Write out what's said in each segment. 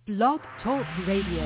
Blog Talk Radio.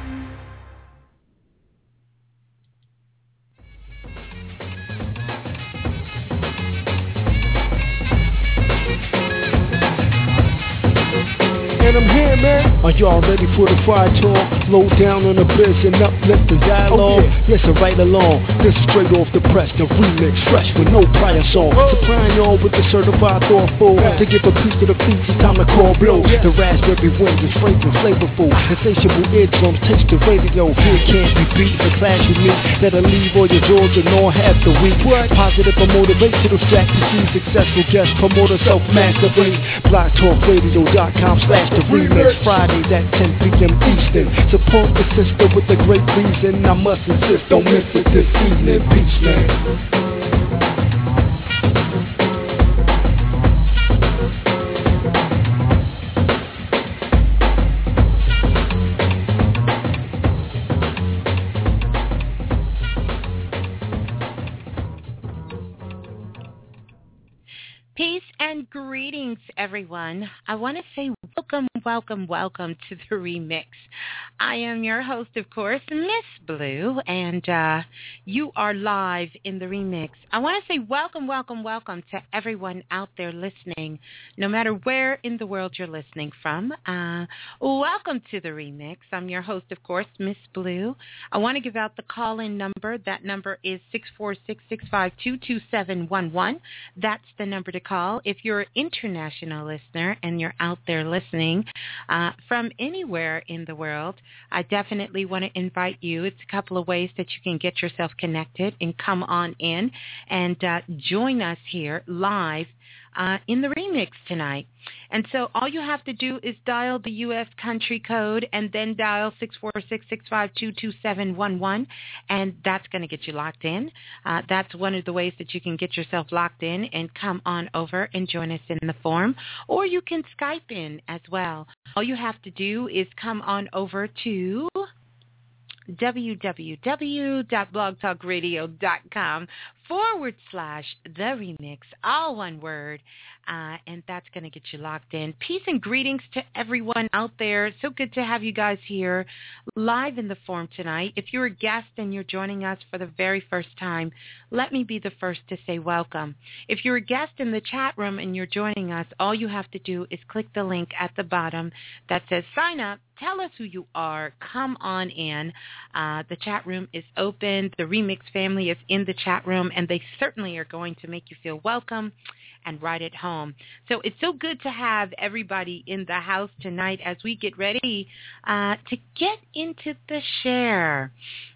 And I'm here, man. Are y'all ready for the fire talk? Low down on the biz and uplift the dialogue. Listen right along. This is straight off the press, the remix, fresh with no prior song. Supplying y'all with the certified thoughtful. To give a piece to the feet, it's time to call blow. The raspberry wind is fragrant, flavorful. Insatiable eardrums, taste the radio. Here can't be beat. The clash with me that'll leave all your jaws and all half the week. Positive or motivational strategy. Successful guest promoter, self-mastery. BlogTalkRadio.com/the remix. Fridays at 10 p.m. Eastern. Support the sister with a great reason. I must insist, don't miss it this evening. Peace, man. Peace and greetings, everyone. I want to say welcome to the remix. I am your host, of course, Miss Blue, and you are live in the remix. I want to say welcome to everyone out there listening, no matter where in the world you're listening from. Welcome to the remix. I'm your host, of course, Miss Blue. I want to give out the call-in number. That number is 646-652-2711. That's the number to call if you're an international listener and you're out there listening from anywhere in the world. I definitely want to invite you. It's a couple of ways that you can get yourself connected and come on in and join us here live in the remix tonight. And so all you have to do is dial the U.S. country code and then dial 646-652-2711, and that's going to get you locked in. That's one of the ways that you can get yourself locked in and come on over and join us in the forum. Or you can Skype in as well. All you have to do is come on over to www.blogtalkradio.com/the remix, all one word, and that's going to get you locked in. Peace and greetings to everyone out there. So good to have you guys here live in the forum tonight. If you're a guest and you're joining us for the very first time, let me be the first to say welcome. If you're a guest in the chat room and you're joining us, all you have to do is click the link at the bottom that says sign up. Tell us who you are. Come on in. The chat room is open. The Remix family is in the chat room, and they certainly are going to make you feel welcome and right at home. So it's so good to have everybody in the house tonight as we get ready to get into the share.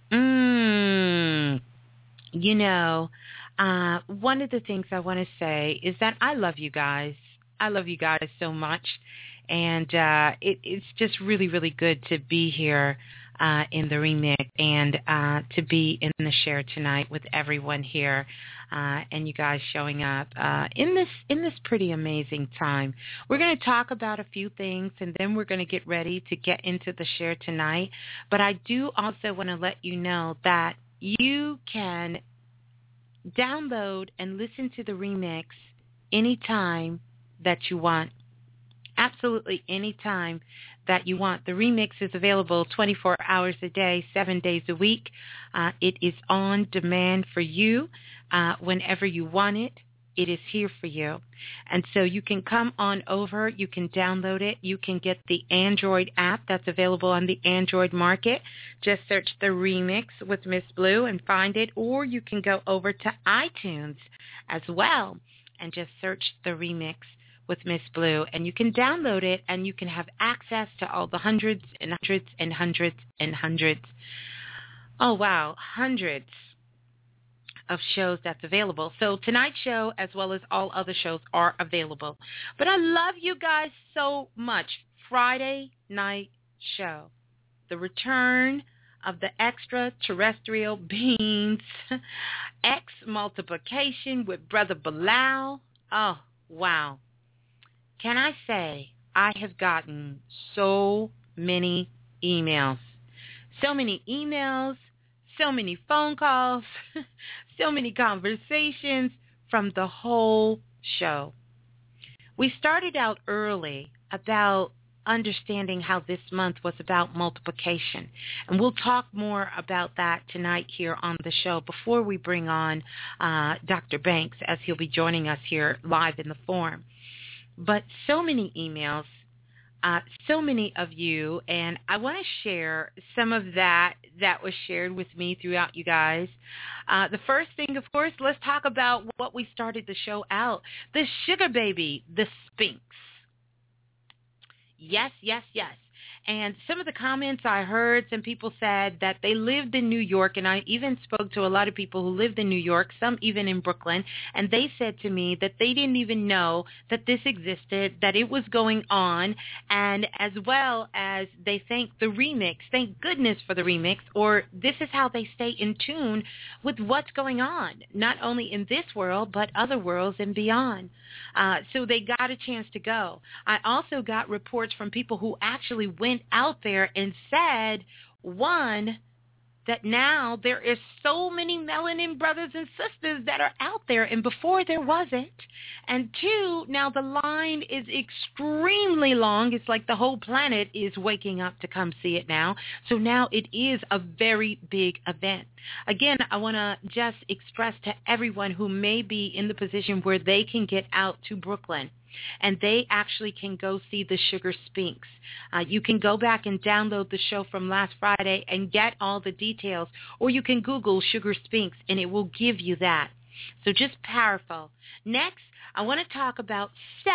You know, one of the things I want to say is that I love you guys. I love you guys so much. And it's just really, really good to be here in the remix and to be in the share tonight with everyone here and you guys showing up in this pretty amazing time. We're going to talk about a few things, and then we're going to get ready to get into the share tonight. But I do also want to let you know that you can download and listen to the remix anytime that you want. Absolutely any time that you want. The remix is available 24 hours a day, 7 days a week. It is on demand for you whenever you want it. It is here for you. And so you can come on over. You can download it. You can get the Android app that's available on the Android market. Just search the remix with Miss Blue and find it. Or you can go over to iTunes as well and just search the remix with Miss Blue, and you can download it, and you can have access to all the hundreds and hundreds and hundreds and hundreds. Oh, wow, hundreds of shows that's available. So tonight's show, as well as all other shows, are available. But I love you guys so much. Friday night show, the return of the extraterrestrial beings, X multiplication with Brother Bilal. Oh, wow. Can I say I have gotten so many emails, so many phone calls, so many conversations from the whole show. We started out early, about understanding how this month was about multiplication. And we'll talk more about that tonight here on the show before we bring on Dr. Banks, as he'll be joining us here live in the forum. But so many emails, so many of you, and I want to share some of that was shared with me throughout you guys. The first thing, of course, let's talk about what we started the show out. The sugar baby, the Sphinx. Yes, yes, yes. And some of the comments I heard, some people said that they lived in New York, and I even spoke to a lot of people who lived in New York, some even in Brooklyn, and they said to me that they didn't even know that this existed, that it was going on, and as well as they thank the remix, thank goodness for the remix, or this is how they stay in tune with what's going on, not only in this world, but other worlds and beyond. So they got a chance to go. I also got reports from people who actually went out there and said, one, that now there is so many melanin brothers and sisters that are out there, and before there wasn't. And two, now the line is extremely long. It's like the whole planet is waking up to come see it now. So now it is a very big event. Again, I want to just express to everyone who may be in the position where they can get out to Brooklyn, and they actually can go see the Sugar Sphinx. You can go back and download the show from last Friday and get all the details, or you can Google Sugar Sphinx, and it will give you that. So just powerful. Next, I want to talk about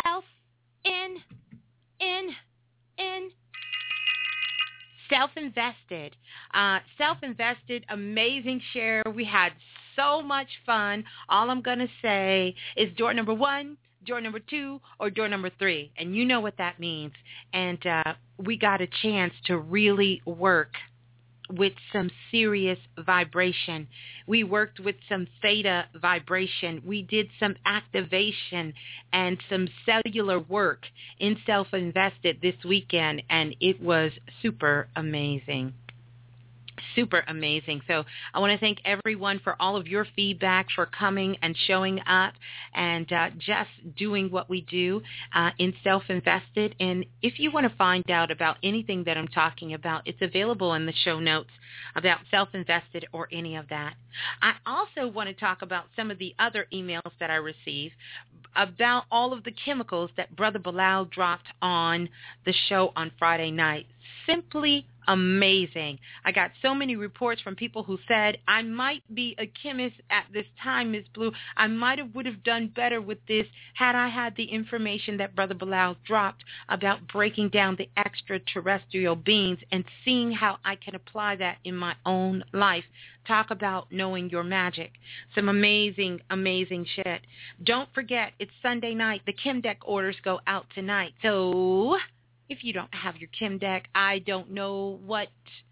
self-invested. Self-invested, amazing share. We had so much fun. All I'm going to say is door number 1, door number 2, or door number 3. And you know what that means. And we got a chance to really work with some serious vibration. We worked with some theta vibration. We did some activation and some cellular work in Self-Invested this weekend, and it was super amazing. Super amazing. So I want to thank everyone for all of your feedback, for coming and showing up and just doing what we do in Self-Invested. And if you want to find out about anything that I'm talking about, it's available in the show notes about Self-Invested or any of that. I also want to talk about some of the other emails that I received about all of the chemicals that Brother Bilal dropped on the show on Friday night. Simply amazing. I got so many reports from people who said, I might be a chemist at this time, Ms. Blue. I would have done better with this had I had the information that Brother Bilal dropped about breaking down the extraterrestrial beings and seeing how I can apply that in my own life. Talk about knowing your magic. Some amazing, amazing shit. Don't forget, it's Sunday night. The Chem Deck orders go out tonight. So if you don't have your Chem Deck, I don't know what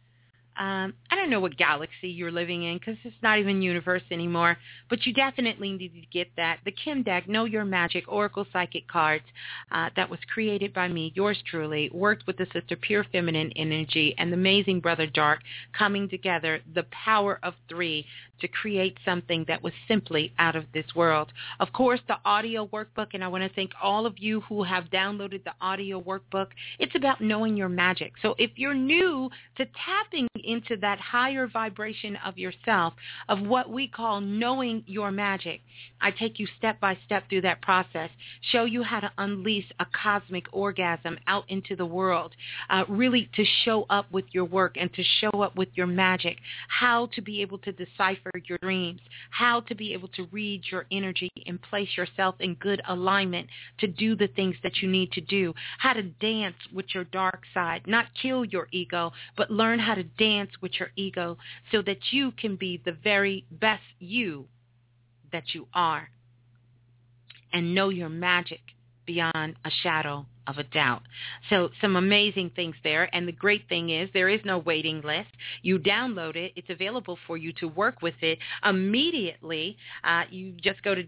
galaxy you're living in, because it's not even universe anymore, but you definitely need to get that. The Chem Deck, Know Your Magic, Oracle Psychic cards that was created by me, yours truly, worked with the Sister Pure Feminine Energy and the amazing Brother Dark, coming together, the power of 3, to create something that was simply out of this world. Of course, the audio workbook, and I want to thank all of you who have downloaded the audio workbook. It's about knowing your magic. So if you're new to tapping into that higher vibration of yourself, of what we call knowing your magic, I take you step by step through that process, show you how to unleash a cosmic orgasm out into the world, really to show up with your work and to show up with your magic, how to be able to decipher your dreams, how to be able to read your energy and place yourself in good alignment to do the things that you need to do, how to dance with your dark side, not kill your ego, but learn how to dance with your ego so that you can be the very best you that you are and know your magic beyond a shadow of a doubt. So some amazing things there. And the great thing is there is no waiting list. You download it. It's available for you to work with it immediately. You just go to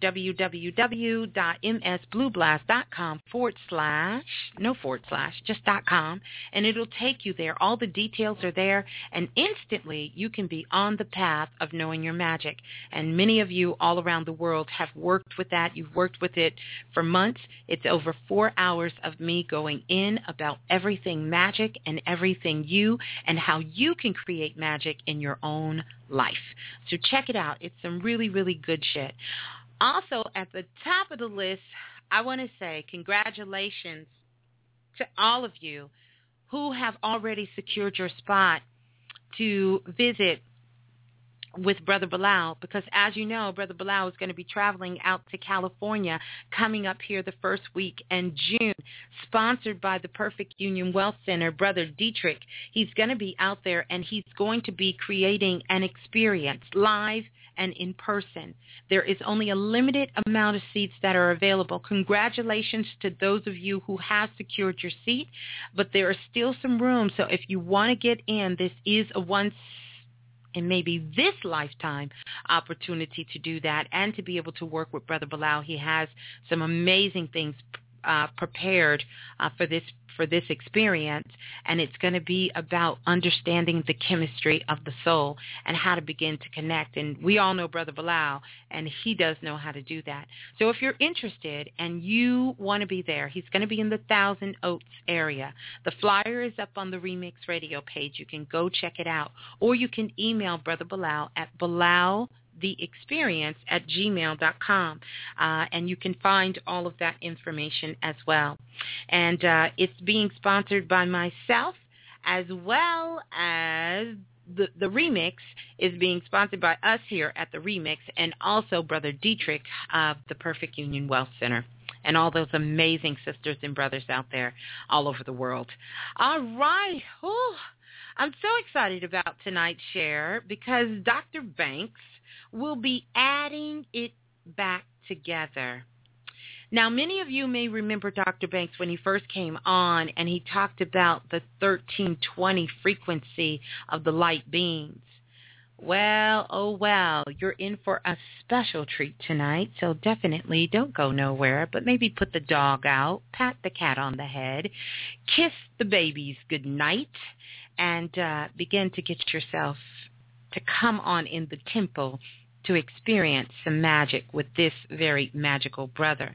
www.msblueblast.com /, and it'll take you there. All the details are there, and instantly you can be on the path of knowing your magic. And many of you all around the world have worked with that. You've worked with it for months. It's over 4 hours of me going in about everything magic and everything you and how you can create magic in your own life. So check it out. It's some really, really good shit. Also, at the top of the list, I want to say congratulations to all of you who have already secured your spot to visit with Brother Balah, because as you know, Brother Balah is going to be traveling out to California coming up here the first week in June, sponsored by the Perfect Union Wealth Center, Brother Dietrich. He's going to be out there, and he's going to be creating an experience live and in person. There is only a limited amount of seats that are available. Congratulations to those of you who have secured your seat, but there are still some room. So if you want to get in, this is a once and maybe this lifetime opportunity to do that and to be able to work with Brother Balah. He has some amazing things prepared for this experience, and it's going to be about understanding the chemistry of the soul and how to begin to connect. And we all know Brother Balah, and he does know how to do that. So if you're interested and you want to be there, he's going to be in the Thousand Oaks area. The flyer is up on the Remix Radio page. You can go check it out, or you can email Brother Balah at BalahTheExperience@gmail.com, and you can find all of that information as well. And it's being sponsored by myself, as well as the Remix is being sponsored by us here at the Remix, and also Brother Dietrich of the Perfect Union Wealth Center, and all those amazing sisters and brothers out there all over the world. All right. Whew. I'm so excited about tonight's share because Dr. Banks will be adding it back together. Now, many of you may remember Dr. Banks when he first came on, and he talked about the 1320 frequency of the light beings. Well, oh well, you're in for a special treat tonight, so definitely don't go nowhere, but maybe put the dog out, pat the cat on the head, kiss the babies good night, and begin to get yourself to come on in the temple to experience some magic with this very magical brother.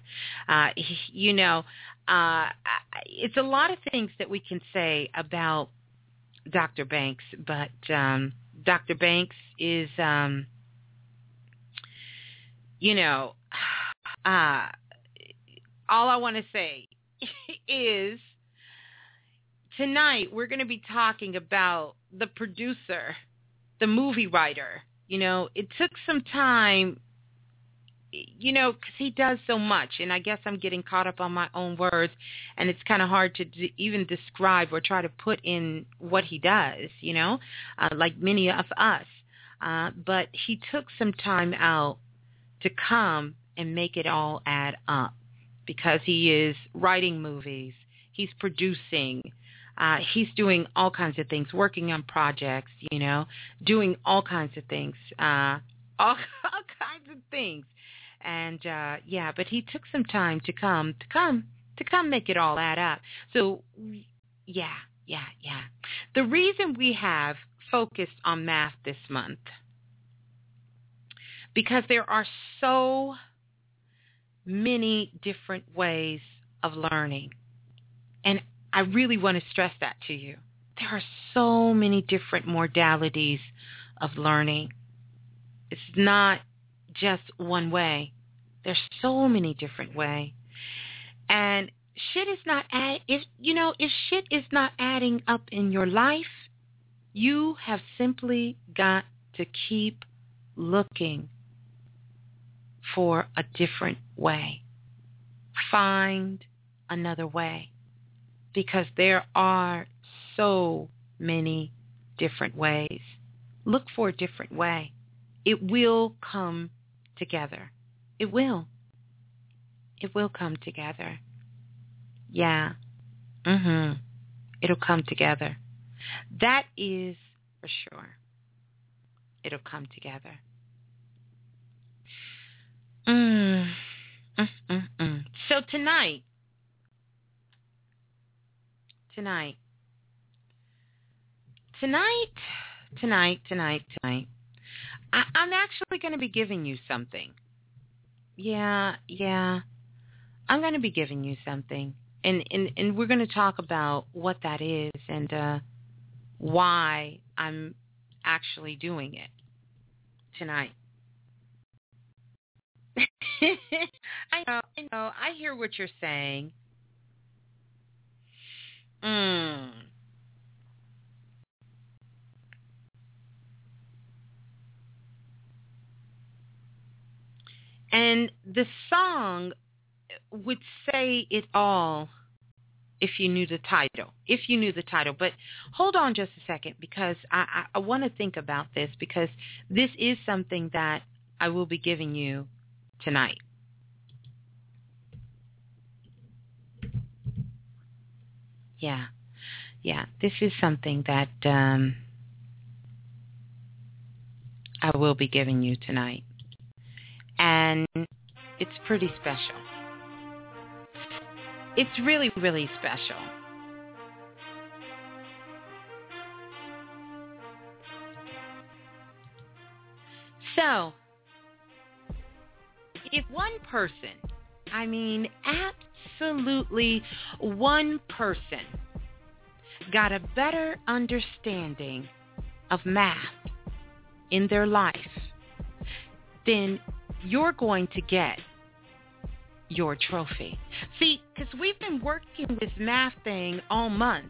It's a lot of things that we can say about Dr. Banks, but Dr. Banks is, all I want to say is tonight we're going to be talking about the producer, the movie writer. It took some time, because he does so much, and I guess I'm getting caught up on my own words, and it's kind of hard to even describe or try to put in what he does, like many of us. But he took some time out to come and make it all add up, because he is writing movies, he's producing, he's doing all kinds of things, working on projects, doing all kinds of things, all kinds of things. And, but he took some time to come make it all add up. So, yeah. The reason we have focused on math this month, because there are so many different ways of learning. And I really want to stress that to you. There are so many different modalities of learning. It's not just one way. There's so many different ways. And if shit is not adding up in your life, you have simply got to keep looking for a different way. Find another way. Because there are so many different ways. Look for a different way. It will come together. It will. It will come together. Yeah. It'll come together. That is for sure. It'll come together. So tonight, I'm actually going to be giving you something. Yeah. I'm going to be giving you something. And we're going to talk about what that is and why I'm actually doing it tonight. I know, I hear what you're saying. And the song would say it all if you knew the title. But hold on just a second, because I want to think about this, because this is something that I will be giving you tonight. Yeah, this is something that I will be giving you tonight. And it's pretty special. It's really, really special. So, if one person, absolutely one person, got a better understanding of math in their life, then you're going to get your trophy. See, because we've been working this math thing all month.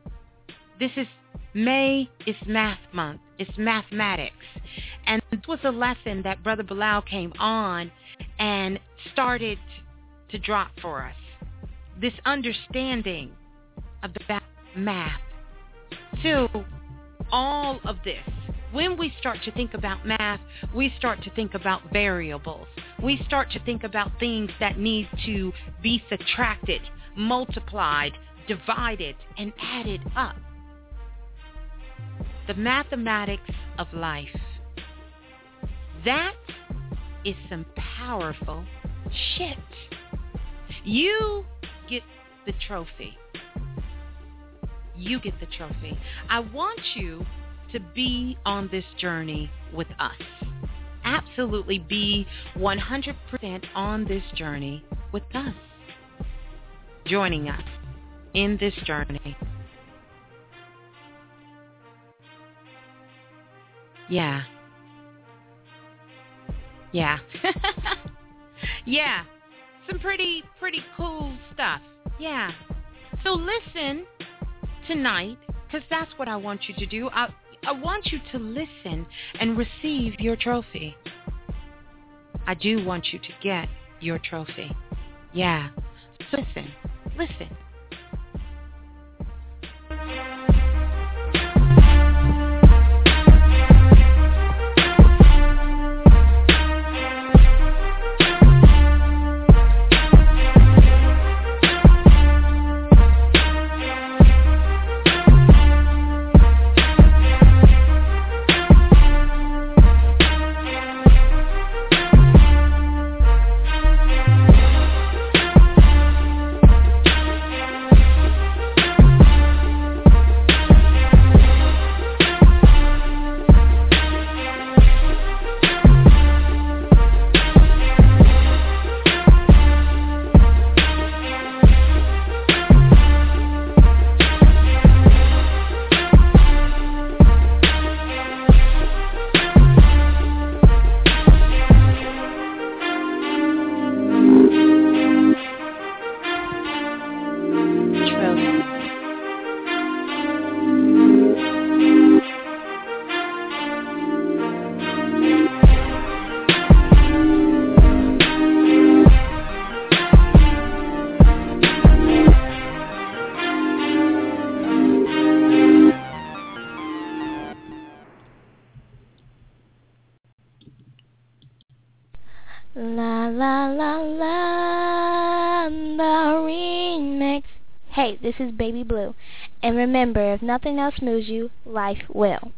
May is math month. It's mathematics. And this was a lesson that Brother Bilal came on and started to drop for us. This understanding about math. So, all of this. When we start to think about math, we start to think about variables. We start to think about things that need to be subtracted, multiplied, divided, and added up. The mathematics of life. That is some powerful shit. You get the trophy. You get the trophy. I want you to be on this journey with us. Absolutely be 100% on this journey with us. Joining us in this journey. Yeah. Yeah. Some pretty cool stuff. Yeah. So listen tonight, because that's what I want you to do. I want you to listen and receive your trophy. I do want you to get your trophy. Yeah. So listen. La la la la, the remix. Hey, this is Baby Blue. And remember, if nothing else moves you, life will.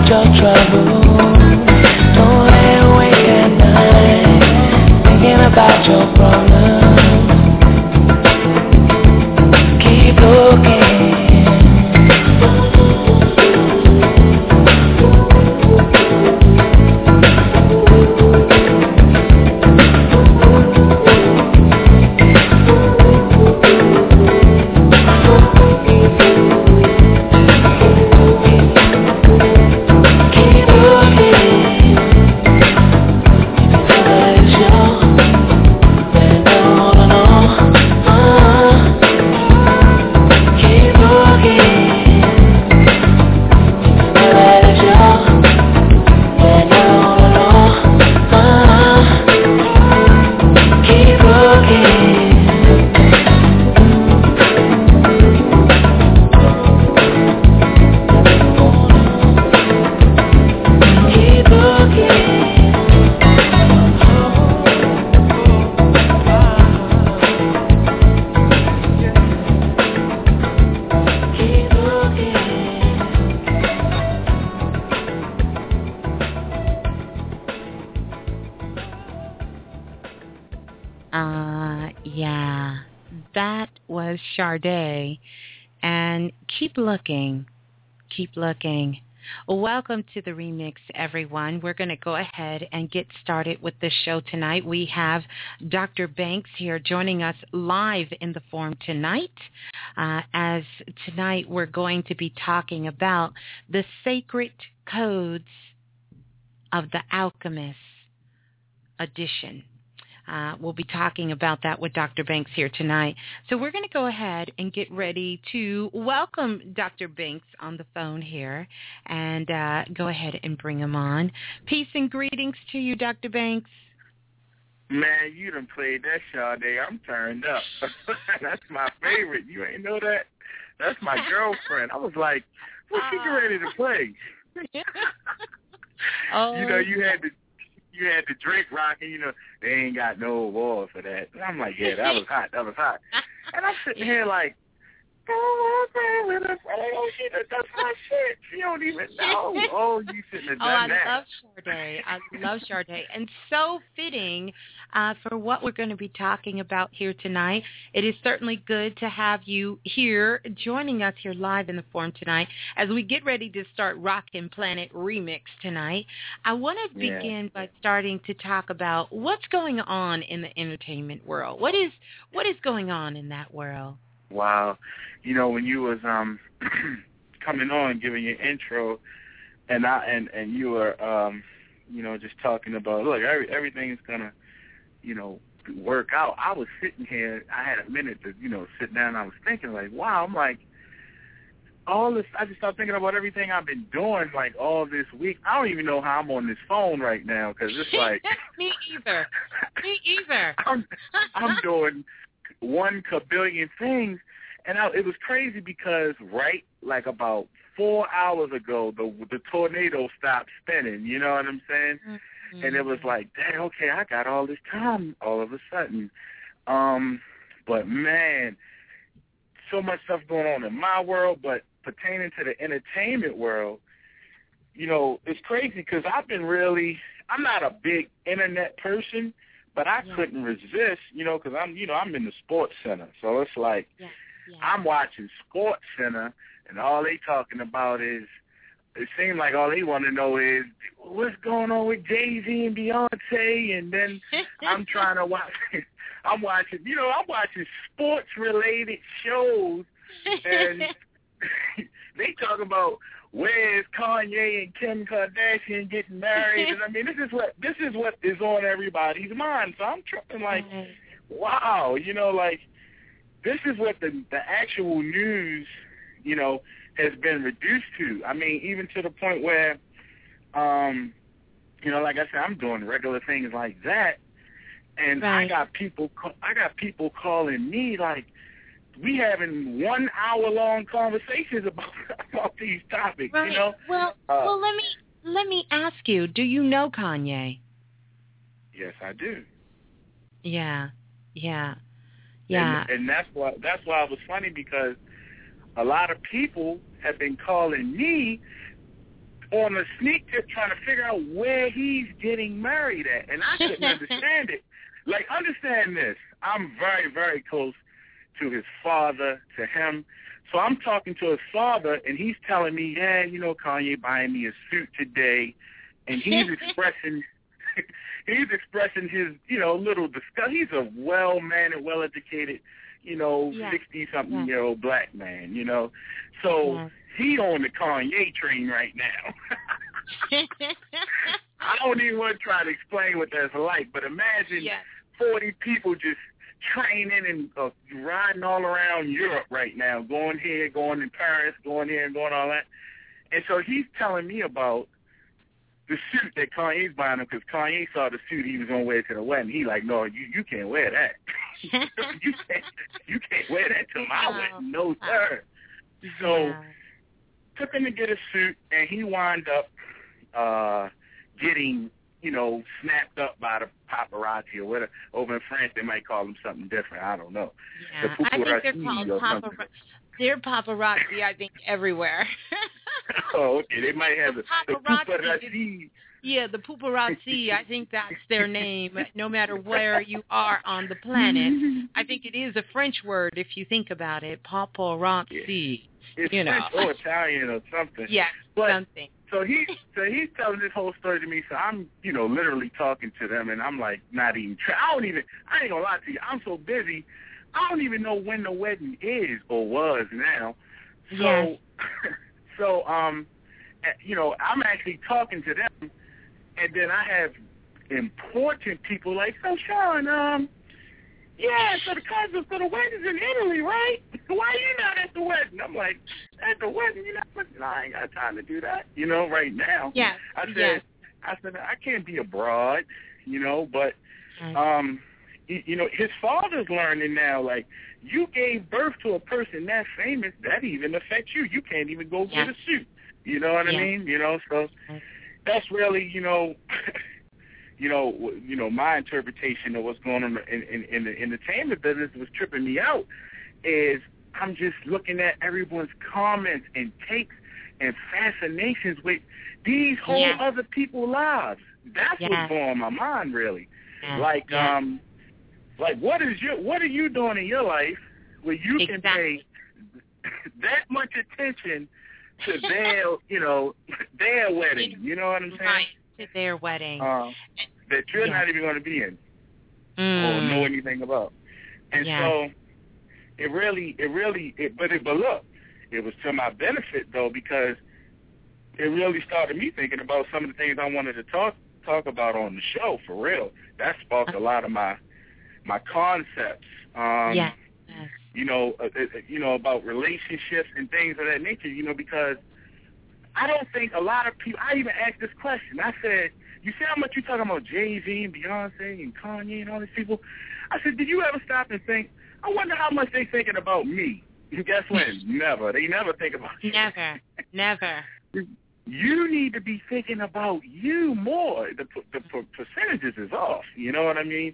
your trouble. Don't lay awake at night thinking about your problems. Keep looking. Yeah, that was Sade, and keep looking, keep looking. Welcome to the remix, everyone. We're going to go ahead and get started with the show tonight. We have Dr. Banks here joining us live in the Forum tonight. As tonight we're going to be talking about the sacred codes of the Alchemist edition. We'll be talking about that with Dr. Banks here tonight. So we're going to go ahead and get ready to welcome Dr. Banks on the phone here and go ahead and bring him on. Peace and greetings to you, Dr. Banks. Man, you done played that Sade. I'm turned up. That's my favorite. You ain't know that? That's my girlfriend. I was like, what's she ready to play? Oh. You know, you had the Drake rocking, you know, they ain't got no award for that. And I'm like, yeah, that was hot. And I'm sitting here like, that's my shit. She don't even know. Oh, you shouldn't have done that. I love Sade. And so fitting for what we're going to be talking about here tonight. It is certainly good to have you here joining us here live in the Forum tonight as we get ready to start Rockin' Planet Remix tonight. I want to begin by starting to talk about what's going on in the entertainment world. What is going on in that world? Wow. You know, when you was coming on, giving your intro, and you were, you know, just talking about, look, everything's going to, you know, work out. I was sitting here. I had a minute to, you know, sit down. I was thinking, like, wow, I'm like, all this, I just started thinking about everything I've been doing, like, all this week. I don't even know how I'm on this phone right now because it's like. Me either. I'm doing 1 kabillion things. And it was crazy because like about 4 hours ago, the tornado stopped spinning. You know what I'm saying? Mm-hmm. And it was like, dang, okay, I got all this time all of a sudden. But man, so much stuff going on in my world, but pertaining to the entertainment world, you know, it's crazy because I'm not a big internet person, but I couldn't resist, you know, because I'm in the Sports Center, so it's like. Yeah. I'm watching Sports Center, and all they talking about is, it seems like all they want to know is, what's going on with Jay-Z and Beyonce, and then I'm trying to watch, I'm watching sports-related shows, and they talk about, where's Kanye and Kim Kardashian getting married, and I mean, this is what is on everybody's mind, so I'm tripping like, wow, you know, like, this is what the actual news, you know, has been reduced to. I mean, even to the point where, you know, like I said, I'm doing regular things like that, and I got people calling me like, we having 1 hour long conversations about these topics. Right. You know. Well, let me ask you. Do you know Kanye? Yes, I do. Yeah. And that's why it was funny because a lot of people have been calling me on a sneak tip trying to figure out where he's getting married at, and I couldn't understand it. Like, understand this. I'm very, very close to his father, to him. So I'm talking to his father, and he's telling me, yeah, you know, Kanye buying me a suit today, and he's expressing his, you know, little disgust. He's a well-mannered, well-educated, you know, 60-something-year-old black man, you know. So he on the Kanye train right now. I don't even want to try to explain what that's like, but imagine 40 people just training and riding all around Europe right now, going here, going in Paris, going here, and going all that. And so he's telling me about the suit that Kanye's buying him, because Kanye saw the suit he was going to wear to the wedding. He like, no, you can't wear that. you can't wear that to my wedding. No, sir. So took him to get a suit, and he wound up getting, you know, snapped up by the paparazzi or whatever. Over in France, they might call them something different. I don't know. Yeah, I think they're called paparazzi. They're paparazzi, I think, everywhere. Oh, okay. They might have the paparazzi. Yeah, the paparazzi, I think that's their name, no matter where you are on the planet. I think it is a French word, if you think about it, paparazzi. It's you French know. or Italian or something. Yeah, something. So he's telling this whole story to me. So I'm, you know, literally talking to them, and I'm like, not even. I ain't gonna lie to you. I'm so busy. I don't even know when the wedding is or was now. So, you know, I'm actually talking to them, and then I have important people like, so Sean, yeah, so the wedding's in Italy, right? Why you not at the wedding? I'm like, at the wedding, I ain't got time to do that, you know, right now. Yeah. I said, I can't be abroad, you know, but, you know, his father's learning now, like, you gave birth to a person that famous, that even affects you. You can't even go get a suit. You know what I mean? You know, so that's really, you know, my interpretation of what's going on in the entertainment business was tripping me out. Is I'm just looking at everyone's comments and takes and fascinations with these whole other people's lives. That's what's going on my mind, really. Like, what are you doing in your life where you can pay that much attention to their, you know, their wedding? You know what I'm saying? Right, to their wedding. That you're not even going to be in or know anything about. And so but look, it was to my benefit, though, because it really started me thinking about some of the things I wanted to talk about on the show, for real. That sparked a lot of my concepts. You know, about relationships and things of that nature, you know, because I don't think a lot of people, I even asked this question. I said, you see how much you're talking about Jay-Z and Beyonce and Kanye and all these people? I said, did you ever stop and think, I wonder how much they thinking about me? And guess what? Never. They never think about you. Never. You need to be thinking about you more. The percentages is off. You know what I mean?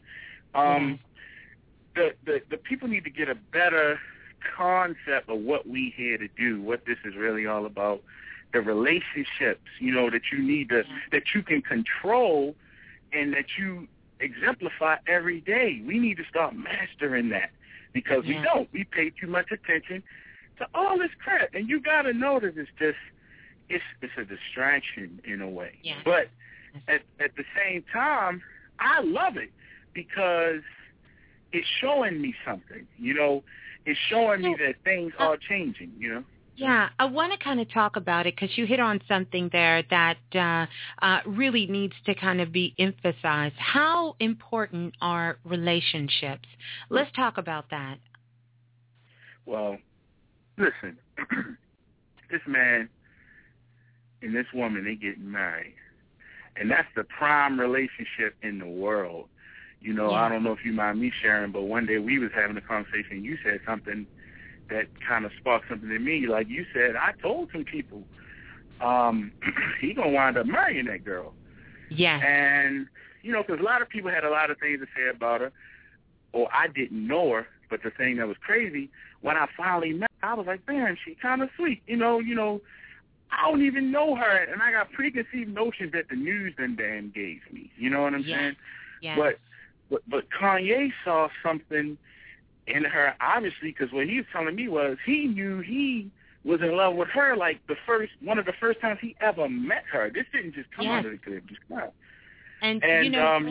The people need to get a better concept of what we here to do, what this is really all about. The relationships, you know, that you need to, that you can control and that you exemplify every day. We need to start mastering that because we don't. We pay too much attention to all this crap. And you got to know that it's a distraction in a way. Yeah. But at the same time, I love it because it's showing me something, you know. It's showing me that things are changing, you know. Yeah, I want to kind of talk about it because you hit on something there that really needs to kind of be emphasized. How important are relationships? Let's talk about that. Well, listen, this man and this woman, they getting married. And that's the prime relationship in the world. You know, I don't know if you mind me sharing, but one day we was having a conversation. You said something that kind of sparked something in me. Like you said, I told some people he going to wind up marrying that girl. Yeah. And, you know, because a lot of people had a lot of things to say about her, or I didn't know her, but the thing that was crazy, when I finally met her, I was like, man, she kind of sweet. You know, I don't even know her, and I got preconceived notions that the news then damn gave me. You know what I'm saying? Yeah. But Kanye saw something in her, obviously, because what he was telling me was he knew he was in love with her like one of the first times he ever met her. This didn't just come out of the clear blue. And you know,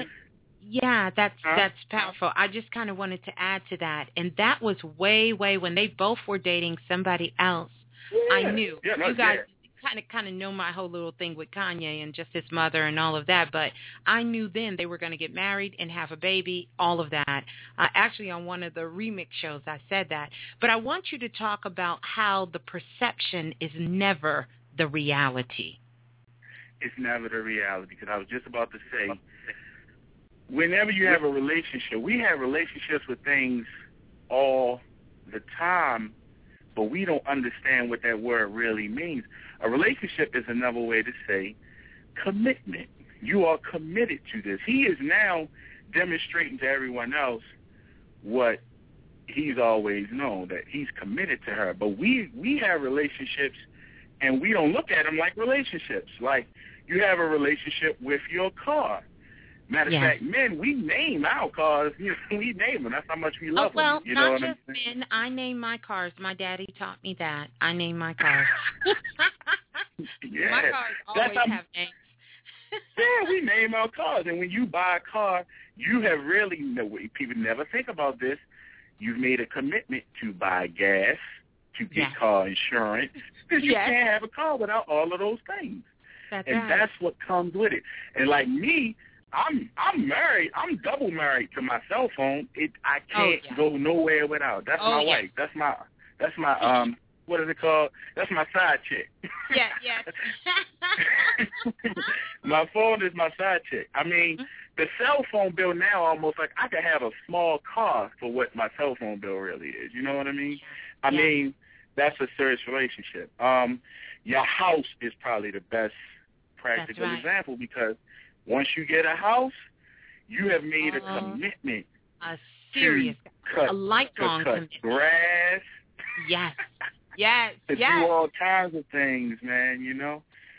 that's powerful. I just kind of wanted to add to that, and that was way when they both were dating somebody else. Yeah. I knew you guys kind of know my whole little thing with Kanye and just his mother and all of that, but I knew then they were going to get married and have a baby, all of that. Actually, on one of the remix shows, I said that. But I want you to talk about how the perception is never the reality. It's never the reality, because I was just about to say, whenever you have a relationship, we have relationships with things all the time, but we don't understand what that word really means. A relationship is another way to say commitment. You are committed to this. He is now demonstrating to everyone else what he's always known, that he's committed to her. But we have relationships, and we don't look at them like relationships. Like, you have a relationship with your car. Matter of fact, men, we name our cars. We name them. That's how much we love them. You know not just men. I name my cars. My daddy taught me that. I name my cars. Yeah. My cars always have names. Yeah, we name our cars. And when you buy a car, you have really, people never think about this, you've made a commitment to buy gas, to get car insurance, because you can't have a car without all of those things. That's and right. That's what comes with it. And like me, I'm married. I'm double married to my cell phone. I can't go nowhere without. That's my wife. That's my what is it called? That's my side chick. Yeah. My phone is my side chick. I mean, the cell phone bill now almost like I could have a small car for what my cell phone bill really is. You know what I mean? I mean, that's a serious relationship. Your house is probably the best practical example, because once you get a house, you have made a commitment. A serious, a lifelong commitment. Grass. Yes. To do all kinds of things, man, you know.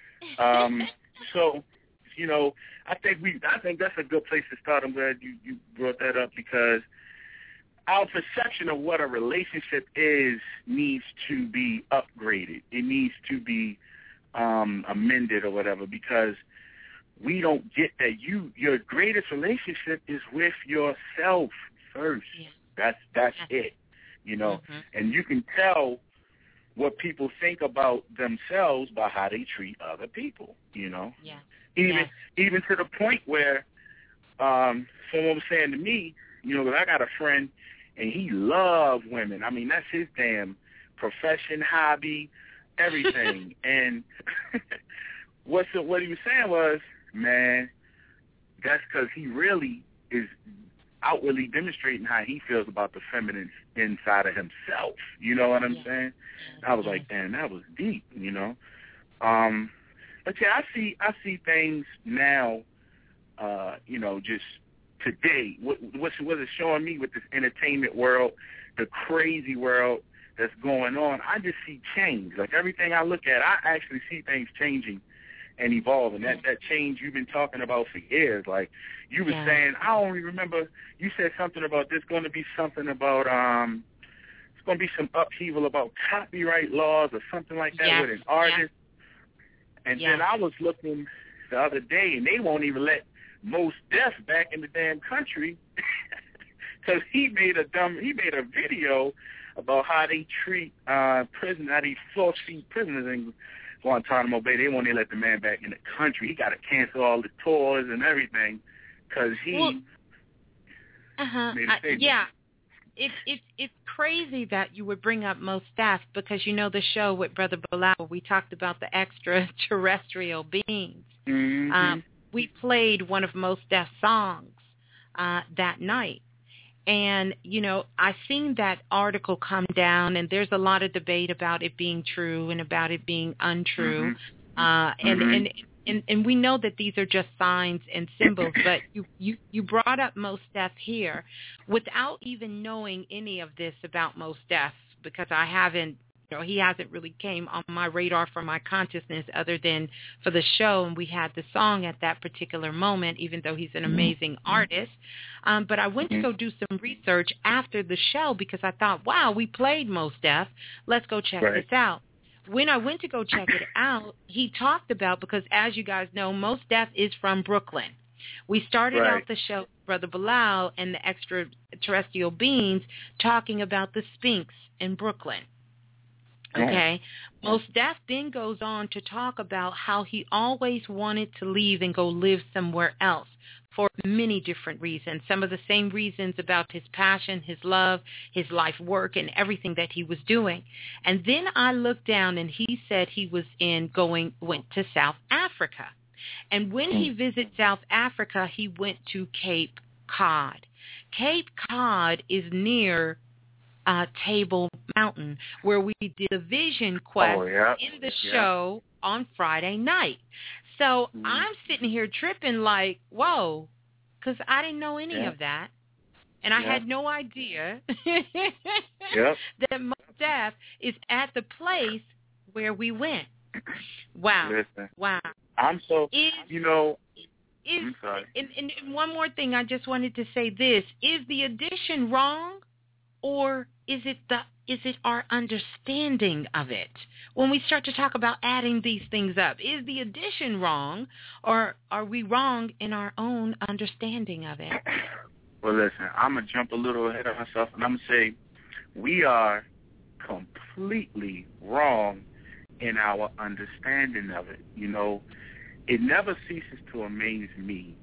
So, you know, I think that's a good place to start. I'm glad you brought that up, because our perception of what a relationship is needs to be upgraded. It needs to be amended or whatever, because we don't get that your greatest relationship is with yourself first. Yeah. That's it, you know. And you can tell what people think about themselves by how they treat other people, you know. Yeah. Even to the point where someone was saying to me, you know, 'cause I got a friend and he loves women. I mean, that's his damn profession, hobby, everything. And what he was saying was, man, that's because he really is outwardly demonstrating how he feels about the feminine inside of himself. You know what I'm saying? I was like, damn, that was deep, you know. But yeah, I see things now, you know, just today. What it's showing me with this entertainment world, the crazy world that's going on, I just see change. Like, everything I look at, I actually see things changing and evolving. That change you've been talking about for years. Like, you were saying, I don't even remember, you said something about there's going to be something about, it's going to be some upheaval about copyright laws or something like that with an artist. And then I was looking the other day, and they won't even let Mos Def back in the damn country because he made a video about how they treat prisoners, how they force-feed prisoners in Guantanamo Bay. They won't even let the man back in the country. He got to cancel all the tours and everything because he made a statement. It's crazy that you would bring up Mos Def, because you know the show with Brother Bilal, we talked about the extraterrestrial beings. We played one of Mos Def's songs that night. And, you know, I seen that article come down, and there's a lot of debate about it being true and about it being untrue. And we know that these are just signs and symbols, but you brought up Mos Def here without even knowing any of this about Mos Def, because I haven't, he hasn't really came on my radar for my consciousness other than for the show, and we had the song at that particular moment, even though he's an amazing artist. But I went to go do some research after the show because I thought, wow, we played Mos Def. Let's go check this out. When I went to go check it out, he talked about, because as you guys know, Mos Def is from Brooklyn. We started out the show, Brother Bilal and the extraterrestrial beings, talking about the Sphinx in Brooklyn. Okay? Mos Def then goes on to talk about how he always wanted to leave and go live somewhere else for many different reasons. Some of the same reasons about his passion, his love, his life work, and everything that he was doing. And then I looked down, and he said he was went to South Africa. And when he visited South Africa, he went to Cape Cod. Cape Cod is near Table Mountain, where we did a vision quest in the show on Friday night. So I'm sitting here tripping like, whoa, because I didn't know any of that. And I had no idea that Mos Def is at the place where we went. Wow. Listen, wow. I'm so, I'm sorry. And one more thing, I just wanted to say this. Is the addition wrong, or is it our understanding of it? When we start to talk about adding these things up, is the addition wrong, or are we wrong in our own understanding of it? Well, listen, I'm going to jump a little ahead of myself, and I'm going to say we are completely wrong in our understanding of it. It never ceases to amaze me.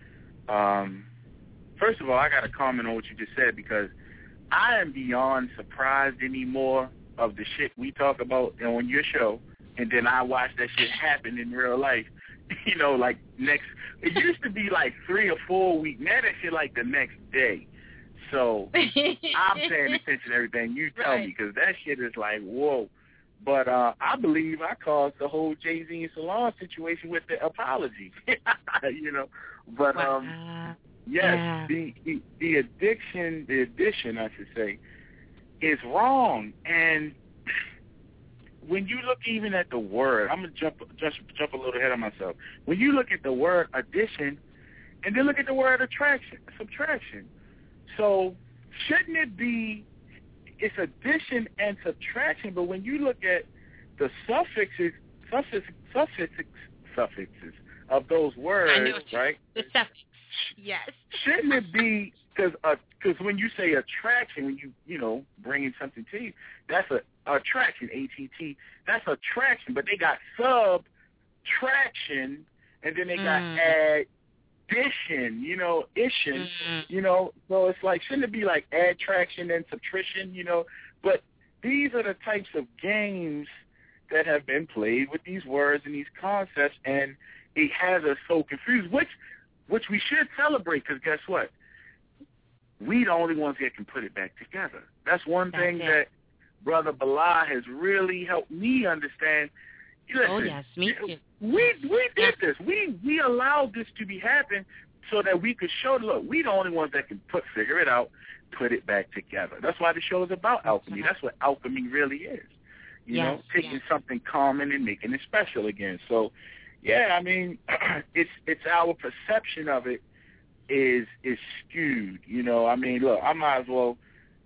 First of all, I got to comment on what you just said, because I am beyond surprised anymore of the shit we talk about on your show, and then I watch that shit happen in real life. It used to be like 3 or 4 weeks. Now that shit like the next day. So I'm paying attention to everything you tell me, because that shit is like, whoa. But I believe I caused the whole Jay-Z and Solange situation with the apology. But yes, the addition, I should say, is wrong. And when you look even at the word, I'm gonna jump a little ahead of myself. When you look at the word addition, and then look at the word subtraction. So shouldn't it be? It's addition and subtraction, but when you look at the suffixes of those words, right? The suffix, yes. Shouldn't it be, because when you say attraction, when you bringing something to you, that's a attraction, ATT. That's attraction, but they got subtraction, and then they got addition, ishin, so it's like, shouldn't it be like adtraction and subtraction, but these are the types of games that have been played with these words and these concepts, and it has us so confused, which we should celebrate, because guess what? We the only ones that can put it back together. That's one thing that Brother Bilal has really helped me understand. Listen, yes, me too. We did this. We allowed this to be happen so that we could show, look, we the only ones that can figure it out, put it back together. That's why the show is about alchemy. That's what alchemy really is. Taking something common and making it special again. So, I mean, it's our perception of it is skewed. I mean, look, I might as well,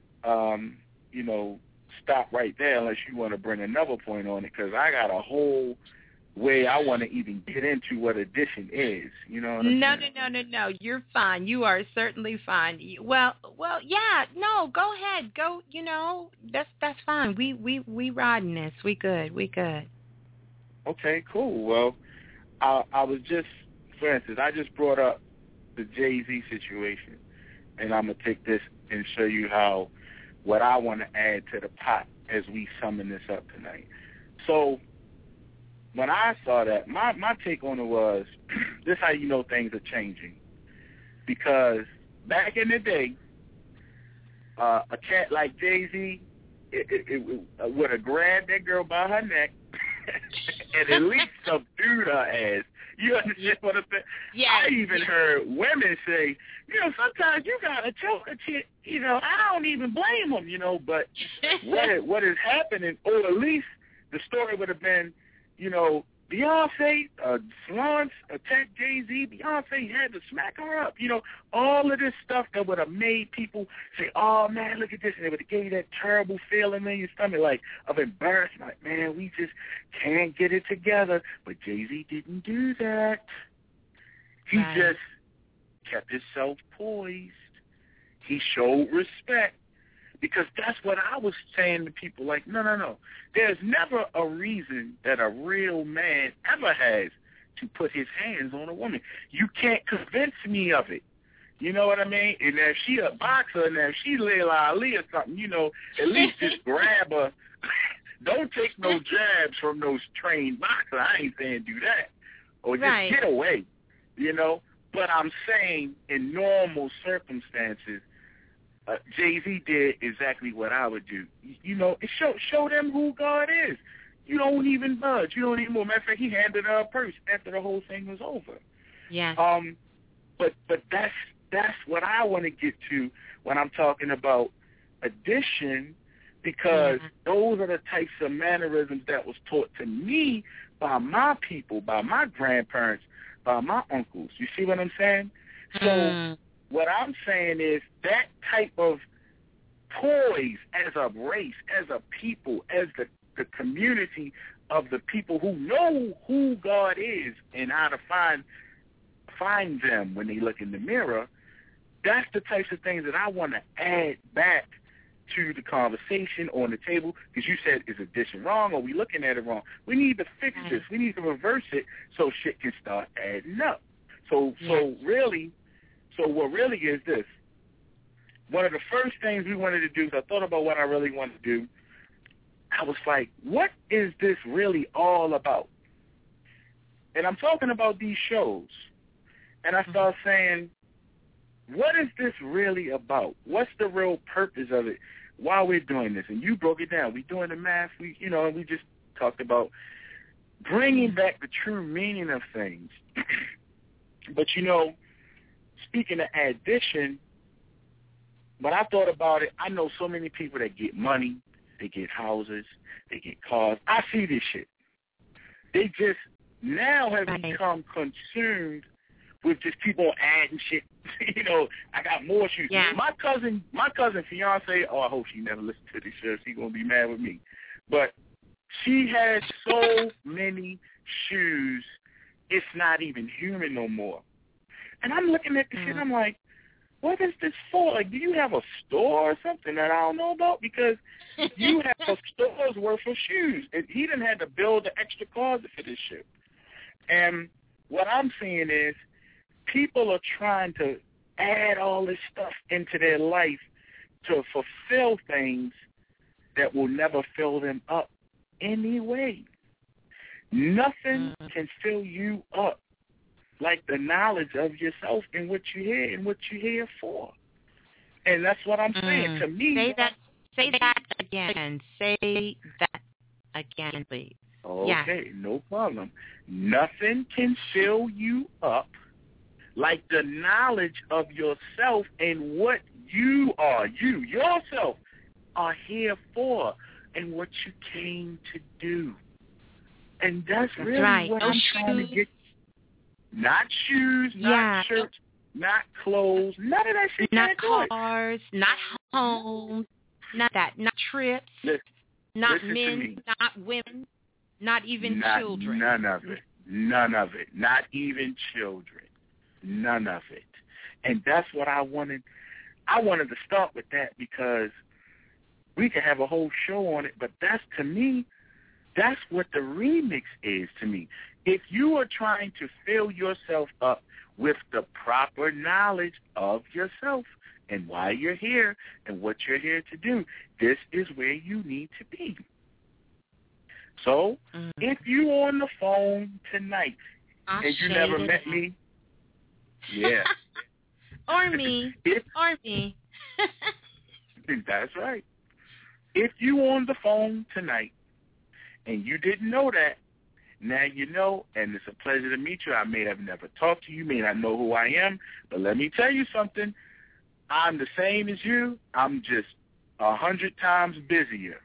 stop right there unless you want to bring another point on it, because I got a whole way I want to even get into what addition is. No. You're fine. You are certainly fine. Well, yeah. No, go ahead. Go. That's fine. We riding this. We good. Okay, cool. Well, I was just, for instance, I just brought up the Jay-Z situation, and I'm gonna take this and show you how what I want to add to the pot as we summon this up tonight. So when I saw that, my take on it was, this is how you know things are changing. Because back in the day, a cat like Jay-Z would have grabbed that girl by her neck and at least subdued her ass. You understand what I'm saying? Yeah. I even heard women say, sometimes you gotta choke a chick. I don't even blame them. But what is happening, or at least the story would have been, Beyonce, Solange attacked Jay-Z. Beyonce had to smack her up. All of this stuff that would have made people say, oh, man, look at this. And it would have gave you that terrible feeling in your stomach, like, of embarrassment. Like, man, we just can't get it together. But Jay-Z didn't do that. He just kept himself poised. He showed respect. Because that's what I was saying to people, like, no. There's never a reason that a real man ever has to put his hands on a woman. You can't convince me of it. You know what I mean? And if she a boxer, and if she Layla Ali or something, at least just grab her. Don't take no jabs from those trained boxers. I ain't saying do that. Or just get away, But I'm saying in normal circumstances, Jay-Z did exactly what I would do. It show them who God is. You don't even budge. You don't even move. Matter of fact, he handed her a purse after the whole thing was over. Yeah. But that's what I want to get to when I'm talking about addition, because those are the types of mannerisms that was taught to me by my people, by my grandparents, by my uncles. You see what I'm saying? So what I'm saying is that type of poise as a race, as a people, as the community of the people who know who God is and how to find them when they look in the mirror, that's the types of things that I want to add back to the conversation on the table, because you said, is addition wrong, or we looking at it wrong? We need to fix this. We need to reverse it so shit can start adding up. So what really is this. One of the first things we wanted to do is I thought about what I really wanted to do. I was like, what is this really all about? And I'm talking about these shows. And I started saying, what is this really about? What's the real purpose of it? Why we're doing this? And you broke it down. We're doing the math. We just talked about bringing back the true meaning of things. But, speaking of addition, when I thought about it, I know so many people that get money, they get houses, they get cars. I see this shit. They just now have become consumed with just keep on adding shit. I got more shoes. Yeah. My cousin fiance, I hope she never listens to this show. She's going to be mad with me. But she has so many shoes, it's not even human no more. And I'm looking at this shit, and I'm like, what is this for? Like, do you have a store or something that I don't know about? Because you have a store's worth of shoes. And he didn't have to build an extra closet for this shit. And what I'm seeing is people are trying to add all this stuff into their life to fulfill things that will never fill them up anyway. Nothing can fill you up like the knowledge of yourself and what you're here and what you're here for. And that's what I'm saying. To me, Say that again. Say that again, please. Okay, no problem. Nothing can fill you up like the knowledge of yourself and what you are, yourself, are here for and what you came to do. And that's really what I'm trying to get. Not shoes, not shirts, not clothes, none of that shit. Not cars, not homes, not that, not trips, not men, not women, not even children. None of it. Not even children. None of it. And that's what I wanted. I wanted to start with that because we could have a whole show on it, but that's, to me, that's what the remix is to me. If you are trying to fill yourself up with the proper knowledge of yourself and why you're here and what you're here to do, this is where you need to be. So if you on the phone tonight and you never met me, or me, that's right. If you on the phone tonight and you didn't know that, Now you know, and it's a pleasure to meet you. I may have never talked to you, may not know who I am, but let me tell you something. I'm the same as you. I'm just 100 times busier.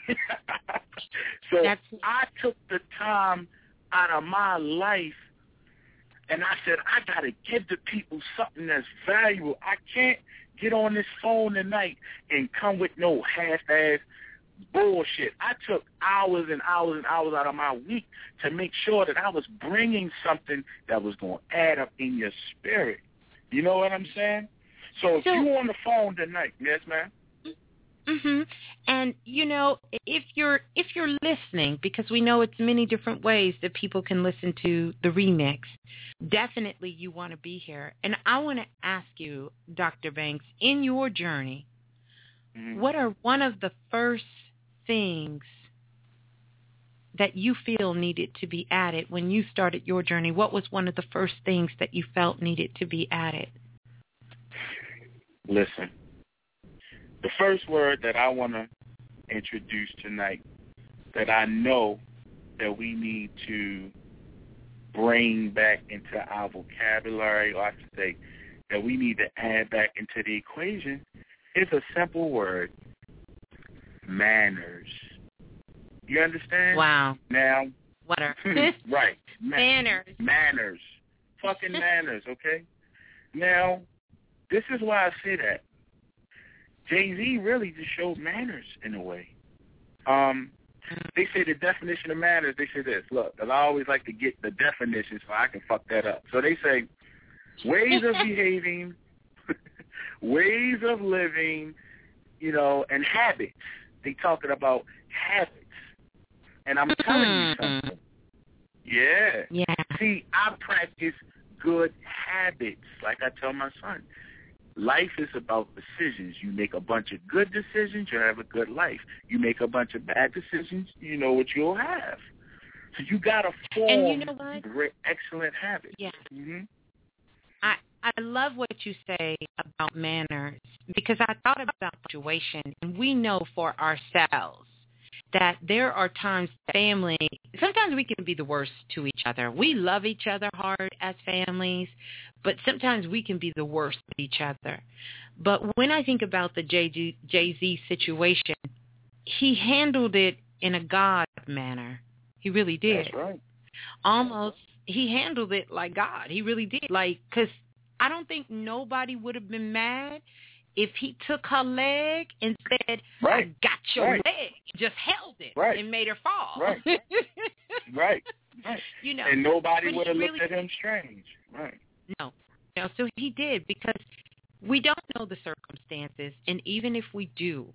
So I took the time out of my life, and I said, I got to give the people something that's valuable. I can't get on this phone tonight and come with no half-ass bullshit. I took hours and hours and hours out of my week to make sure that I was bringing something that was going to add up in your spirit. You know what I'm saying? So if you're on the phone tonight, yes, ma'am? Mm-hmm. And, you know, if you're listening, because we know it's many different ways that people can listen to the remix, definitely you want to be here. And I want to ask you, Dr. Banks, in your journey, what are one of the first things that you feel needed to be added when you started your journey? What was one of the first things that you felt needed to be added? Listen, the first word that I want to introduce tonight that I know that we need to bring back into our vocabulary, or I should say that we need to add back into the equation, is a simple word: manners. You understand? Wow. Now, what are right? Manners. Manners. Fucking manners. Okay. Now, this is why I say that. Jay-Z really just showed manners in a way. They say the definition of manners, they say this. Look, I always like to get the definition so I can fuck that up. So they say ways of behaving, ways of living, you know, and habits. They talking about habits. And I'm telling you something. Yeah. See, I practice good habits, like I tell my son. Life is about decisions. You make a bunch of good decisions, you'll have a good life. You make a bunch of bad decisions, you know what you'll have. So you got to form great, excellent habits. Yeah. Mm-hmm. I love what you say about manners, because I thought about the situation, and we know for ourselves that there are times family, sometimes we can be the worst to each other. We love each other hard as families, but sometimes we can be the worst to each other. But when I think about the Jay-Z situation, he handled it in a God manner. He really did. That's right. Almost, he handled it like God. He really did. Like, because I don't think nobody would have been mad if he took her leg and said, I got your leg, just held it and made her fall. Right. You know, and nobody would have looked at him strange. Right. No, so he did, because we don't know the circumstances, and even if we do,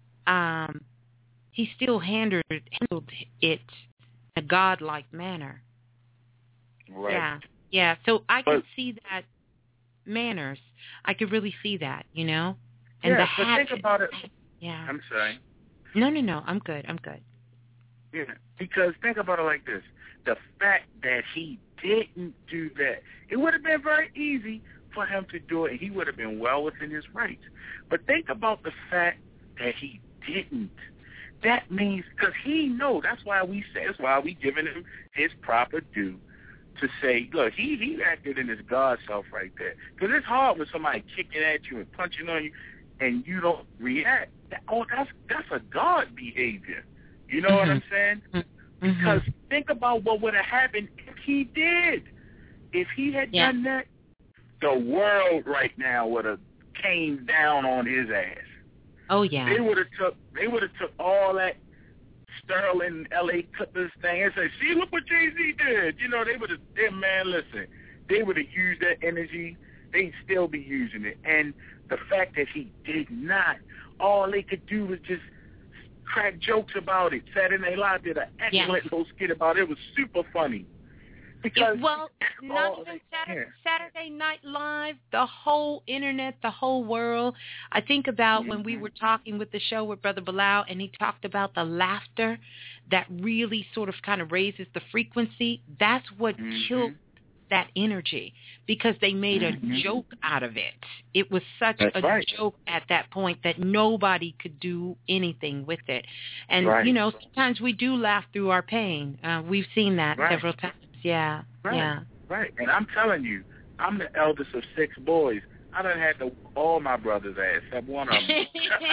he still handled it in a godlike manner. Right. Yeah. So I can see that manners. I could really see that, you know? And the habit. Think about it. Yeah. I'm sorry. No. I'm good. Yeah, because think about it like this. The fact that he didn't do that, it would have been very easy for him to do it, and he would have been well within his rights. But think about the fact that he didn't. That means, because he knows, that's why we giving him his proper due. To say, look, he acted in his God self right there. Because it's hard when somebody kicking at you and punching on you, and you don't react. That's a God behavior. You know what I'm saying? Because think about what would have happened if he did. If he had done that, the world right now would have came down on his ass. Oh yeah. They would have took all that Sterling, L.A. Clippers thing and say, see, look what Jay-Z did. You know, they would have used that energy. They'd still be using it. And the fact that he did not, all they could do was just crack jokes about it. Saturday Night Live did an excellent little skit about it. It was super funny. Because not even Saturday Night Live, the whole internet, the whole world. I think about when we were talking with the show with Brother Bilal, and he talked about the laughter that really sort of kind of raises the frequency. That's what killed that energy because they made a joke out of it. It was such a joke at that point that nobody could do anything with it. And, sometimes we do laugh through our pain. We've seen that several times. Yeah. Right. And I'm telling you, I'm the eldest of 6 boys. I done had to all my brothers' ass, except one of them.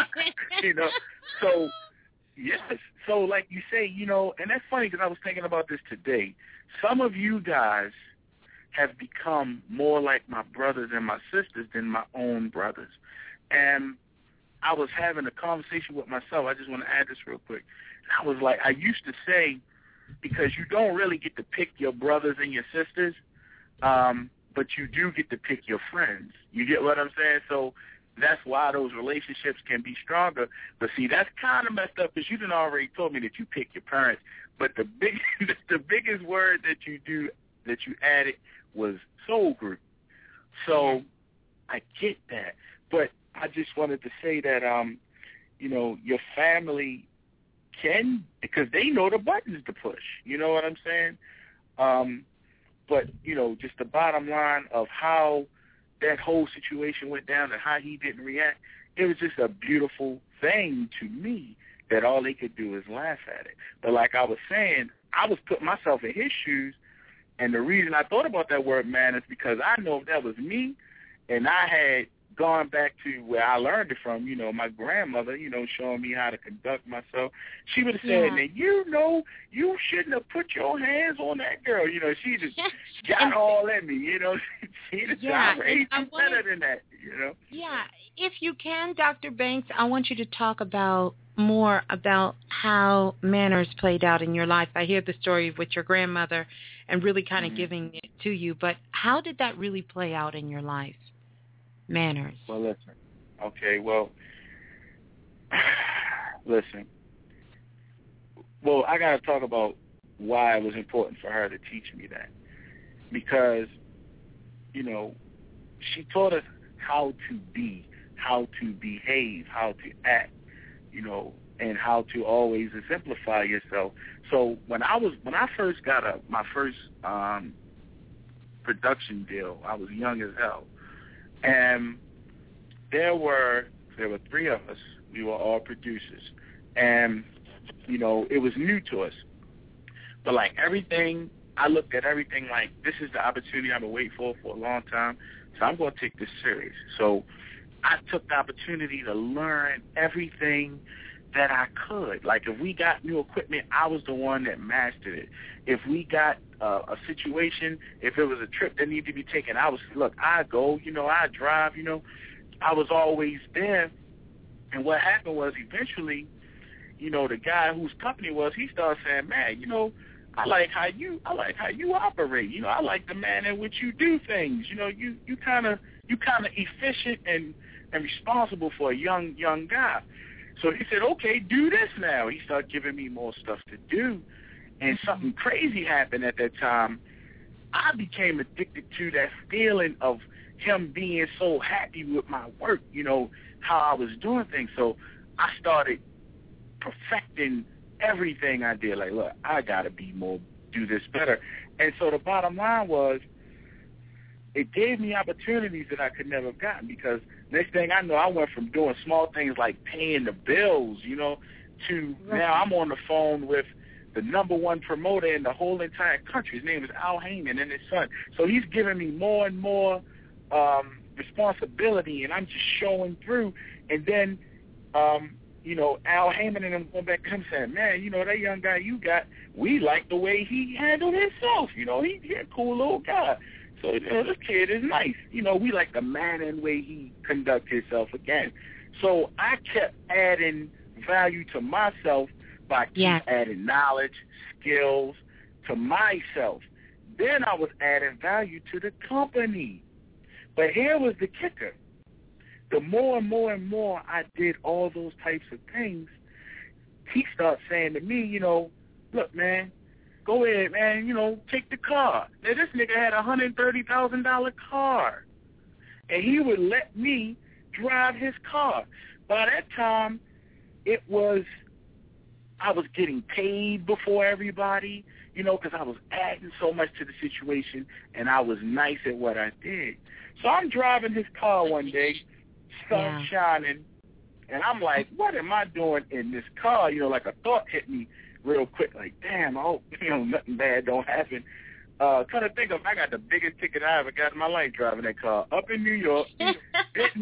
So, yes. So, like you say, and that's funny because I was thinking about this today. Some of you guys have become more like my brothers and my sisters than my own brothers. And I was having a conversation with myself. I just want to add this real quick. And I was like, I used to say, because you don't really get to pick your brothers and your sisters, but you do get to pick your friends. You get what I'm saying? So that's why those relationships can be stronger. But see, that's kind of messed up because you done already told me that you pick your parents. But the biggest word that you added was soul group. So I get that. But I just wanted to say that, your family can, because they know the buttons to push. You know what I'm saying? But, just the bottom line of how that whole situation went down and how he didn't react, it was just a beautiful thing to me that all they could do is laugh at it. But like I was saying, I was putting myself in his shoes, and the reason I thought about that word man is because I know if that was me and I had gone back to where I learned it from, my grandmother, showing me how to conduct myself, she would have said, now, you shouldn't have put your hands on that girl. She just got all in me, she just raised me better than that, Yeah, if you can, Dr. Banks, I want you to talk more about how manners played out in your life. I hear the story with your grandmother and really kind of giving it to you, but how did that really play out in your life? Manners. Well, listen. Okay, well, listen. Well, I got to talk about why it was important for her to teach me that. Because, she taught us how to be, how to behave, how to act, and how to always exemplify yourself. So when I first got my first production deal, I was young as hell. And there were 3 of us. We were all producers. And, it was new to us. But like everything, I looked at everything like this is the opportunity I've been waiting for a long time. So I'm going to take this serious. So I took the opportunity to learn everything that I could. Like if we got new equipment, I was the one that mastered it. If we got a situation, if it was a trip that needed to be taken, I go, I drive, I was always there. And what happened was eventually, the guy whose company was, he started saying, man, I like how you operate. I like the manner in which you do things. You kind of efficient and responsible for a young guy. So he said, okay, do this now. He started giving me more stuff to do. And something crazy happened at that time. I became addicted to that feeling of him being so happy with my work, how I was doing things. So I started perfecting everything I did. Like, look, I got to do this better. And so the bottom line was, it gave me opportunities that I could never have gotten because next thing I know, I went from doing small things like paying the bills, to now I'm on the phone with the #1 promoter in the whole entire country. His name is Al Heyman and his son. So he's giving me more and more responsibility, and I'm just showing through. And then, Al Heyman and I'm going back to him saying, man, that young guy you got, we like the way he handled himself. He's a cool little guy. So, this kid is nice. We like the manner and way he conducts himself again. So I kept adding value to myself by adding knowledge, skills to myself. Then I was adding value to the company. But here was the kicker. The more and more and more I did all those types of things, he started saying to me, look, man, go ahead, man, take the car. Now, this nigga had a $130,000 car, and he would let me drive his car. By that time, I was getting paid before everybody. you know, because I was adding so much to the situation, and I was nice at what I did. So I'm driving his car one day, sun shining, and I'm like, what am I doing in this car? You know, like a thought hit me real quick, like, damn, I hope, you know, nothing bad don't happen. Kind of think of, I got the biggest ticket I ever got in my life driving that car up in New York. didn't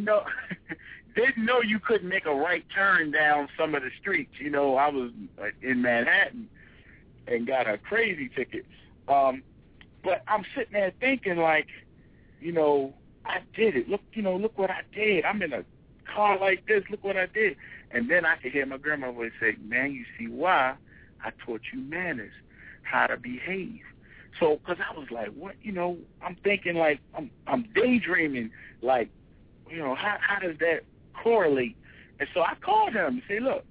know you couldn't make a right turn down some of the streets. You know, I was in Manhattan and got a crazy ticket. But I'm sitting there thinking, like, you know, I did it. Look, you know, look what I did. I'm in a car like this. Look what I did. And then I could hear my grandma would say, man, you see why I taught you manners, how to behave. So, because I was like, what, you know, I'm thinking like, I'm daydreaming, like, you know, how does that correlate? And so I called him and say, look,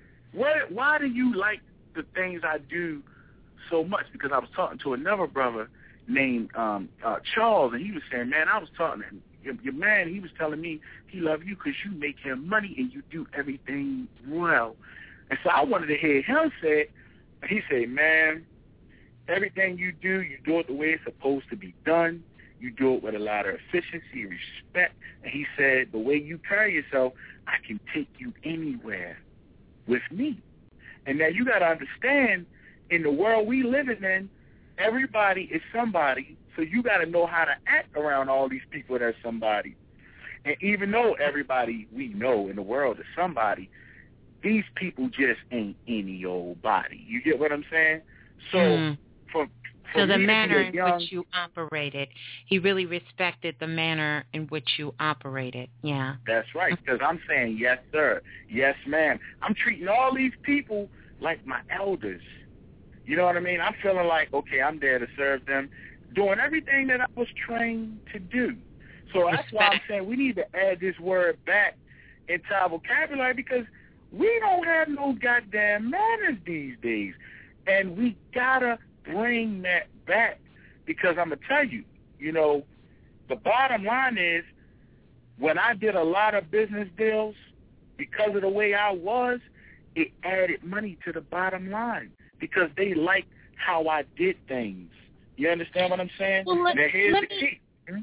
why do you like the things I do so much? Because I was talking to another brother named Charles, and he was saying, man, I was talking to him. Your man, he was telling me he loved you because you make him money and you do everything well. And so I wanted to hear him say it. And he said, man, everything you do it the way it's supposed to be done. You do it with a lot of efficiency, respect. And he said, the way you carry yourself, I can take you anywhere with me. And now you got to understand, in the world we living in, everybody is somebody, so you got to know how to act around all these people that's somebody. And even though everybody we know in the world is somebody, these people just ain't any old body. You get what I'm saying? So so the manner in which you operated, he really respected the manner in which you operated. Yeah. That's right, because I'm saying, yes, sir, yes, ma'am. I'm treating all these people like my elders. You know what I mean? I'm feeling like, okay, I'm there to serve them, doing everything that I was trained to do. So that's why I'm saying we need to add this word back into our vocabulary, because we don't have no goddamn manners these days. And we got to bring that back, because I'm going to tell you, you know, the bottom line is, when I did a lot of business deals, because of the way I was, it added money to the bottom line, because they liked how I did things. You understand what I'm saying? Well, now, here's the key.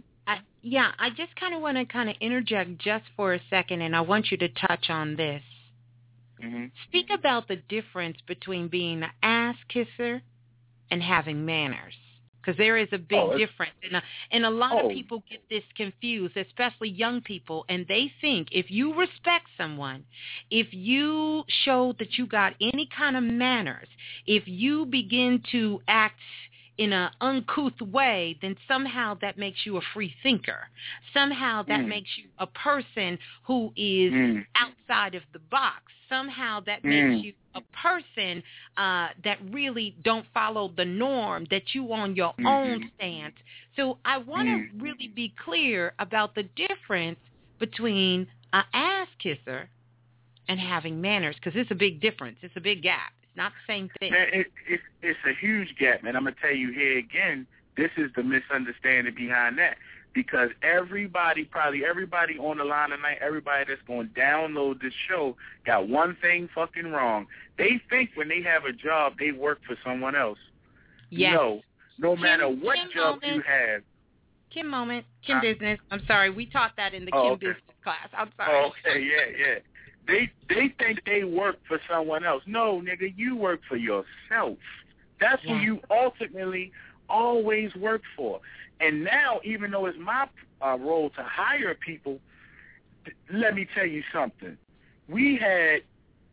I just kind of want to interject just for a second, and I want you to touch on this. Mm-hmm. Speak about the difference between being an ass kisser and having manners, because there is a big difference. And a lot of people get this confused, especially young people, and they think if you respect someone, if you show that you got any kind of manners, if you begin to act in an uncouth way, then somehow that makes you a free thinker. Somehow that makes you a person who is outside of the box. Somehow that makes you a person that really don't follow the norm, that you on your own stance. So I want to really be clear about the difference between an ass kisser and having manners, because it's a big difference. It's a big gap. Not the same thing. Man, it's a huge gap, man. I'm going to tell you here again, this is the misunderstanding behind that. Because probably everybody on the line tonight, everybody that's going to download this show got one thing fucking wrong. They think when they have a job, they work for someone else. Yes. No matter what job you have. Kim Business. I'm sorry. We taught that in the Kim Business class. I'm sorry. Okay, yeah. They think they work for someone else. No, nigga, you work for yourself. That's who you ultimately always work for. And now, even though it's my role to hire people, let me tell you something. We had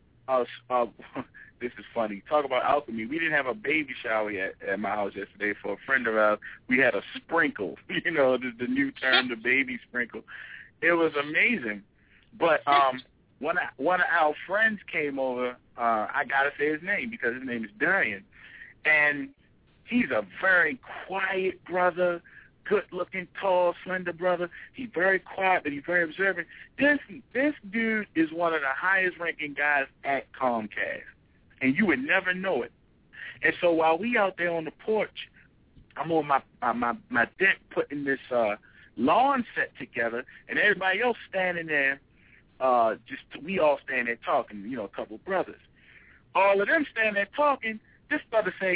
this is funny. Talk about alchemy. We didn't have a baby shower at my house yesterday for a friend of ours. We had a sprinkle. You know, the new term, the baby sprinkle. It was amazing. But one of our friends came over. I got to say his name because his name is Darian. And he's a very quiet brother, good-looking, tall, slender brother. He's very quiet, but he's very observant. This dude is one of the highest-ranking guys at Comcast, and you would never know it. And so while we out there on the porch, I'm on my deck putting this lawn set together, and everybody else standing there. We all standing there talking, you know, a couple of brothers. All of them standing there talking. This brother say,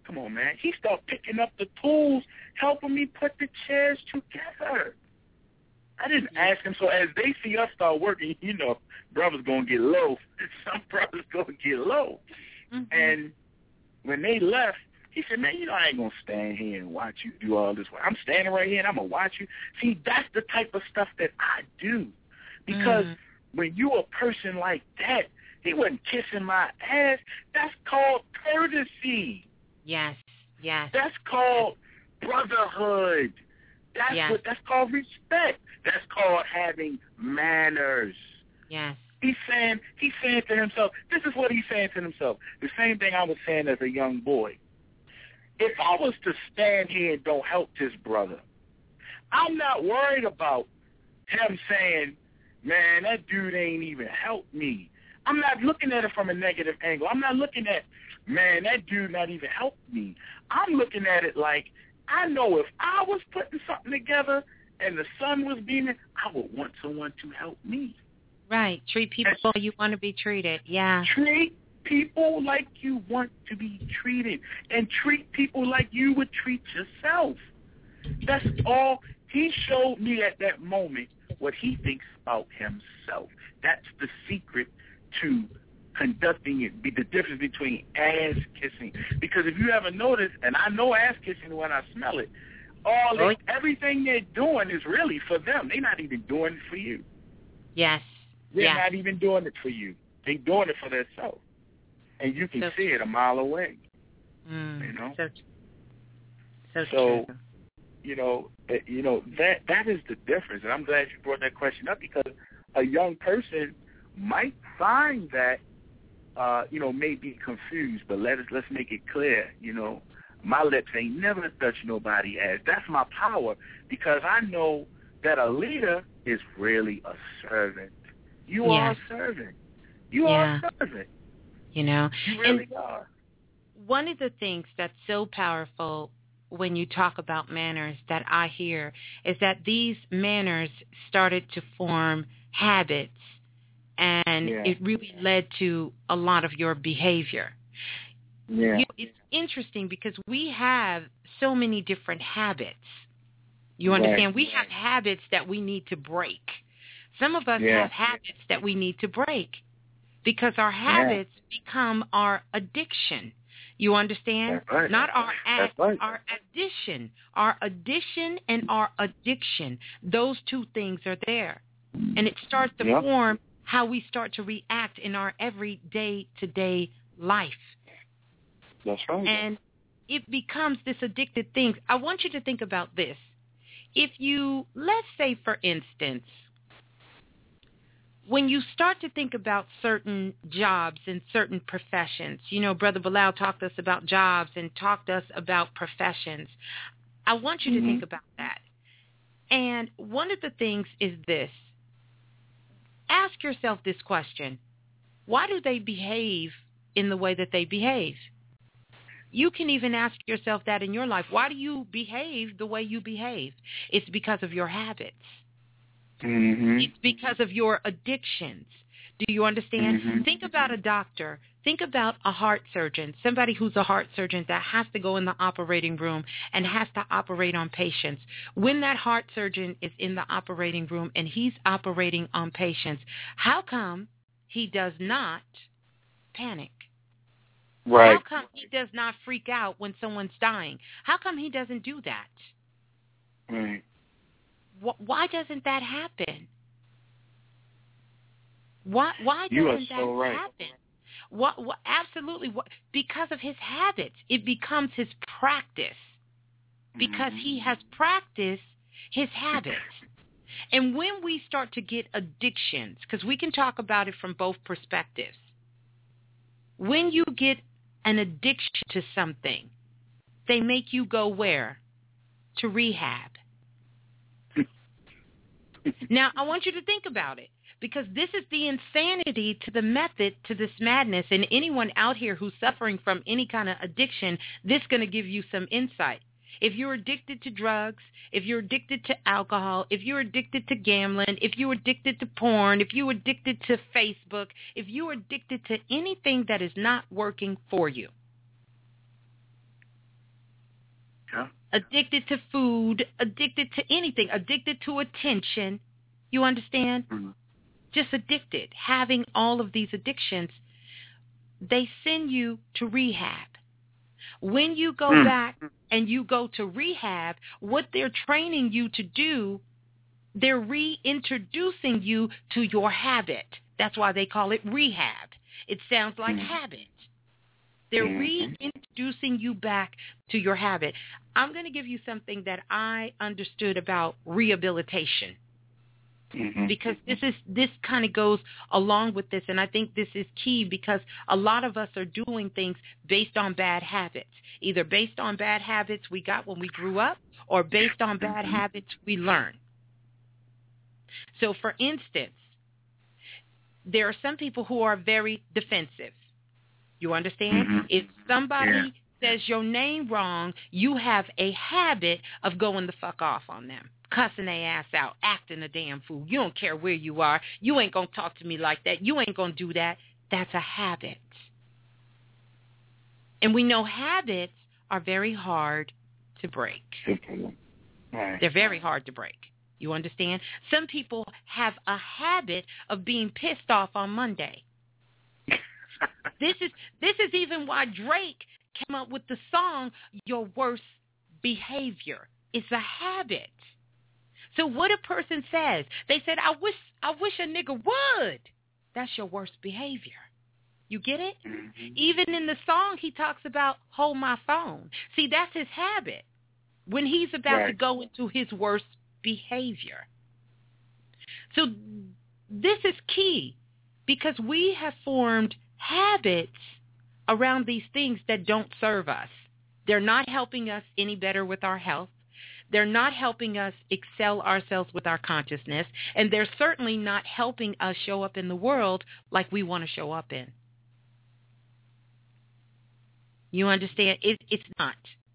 Come on, man. He started picking up the tools, helping me put the chairs together. I didn't ask him. So as they see us start working, you know, brothers going to get low. Some brothers going to get low. Mm-hmm. And when they left, he said, man, you know, I ain't going to stand here and watch you do all this work. I'm standing right here and I'm going to watch you. See, that's the type of stuff that I do. Because when you a person like that, he wasn't kissing my ass. That's called courtesy. Yes, yes. That's called brotherhood. That's called respect. That's called having manners. Yes. He's saying to himself, this is what he's saying to himself. The same thing I was saying as a young boy. If I was to stand here and don't help this brother, I'm not worried about him saying, man, that dude ain't even helped me. I'm not looking at it from a negative angle. I'm not looking at, man, that dude not even helped me. I'm looking at it like, I know if I was putting something together and the sun was beaming, I would want someone to help me. Right. Treat people how you want to be treated. Yeah. Treat people like you want to be treated, and treat people like you would treat yourself. That's all. He showed me at that moment what he thinks about himself. That's the secret to conducting it, be the difference between ass kissing. Because if you ever notice, and I know ass kissing when I smell it, everything they're doing is really for them. They're not even doing it for you. Yes. They're not even doing it for you. They're doing it for themselves. And you can see it a mile away. You know? So true. You know, that is the difference. And I'm glad you brought that question up, because a young person might find that, may be confused, but let's make it clear, my lips ain't never touched nobody ass. That's my power, because I know that a leader is really a servant. You are a servant. You are a servant. You know, you really are. One of the things that's so powerful when you talk about manners that I hear is that these manners started to form habits, and it really led to a lot of your behavior. Yeah. It's interesting because we have so many different habits. You understand? We have habits that we need to break. Some of us have habits that we need to break because our habits become our addiction. You understand? That's right. Not our right. our addition. Our addition and our addiction. Those two things are there. And it starts to form how we start to react in our everyday to-day life. That's right. And it becomes this addicted thing. I want you to think about this. If you, let's say, for instance, when you start to think about certain jobs and certain professions, Brother Bilal talked to us about jobs and talked to us about professions. I want you to think about that. And one of the things is this. Ask yourself this question. Why do they behave in the way that they behave? You can even ask yourself that in your life. Why do you behave the way you behave? It's because of your habits. It's because of your addictions. Do you understand? Think about a doctor. Think about a heart surgeon, somebody who's a heart surgeon that has to go in the operating room and has to operate on patients. When that heart surgeon is in the operating room and he's operating on patients, how come he does not panic? Right. How come he does not freak out when someone's dying? How come he doesn't do that? Right. Why doesn't that happen? Why you doesn't that so right. happen? Absolutely. Because of his habits. It becomes his practice. Because he has practiced his habits. And when we start to get addictions, because we can talk about it from both perspectives. When you get an addiction to something, they make you go where? To rehab. Now, I want you to think about it, because this is the insanity to the method to this madness. And anyone out here who's suffering from any kind of addiction, this is going to give you some insight. If you're addicted to drugs, if you're addicted to alcohol, if you're addicted to gambling, if you're addicted to porn, if you're addicted to Facebook, if you're addicted to anything that is not working for you, addicted to food, addicted to anything, addicted to attention. You understand? Mm-hmm. Just addicted. Having all of these addictions, they send you to rehab. When you go back and you go to rehab, what they're training you to do, they're reintroducing you to your habit. That's why they call it rehab. It sounds like habit. They're reintroducing you back to your habit. I'm going to give you something that I understood about rehabilitation. Because this kind of goes along with this, and I think this is key because a lot of us are doing things based on bad habits, either based on bad habits we got when we grew up or based on bad habits we learn. So, for instance, there are some people who are very defensive. You understand? If somebody says your name wrong, you have a habit of going the fuck off on them, cussing their ass out, acting a damn fool. You don't care where you are. You ain't going to talk to me like that. You ain't going to do that. That's a habit. And we know habits are very hard to break. They're very hard to break. You understand? Some people have a habit of being pissed off on Monday. This is even why Drake came up with the song Your Worst Behavior. It's a habit. So what a person says, they said, I wish a nigga would. That's your worst behavior. You get it? Even in the song, he talks about hold my phone. See, that's his habit when he's about to go into his worst behavior. So this is key because we have formed habits around these things that don't serve us. They're not helping us any better with our health. They're not helping us excel ourselves with our consciousness, and they're certainly not helping us show up in the world like we want to show up in. You understand? It's not.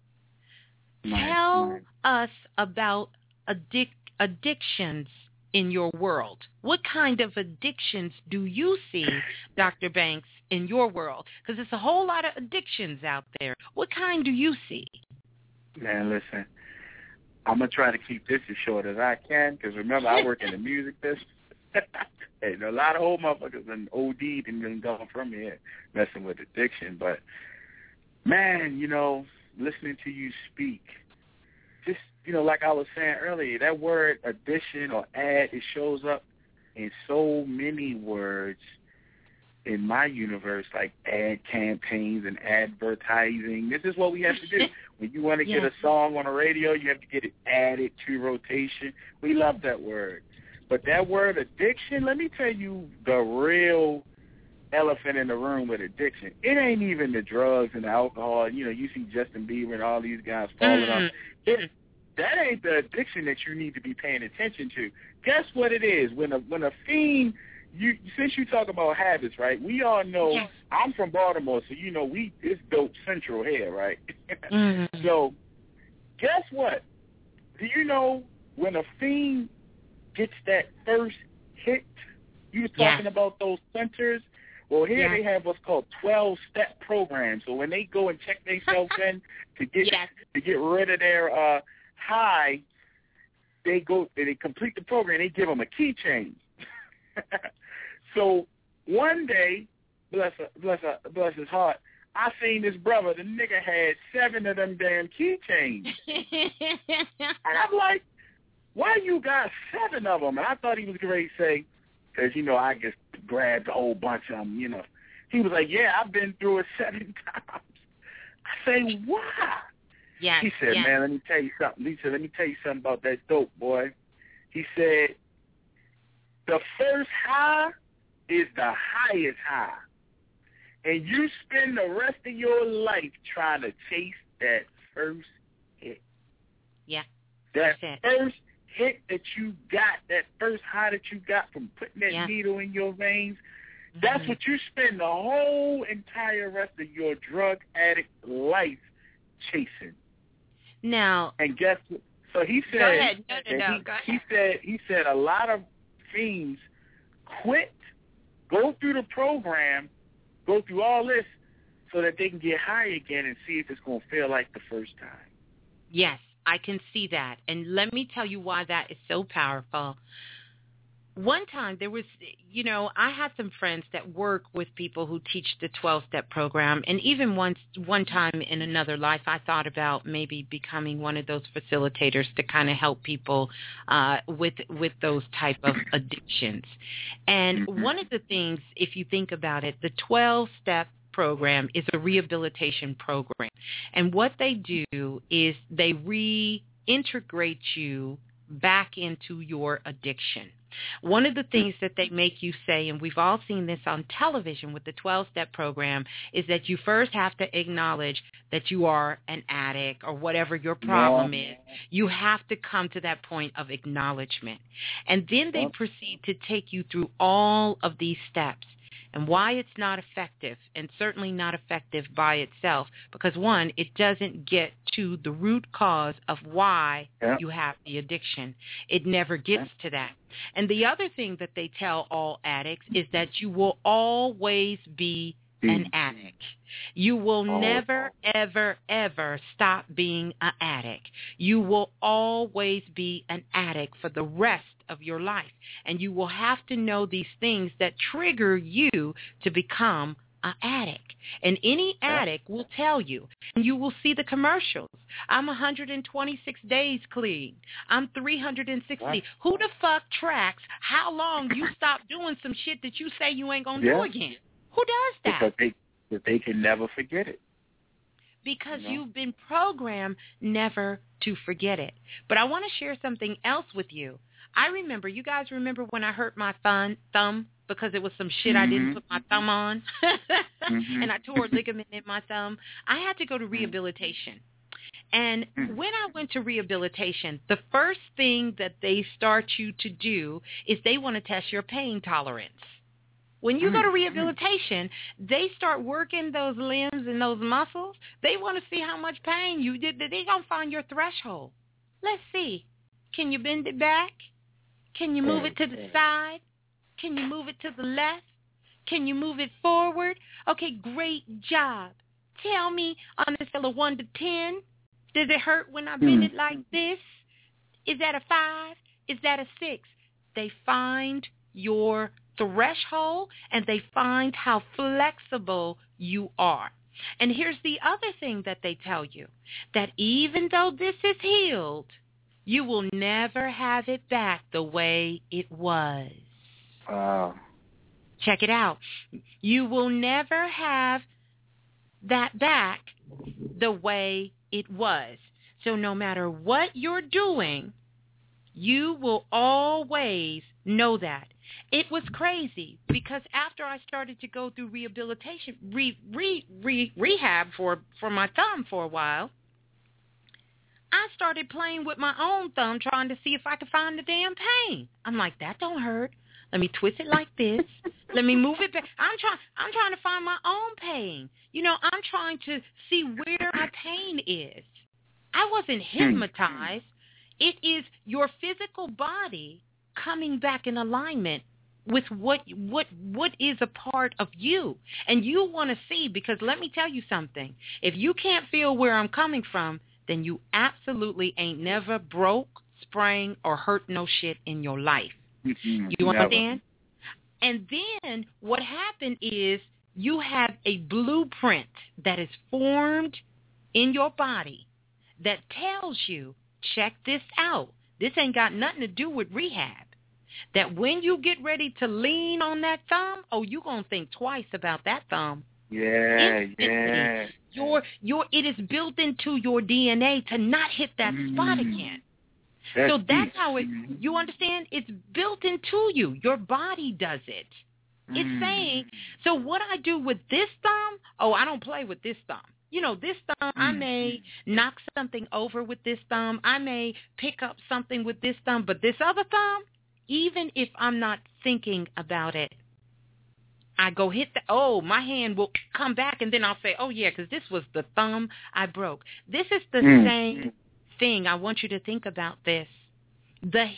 Tell us about addictions in your world. What kind of addictions do you see, Dr. Banks, in your world? Because there's a whole lot of addictions out there. What kind do you see? Man, listen, I'm going to try to keep this as short as I can because, remember, I work in the music business. Hey, a lot of old motherfuckers and OD'd and been gone from here messing with addiction. But, man, listening to you speak, just, like I was saying earlier, that word addition or ad, it shows up in so many words in my universe, like ad campaigns and advertising. This is what we have to do. When you want to get a song on the radio, you have to get it added to rotation. We love that word. But that word addiction, let me tell you the real elephant in the room with addiction. It ain't even the drugs and the alcohol. You see Justin Bieber and all these guys falling off. That ain't the addiction that you need to be paying attention to. Guess what it is? When a fiend, since you talk about habits, right? We all know. Yes. I'm from Baltimore, so it's dope central here, right? So, guess what? Do you know when a fiend gets that first hit? You were talking about those centers. Well, here they have what's called 12-step programs. So when they go and check themselves in to get rid of their high, they complete the program. They give them a keychain. So one day, bless his heart, I seen this brother. The nigga had 7 of them damn keychains, and I'm like, why you got 7 of them? And I thought he was going to say, because I just grabbed a whole bunch of them. He was like, yeah, I've been through it 7 times. I say, why? Yeah. He said, man, let me tell you something. He said, let me tell you something about that dope, boy. He said, the first high is the highest high. And you spend the rest of your life trying to chase that first hit. Yeah. That first hit that you got, that first high that you got from putting that needle in your veins, that's what you spend the whole entire rest of your drug addict life chasing. Now, and guess what? So he said, go ahead. No, go ahead. He said a lot of fiends quit, go through the program, go through all this so that they can get high again and see if it's going to feel like the first time. Yes, I can see that. And let me tell you why that is so powerful. One time there was, I had some friends that work with people who teach the 12-step program. And even one time in another life, I thought about maybe becoming one of those facilitators to kind of help people with those type of addictions. And one of the things, if you think about it, the 12-step program is a rehabilitation program. And what they do is they reintegrate you back into your addiction. One of the things that they make you say, and we've all seen this on television with the 12-step program, is that you first have to acknowledge that you are an addict or whatever your problem is. You have to come to that point of acknowledgement. And then they proceed to take you through all of these steps and why it's not effective, and certainly not effective by itself, because, one, it doesn't get to the root cause of why you have the addiction. It never gets to that. And the other thing that they tell all addicts is that you will always be an addict. You will never, ever, ever stop being an addict. You will always be an addict for the rest of your life. And you will have to know these things that trigger you to become an addict. And any addict will tell you, and you will see the commercials. I'm 126 days clean. I'm 360. Who the fuck tracks how long you stop doing some shit that you say you ain't going to do again? Who does that? Because they can never forget it. Because you've been programmed never to forget it. But I want to share something else with you. I remember, you guys remember when I hurt my thumb because it was some shit I didn't put my thumb on? And I tore a ligament in my thumb. I had to go to rehabilitation. And when I went to rehabilitation, the first thing that they start you to do is they want to test your pain tolerance. When you go to rehabilitation, they start working those limbs and those muscles. They want to see how much pain you did. They're going to find your threshold. Let's see. Can you bend it back? Can you move it to the side? Can you move it to the left? Can you move it forward? Okay, great job. Tell me on a scale of 1 to 10, does it hurt when I bend it like this? Is that a 5? Is that a 6? They find your threshold, and they find how flexible you are. And here's the other thing that they tell you, that even though this is healed, you will never have it back the way it was. Check it out. You will never have that back the way it was. So no matter what you're doing, you will always know that. It was crazy because after I started to go through rehabilitation, rehab for my thumb for a while, I started playing with my own thumb trying to see if I could find the damn pain. I'm like, that don't hurt. Let me twist it like this. Let me move it back. I'm trying to find my own pain. I'm trying to see where my pain is. I wasn't hypnotized. It is your physical body coming back in alignment with what is a part of you. And you want to see, because let me tell you something. If you can't feel where I'm coming from, then you absolutely ain't never broke, sprang, or hurt no shit in your life. You understand? And then what happened is you have a blueprint that is formed in your body that tells you, check this out. This ain't got nothing to do with rehab. That when you get ready to lean on that thumb, you're going to think twice about that thumb. Yeah. It is built into your DNA to not hit that spot again. That's how you understand? It's built into you. Your body does it. It's saying, so what I do with this thumb, I don't play with this thumb. This thumb, I may knock something over with this thumb. I may pick up something with this thumb. But this other thumb, even if I'm not thinking about it, I go hit my hand will come back, and then I'll say, because this was the thumb I broke. This is the same thing. I want you to think about this. The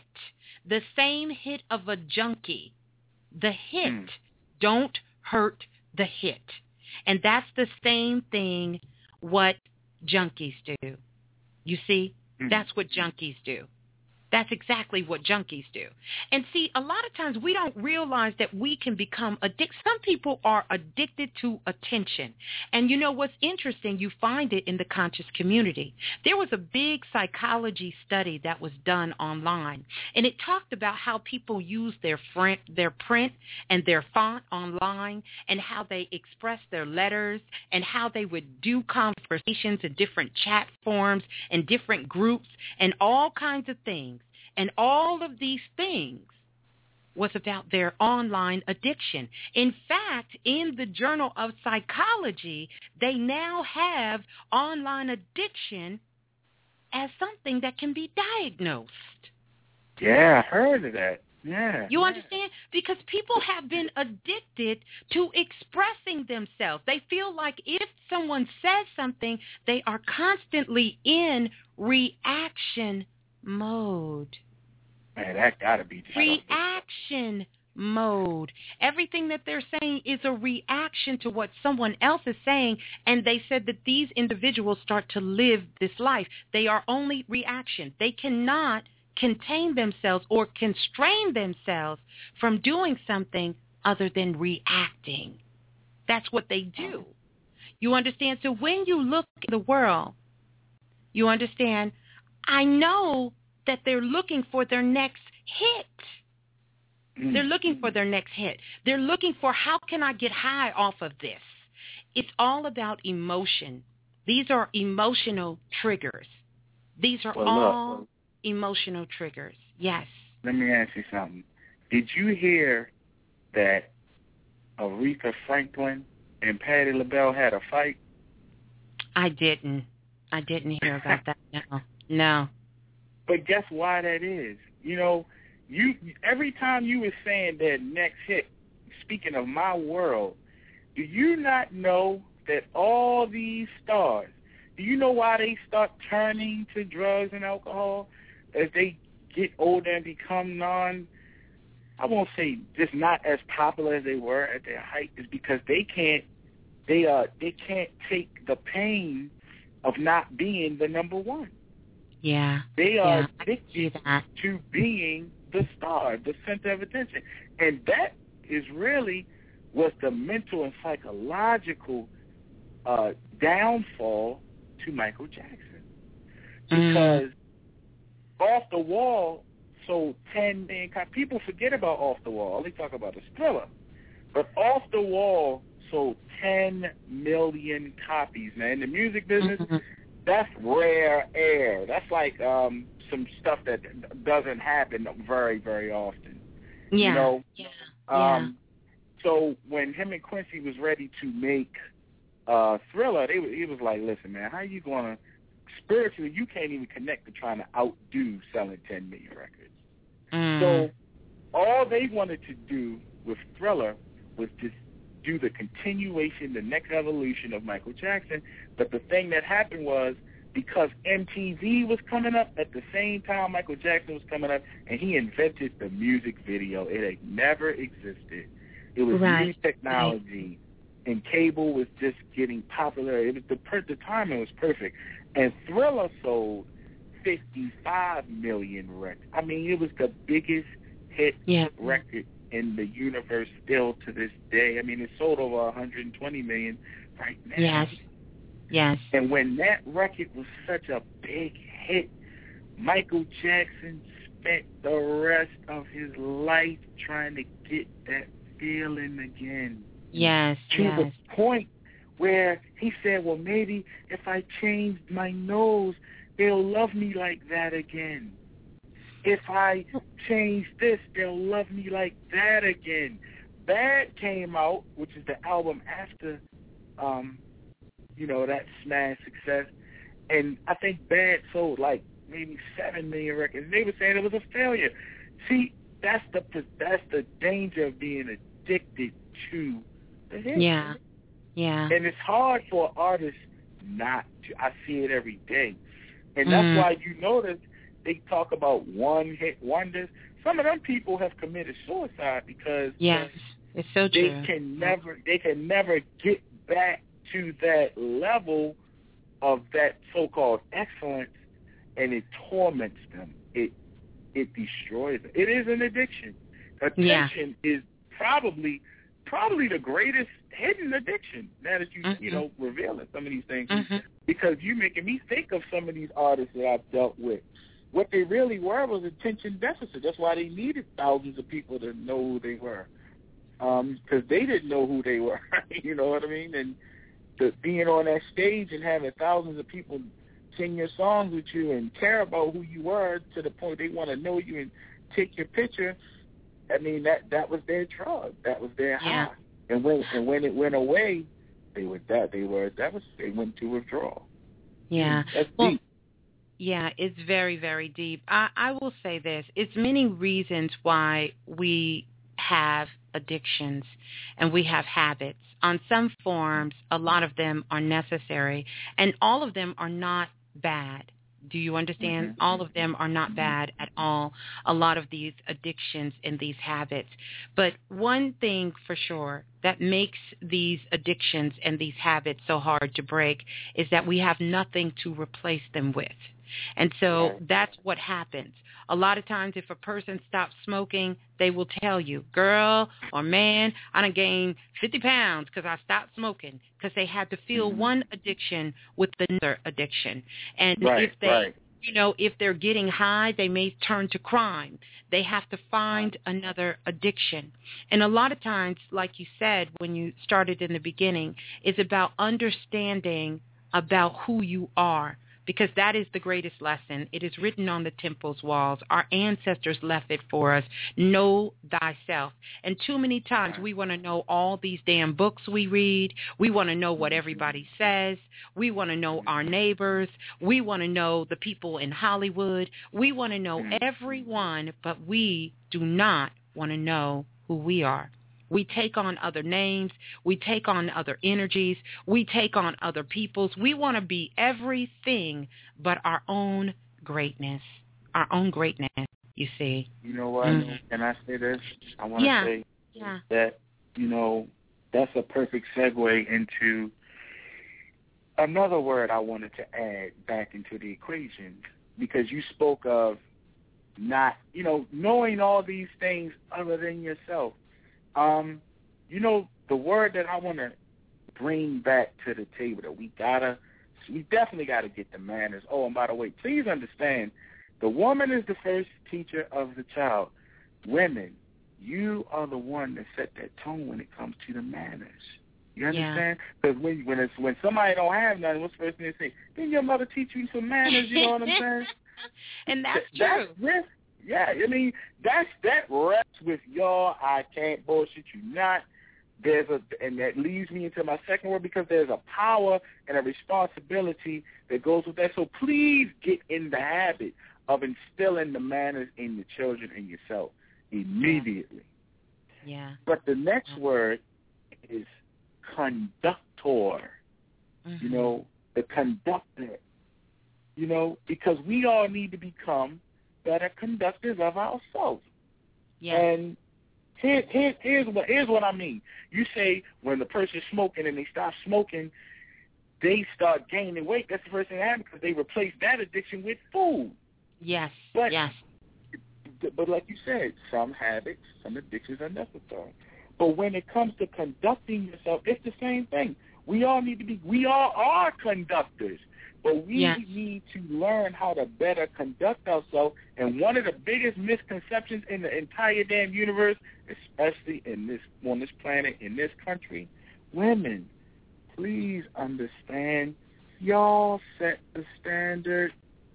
same hit of a junkie, the hit don't hurt the hit. And that's the same thing what junkies do. You see, That's what junkies do. That's exactly what junkies do. And see, a lot of times we don't realize that we can become addicted. Some people are addicted to attention. And you know what's interesting? You find it in the conscious community. There was a big psychology study that was done online, and it talked about how people use their print and their font online, and how they express their letters, and how they would do conversations in different chat forms and different groups and all kinds of things. And all of these things was about their online addiction. In fact, in the Journal of Psychology, they now have online addiction as something that can be diagnosed. Yeah, I heard of that. Yeah. You understand? Because people have been addicted to expressing themselves. They feel like if someone says something, they are constantly in reaction mode. Man, that gotta be reaction mode. Everything that they're saying is a reaction to what someone else is saying, and they said that these individuals start to live this life. They are only reaction. They cannot contain themselves or constrain themselves from doing something other than reacting. That's what they do. You understand? So when you look at the world, you understand, I know that they're looking for their next hit. They're looking for their next hit. They're looking for, how can I get high off of this? It's all about emotion. These are emotional triggers. These are all emotional triggers. Yes. Let me ask you something. Did you hear that Aretha Franklin and Patti LaBelle had a fight? I didn't hear about that. No. But guess why that is? You know, you every time you were saying that next hit, speaking of My World, do you not know that all these stars, do you know why they start turning to drugs and alcohol as they get older and become I won't say just not as popular as they were at their height, is because they can't take the pain of not being the number one. Yeah. They are addicted to being the star, the center of attention. And that is really was the mental and psychological downfall to Michael Jackson. Because Off the Wall sold 10 million copies. People forget about Off the Wall. All they talk about is Thriller. But Off the Wall sold 10 million copies. Now, in the music business, that's rare air. That's like some stuff that doesn't happen very, very often. Yeah. You know? Yeah. So when him and Quincy was ready to make Thriller, he was like, listen, man, how you going to, spiritually, you can't even connect to trying to outdo selling 10 million records. So all they wanted to do with Thriller was just do the continuation, the next evolution of Michael Jackson. But the thing that happened was, because MTV was coming up at the same time Michael Jackson was coming up, and he invented the music video. It had never existed. It was new technology, and cable was just getting popular. It was the timing was perfect. And Thriller sold 55 million records. I mean, it was the biggest hit record in the universe still to this day. I mean, it sold over 120 million right now. Yes. And when that record was such a big hit, Michael Jackson spent the rest of his life trying to get that feeling again. Yes. To the point where he said, well, maybe if I changed my nose, they'll love me like that again. If I change this, they'll love me like that again. Bad came out, which is the album after, that smash success. And I think Bad sold like maybe 7 million records. They were saying it was a failure. See, that's the danger of being addicted to the hit. Yeah. And it's hard for artists not to. I see it every day. And that's why you notice they talk about one-hit wonders. Some of them people have committed suicide because it's so true. They can never get back to that level of that so-called excellence and it torments them. It destroys them. It is an addiction. Attention is probably the greatest hidden addiction. Now that you know, revealing some of these things, because you're making me think of some of these artists that I've dealt with. What they really were was attention deficit. That's why they needed thousands of people to know who they were, because they didn't know who they were. You know what I mean? And being on that stage and having thousands of people sing your songs with you and care about who you were to the point they want to know you and take your picture. I mean, that was their drug. That was their high. And when it went away, they went to withdrawal. Yeah. That's deep. Yeah, it's very, very deep. I will say this. It's many reasons why we have addictions and we have habits. On some forms, a lot of them are necessary, and all of them are not bad. Do you understand? All of them are not bad at all, a lot of these addictions and these habits. But one thing for sure that makes these addictions and these habits so hard to break is that we have nothing to replace them with. And so that's what happens. A lot of times if a person stops smoking, they will tell you, girl or man, I done gained 50 pounds because I stopped smoking, because they had to fill one addiction with another addiction. And if they, you know, if they're getting high, they may turn to crime. They have to find another addiction. And a lot of times, like you said when you started in the beginning, it's about understanding about who you are. Because that is the greatest lesson. It is written on the temple's walls. Our ancestors left it for us. Know thyself. And too many times we want to know all these damn books we read. We want to know what everybody says. We want to know our neighbors. We want to know the people in Hollywood. We want to know everyone, but we do not want to know who we are. We take on other names. We take on other energies. We take on other people's. We want to be everything but our own greatness. Our own greatness, you see. You know what? Can I say this? I want to say that, you know, that's a perfect segue into another word I wanted to add back into the equation, because you spoke of not, you know, knowing all these things other than yourself. You know, the word that I want to bring back to the table that we definitely got to get the manners. Oh, and by the way, please understand, the woman is the first teacher of the child. Women, you are the one that set that tone when it comes to the manners. You understand? Because when somebody don't have nothing, what's the first thing they say? Didn't your mother teach you some manners? You know what I'm saying? And that's true. Yeah, I mean, that rests with y'all. I can't bullshit you not. And that leads me into my second word, because there's a power and a responsibility that goes with that. So please get in the habit of instilling the manners in your children and yourself immediately. Yeah. But the next word is conductor. You know, the conductor. You know, because we all need to become better conductors of ourselves. Yeah. And here's what I mean. You say when the person's smoking and they stop smoking, they start gaining weight. That's the first thing that happens, because they replace that addiction with food. Yes. But like you said, some habits, some addictions are necessary. But when it comes to conducting yourself, it's the same thing. We all are conductors. But we need to learn how to better conduct ourselves. And one of the biggest misconceptions in the entire damn universe, especially on this planet, in this country, women, please understand, y'all set the standard.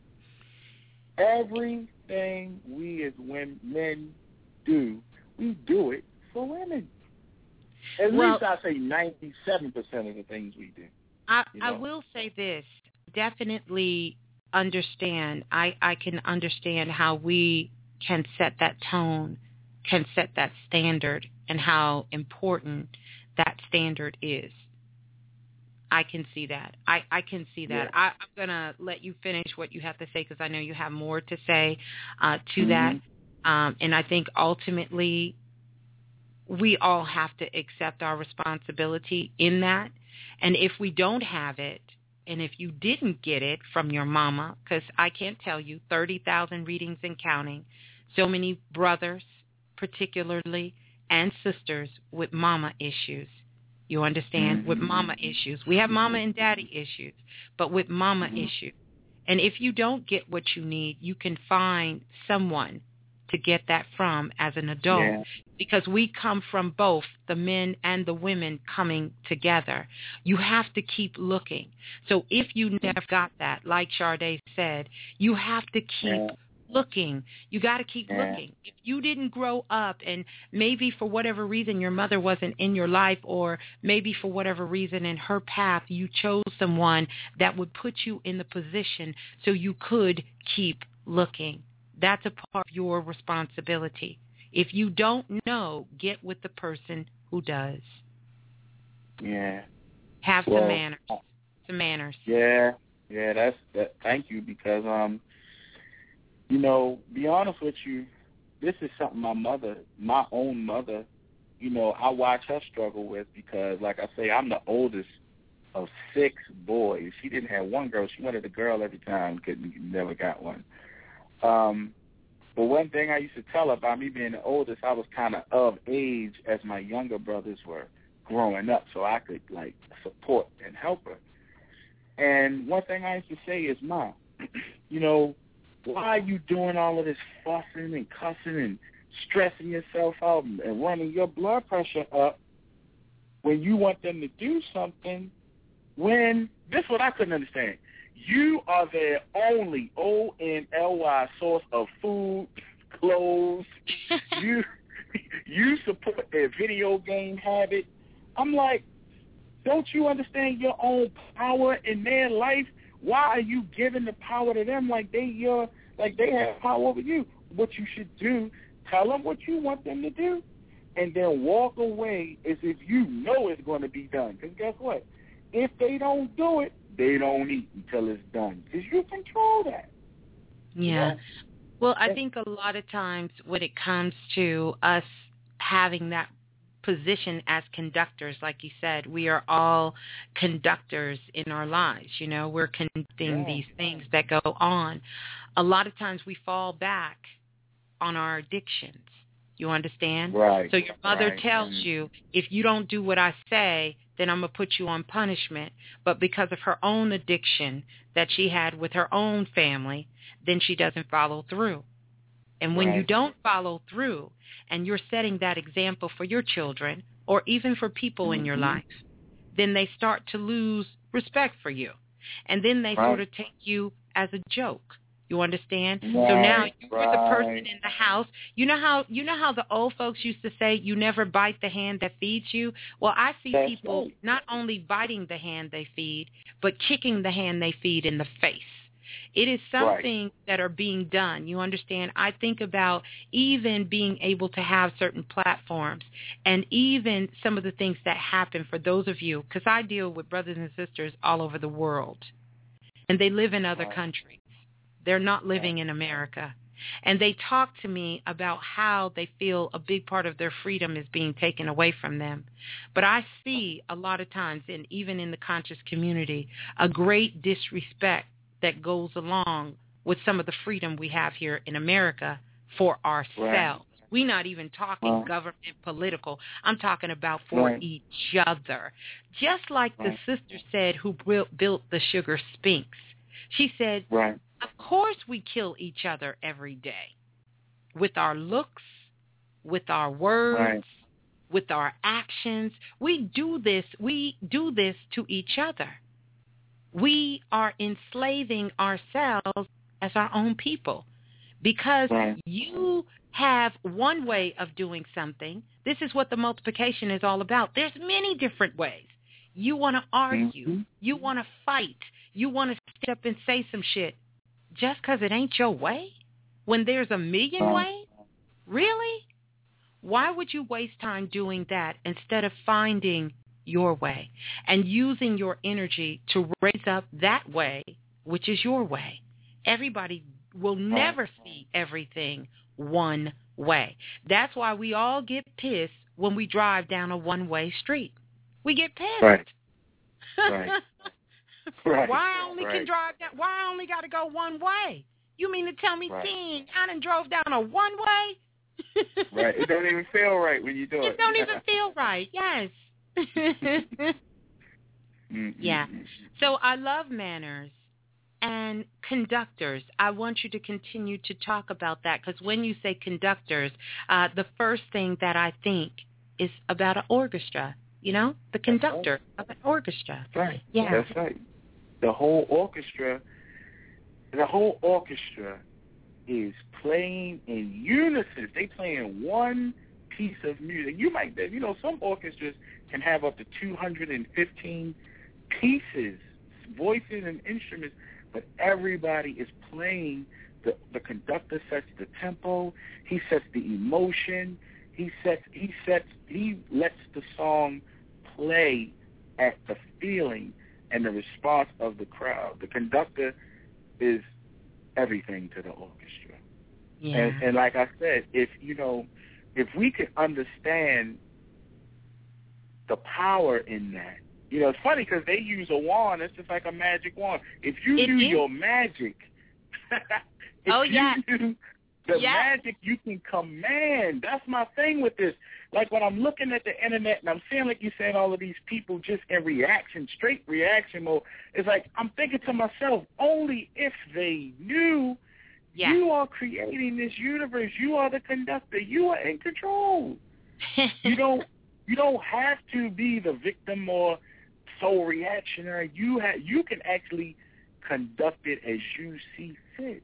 Everything we as men do, we do it for women. At least I say 97% of the things we do. I will say this. Definitely understand. I can understand how we can set that tone, can set that standard, and how important that standard is. I can see that. I can see that. I'm going to let you finish what you have to say, because I know you have more to say to that. And I think ultimately we all have to accept our responsibility in that. And if we don't have it, And if you didn't get it from your mama, because I can't tell you, 30,000 readings and counting, so many brothers particularly and sisters with mama issues. You understand? With mama issues. We have mama and daddy issues, but with mama issues. And if you don't get what you need, you can find someone to get that from as an adult, because we come from both the men and the women coming together. You have to keep looking. So if you never got that, like Sade said, you have to keep looking. You got to keep looking. If you didn't grow up and maybe for whatever reason your mother wasn't in your life, or maybe for whatever reason in her path you chose someone that would put you in the position so you could keep looking. That's a part of your responsibility. If you don't know, get with the person who does. Yeah. Have some manners. Some manners. Yeah. That's that. Thank you, because you know, be honest with you, this is something my own mother, you know, I watch her struggle with, because, like I say, I'm the oldest of 6 boys. She didn't have one girl. She wanted a girl every time, never got one. But one thing I used to tell her about me being the oldest, I was kind of age as my younger brothers were growing up, so I could, like, support and help her. And one thing I used to say is, Mom, you know, why are you doing all of this fussing and cussing and stressing yourself out and running your blood pressure up when you want them to do something, when this is what I couldn't understand. You are their only ONLY source of food, clothes. You support their video game habit. I'm like, don't you understand your own power in their life? Why are you giving the power to them like they have power over you? What you should do, tell them what you want them to do, and then walk away as if you know it's going to be done. Because guess what? If they don't do it, they don't eat until it's done, because you control that. Yeah. Well, I think a lot of times when it comes to us having that position as conductors, like you said, we are all conductors in our lives. You know, we're conducting these things that go on. A lot of times we fall back on our addictions. You understand? Right. So your mother tells you, if you don't do what I say, then I'm going to put you on punishment. But because of her own addiction that she had with her own family, then she doesn't follow through. And when you don't follow through and you're setting that example for your children or even for people in your life, then they start to lose respect for you. And then they sort of take you as a joke. You understand? So now you were the person in the house. You know how the old folks used to say, you never bite the hand that feeds you? Well, I see people not only biting the hand they feed, but kicking the hand they feed in the face. It is something that are being done. You understand? I think about even being able to have certain platforms and even some of the things that happen for those of you, because I deal with brothers and sisters all over the world, and they live in other countries. They're not living in America. And they talk to me about how they feel a big part of their freedom is being taken away from them. But I see a lot of times, and even in the conscious community, a great disrespect that goes along with some of the freedom we have here in America for ourselves. We're not even talking government political. I'm talking about for each other. Just like the sister said who built the Sugar Sphinx. She said, of course we kill each other every day with our looks, with our words, with our actions. We do this to each other. We are enslaving ourselves as our own people because you have one way of doing something. This is what the multiplication is all about. There's many different ways. You want to argue. You want to fight. You want to stand up and say some shit just because it ain't your way when there's a million ways? Really? Why would you waste time doing that instead of finding your way and using your energy to raise up that way, which is your way? Everybody will never see everything one way. That's why we all get pissed when we drive down a one-way street. We get pissed. Right. Why I only can drive down? Why I only got to go one way? You mean to tell me, Teen, I done drove down a one way? Right. It don't even feel right when you do it. It don't even feel right. Yes. Yeah. So I love manners and conductors. I want you to continue to talk about that, because when you say conductors, the first thing that I think is about an orchestra. You know, the conductor of an orchestra. Right. Yeah. That's right. The whole orchestra is playing in unison. They playing one piece of music. You might, some orchestras can have up to 215 pieces, voices and instruments, but everybody is playing. The conductor sets the tempo. He sets the emotion. He lets the song play at the feeling and the response of the crowd. The conductor is everything to the orchestra. Yeah. And like I said, if we could understand the power in that, it's funny because they use a wand. It's just like a magic wand. If you knew your magic, knew the magic, you can command. That's my thing with this. Like when I'm looking at the internet and I'm seeing, like you said, all of these people just in reaction, straight reaction mode, it's like I'm thinking to myself, only if they knew you are creating this universe. You are the conductor. You are in control. You don't have to be the victim or so reactionary. You can actually conduct it as you see fit.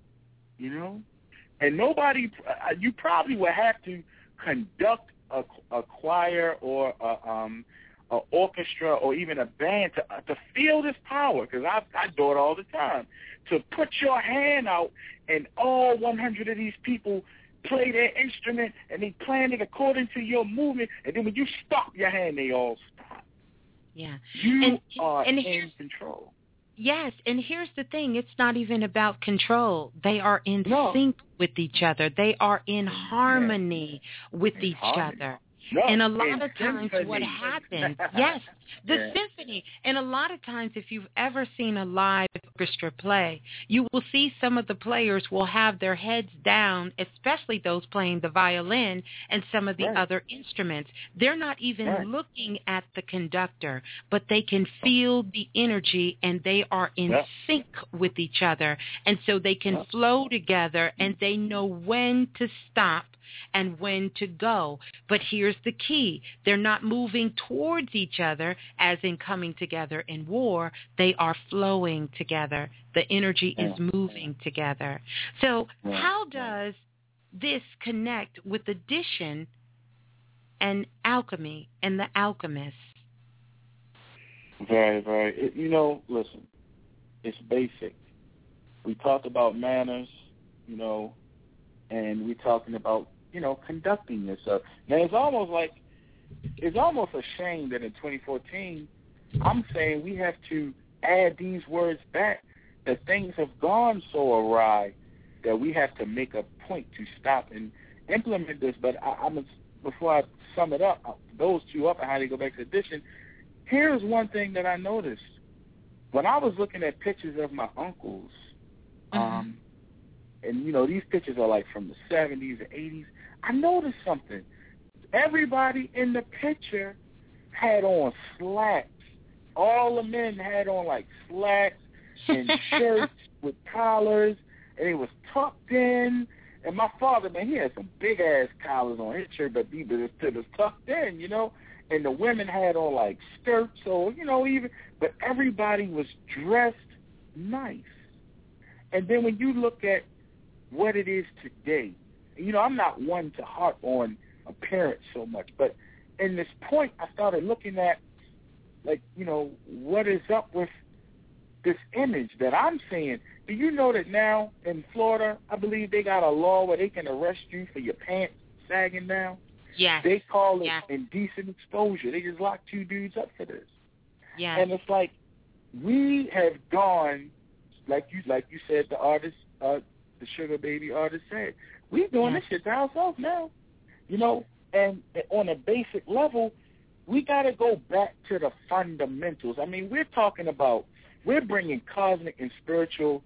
And nobody, you probably would have to conduct a choir or a orchestra or even a band to feel this power, because I do it all the time. To put your hand out and all 100 of these people play their instrument and they playing it according to your movement, and then when you stop your hand, they all stop. Yeah. You are in control. Yes, and here's the thing. It's not even about control. They are in sync with each other. They are in harmony with each other. No, and a lot of times symphony. what happens, the symphony. And a lot of times if you've ever seen a live orchestra play, you will see some of the players will have their heads down, especially those playing the violin and some of the other instruments. They're not even looking at the conductor, but they can feel the energy and they are in sync with each other. And so they can flow together and they know when to stop and when to go. But here's the key. They're not moving towards each other as in coming together in war. They are flowing together. The energy is moving together. So how does this connect with addition and alchemy and the alchemists? Very, very. Listen, it's basic. We talked about manners, and we're talking about conducting yourself. Now, it's almost a shame that in 2014, I'm saying we have to add these words back, that things have gone so awry that we have to make a point to stop and implement this. But before I sum it up, those two up and how they go back to addition, here's one thing that I noticed. When I was looking at pictures of my uncles, and, these pictures are like from the 70s and 80s, I noticed something. Everybody in the picture had on slacks. All the men had on like slacks and shirts with collars, and it was tucked in. And my father, man, he had some big-ass collars on his shirt, but it was tucked in, And the women had on like skirts, so, but everybody was dressed nice. And then when you look at what it is today, I'm not one to harp on appearance so much, but in this point, I started looking at, what is up with this image that I'm seeing. Do you know that now in Florida, I believe they got a law where they can arrest you for your pants sagging down? Yes. They call it indecent exposure. They just locked 2 dudes up for this. Yeah. And it's like we have gone, like you said, the artist, the Sugar Baby artist said, we're doing this shit to ourselves now, and on a basic level, we got to go back to the fundamentals. I mean, we're talking about we're bringing cosmic and spiritual,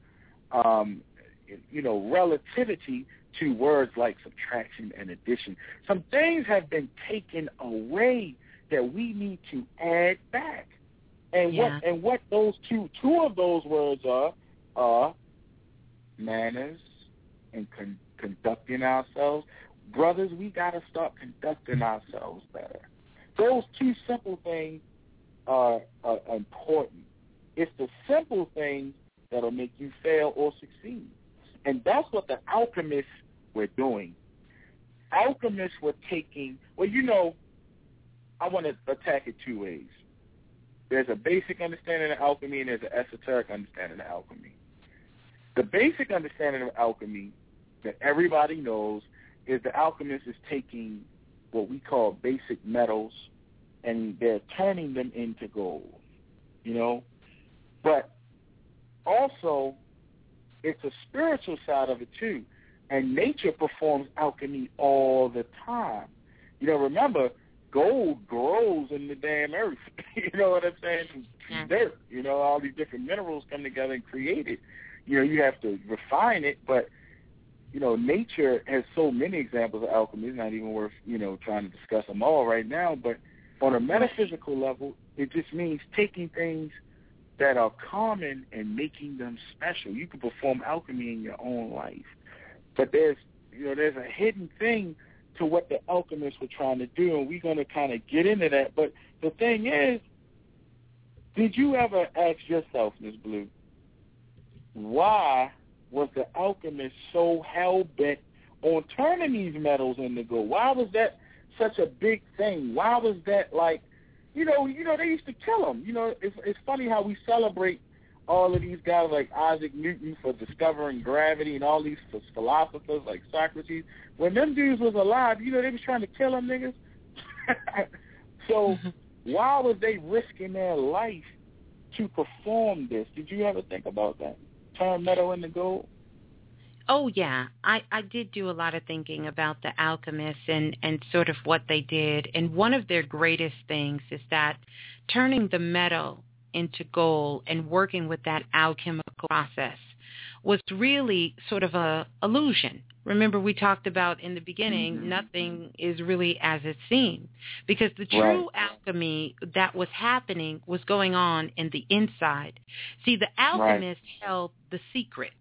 relativity to words like subtraction and addition. Some things have been taken away that we need to add back. And what those two of those words are manners and conducting ourselves. Brothers, we got to start conducting ourselves better. Those two simple things are important. It's the simple things that'll make you fail or succeed. And that's what the alchemists were doing. Alchemists were taking, I want to attack it two ways. There's a basic understanding of alchemy and there's an esoteric understanding of alchemy. The basic understanding of alchemy that everybody knows is the alchemist is taking what we call basic metals and they're turning them into gold, But also, it's a spiritual side of it too. And nature performs alchemy all the time. Remember, gold grows in the damn earth. You know what I'm saying? From dirt. All these different minerals come together and create it. You have to refine it, but, nature has so many examples of alchemy. It's not even worth, trying to discuss them all right now. But on a metaphysical level, it just means taking things that are common and making them special. You can perform alchemy in your own life. But there's a hidden thing to what the alchemists were trying to do, and we're going to kind of get into that. But the thing is, did you ever ask yourself, Ms. Blue, why was the alchemist so hell-bent on turning these metals into gold? Why was that such a big thing? Why was that like, they used to kill them. It's funny how we celebrate all of these guys like Isaac Newton for discovering gravity and all these philosophers like Socrates. When them dudes was alive, they was trying to kill them niggas. So why was they risking their life to perform this? Did you ever think about that? Turn metal into gold? Oh, yeah. I did do a lot of thinking about the alchemists and sort of what they did. And one of their greatest things is that turning the metal into gold and working with that alchemical process was really sort of a illusion. Remember, we talked about in the beginning, nothing is really as it seems, because the true alchemy that was happening was going on in the inside. See, the alchemists held the secrets.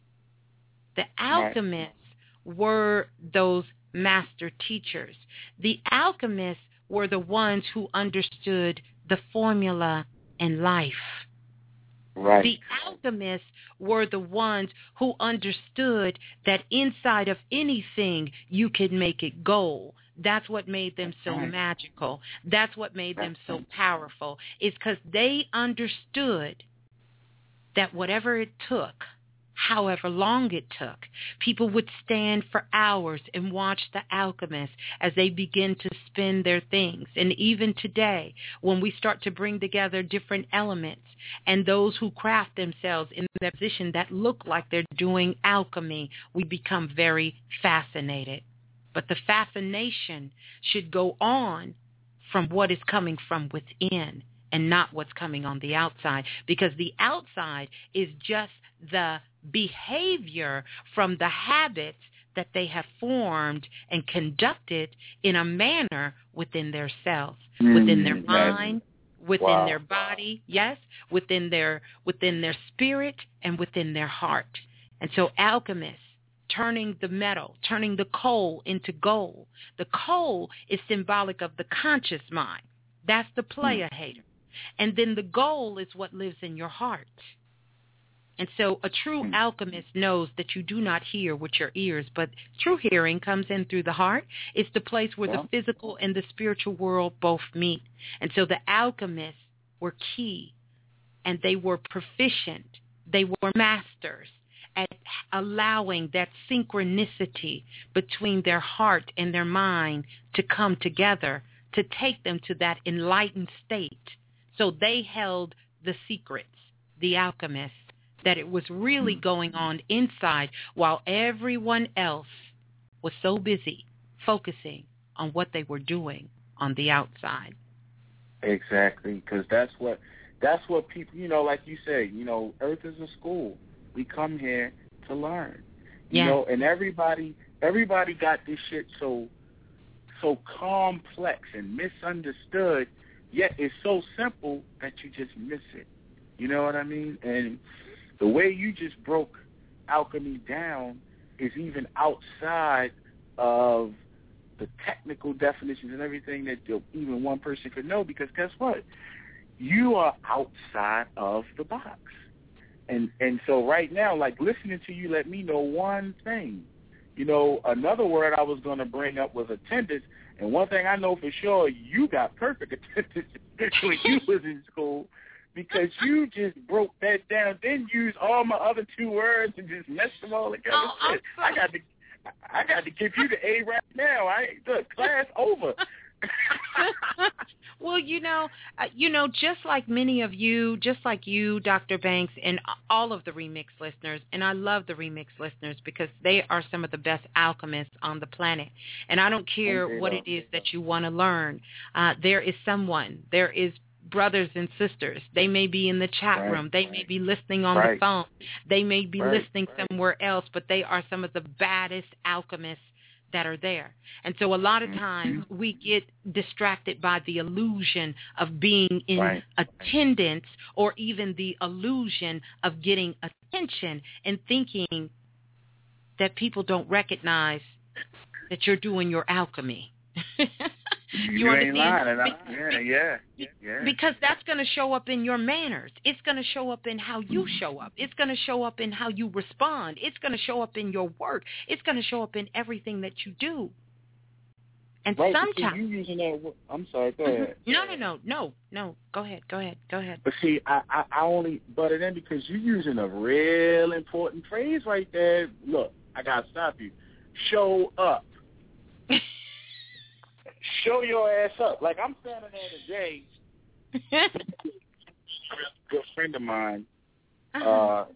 The alchemists were those master teachers. The alchemists were the ones who understood the formula in life. Right. The alchemists were the ones who understood that inside of anything you could make it gold. That's what made them so magical. That's what made them so powerful. It's because they understood that whatever it took, however long it took, people would stand for hours and watch the alchemists as they begin to spin their things. And even today, when we start to bring together different elements and those who craft themselves in their position that look like they're doing alchemy, we become very fascinated. But the fascination should go on from what is coming from within and not what's coming on the outside, because the outside is just the behavior from the habits that they have formed and conducted in a manner within their selves, within their mind, within their body, within their spirit and within their heart. And so alchemists, turning the metal, turning the coal into gold. The coal is symbolic of the conscious mind. That's the player hater. And then the gold is what lives in your heart. And so a true alchemist knows that you do not hear with your ears, but true hearing comes in through the heart. It's the place where the physical and the spiritual world both meet. And so the alchemists were key, and they were proficient. They were masters at allowing that synchronicity between their heart and their mind to come together, to take them to that enlightened state. So they held the secrets, the alchemists, that it was really going on inside while everyone else was so busy focusing on what they were doing on the outside. Exactly, because that's what that's what people, like you say, Earth is a school. We come here to learn, you know, and everybody got this shit so complex and misunderstood, yet it's so simple that you just miss it. You know what I mean? And the way you just broke alchemy down is even outside of the technical definitions and everything that even one person could know, because guess what? You are outside of the box. And so right now, like listening to you let me know one thing. Another word I was going to bring up was attendance, and one thing I know for sure, you got perfect attendance when you was in school, because you just broke that down, then used all my other two words and just messed them all together. Oh, I got to give you the A right now. Look, class over. Well, just like many of you, just like you, Dr. Banks, and all of the Remix listeners, and I love the Remix listeners because they are some of the best alchemists on the planet. And I don't care what it is that you want to learn. There is brothers and sisters. They may be in the chat room. They may be listening on the phone. They may be listening somewhere else, but they are some of the baddest alchemists that are there. And so a lot of times we get distracted by the illusion of being in attendance, or even the illusion of getting attention, and thinking that people don't recognize that you're doing your alchemy. You understand? Because that's going to show up in your manners. It's going to show up in how you show up. It's going to show up in how you respond. It's going to show up in your work. It's going to show up in everything that you do. And sometimes you using that. I'm sorry. Go ahead. No. Go ahead. But see, I only butted in because you're using a real important phrase right there. Look, I gotta stop you. Show up. Show your ass up. Like, I'm standing there today. A good friend of mine, because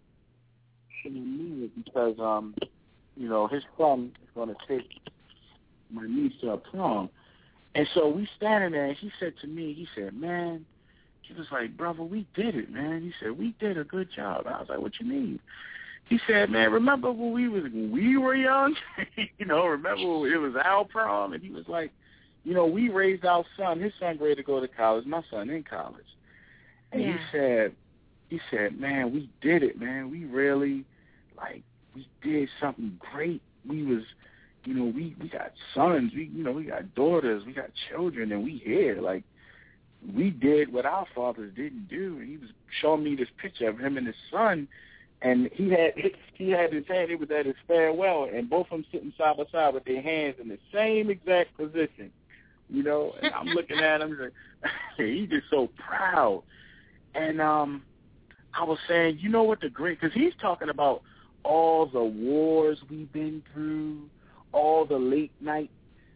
his son is going to take my niece to a prom. And so we standing there, and he said to me, he said, man, he was like, brother, we did it, man. He said, we did a good job. I was like, what you mean? He said, man, remember when we were young? Remember when it was our prom? And he was like, we raised our son. His son ready to go to college. My son in college. And he said, man, we did it, man. We really, we did something great. We was, we got sons. We got daughters. We got children, and we here. Like, we did what our fathers didn't do. And he was showing me this picture of him and his son. And he had his hand, it was at his farewell, and both of them sitting side by side with their hands in the same exact position, and I'm looking at him, he's just so proud. And I was saying, because he's talking about all the wars we've been through, all the late night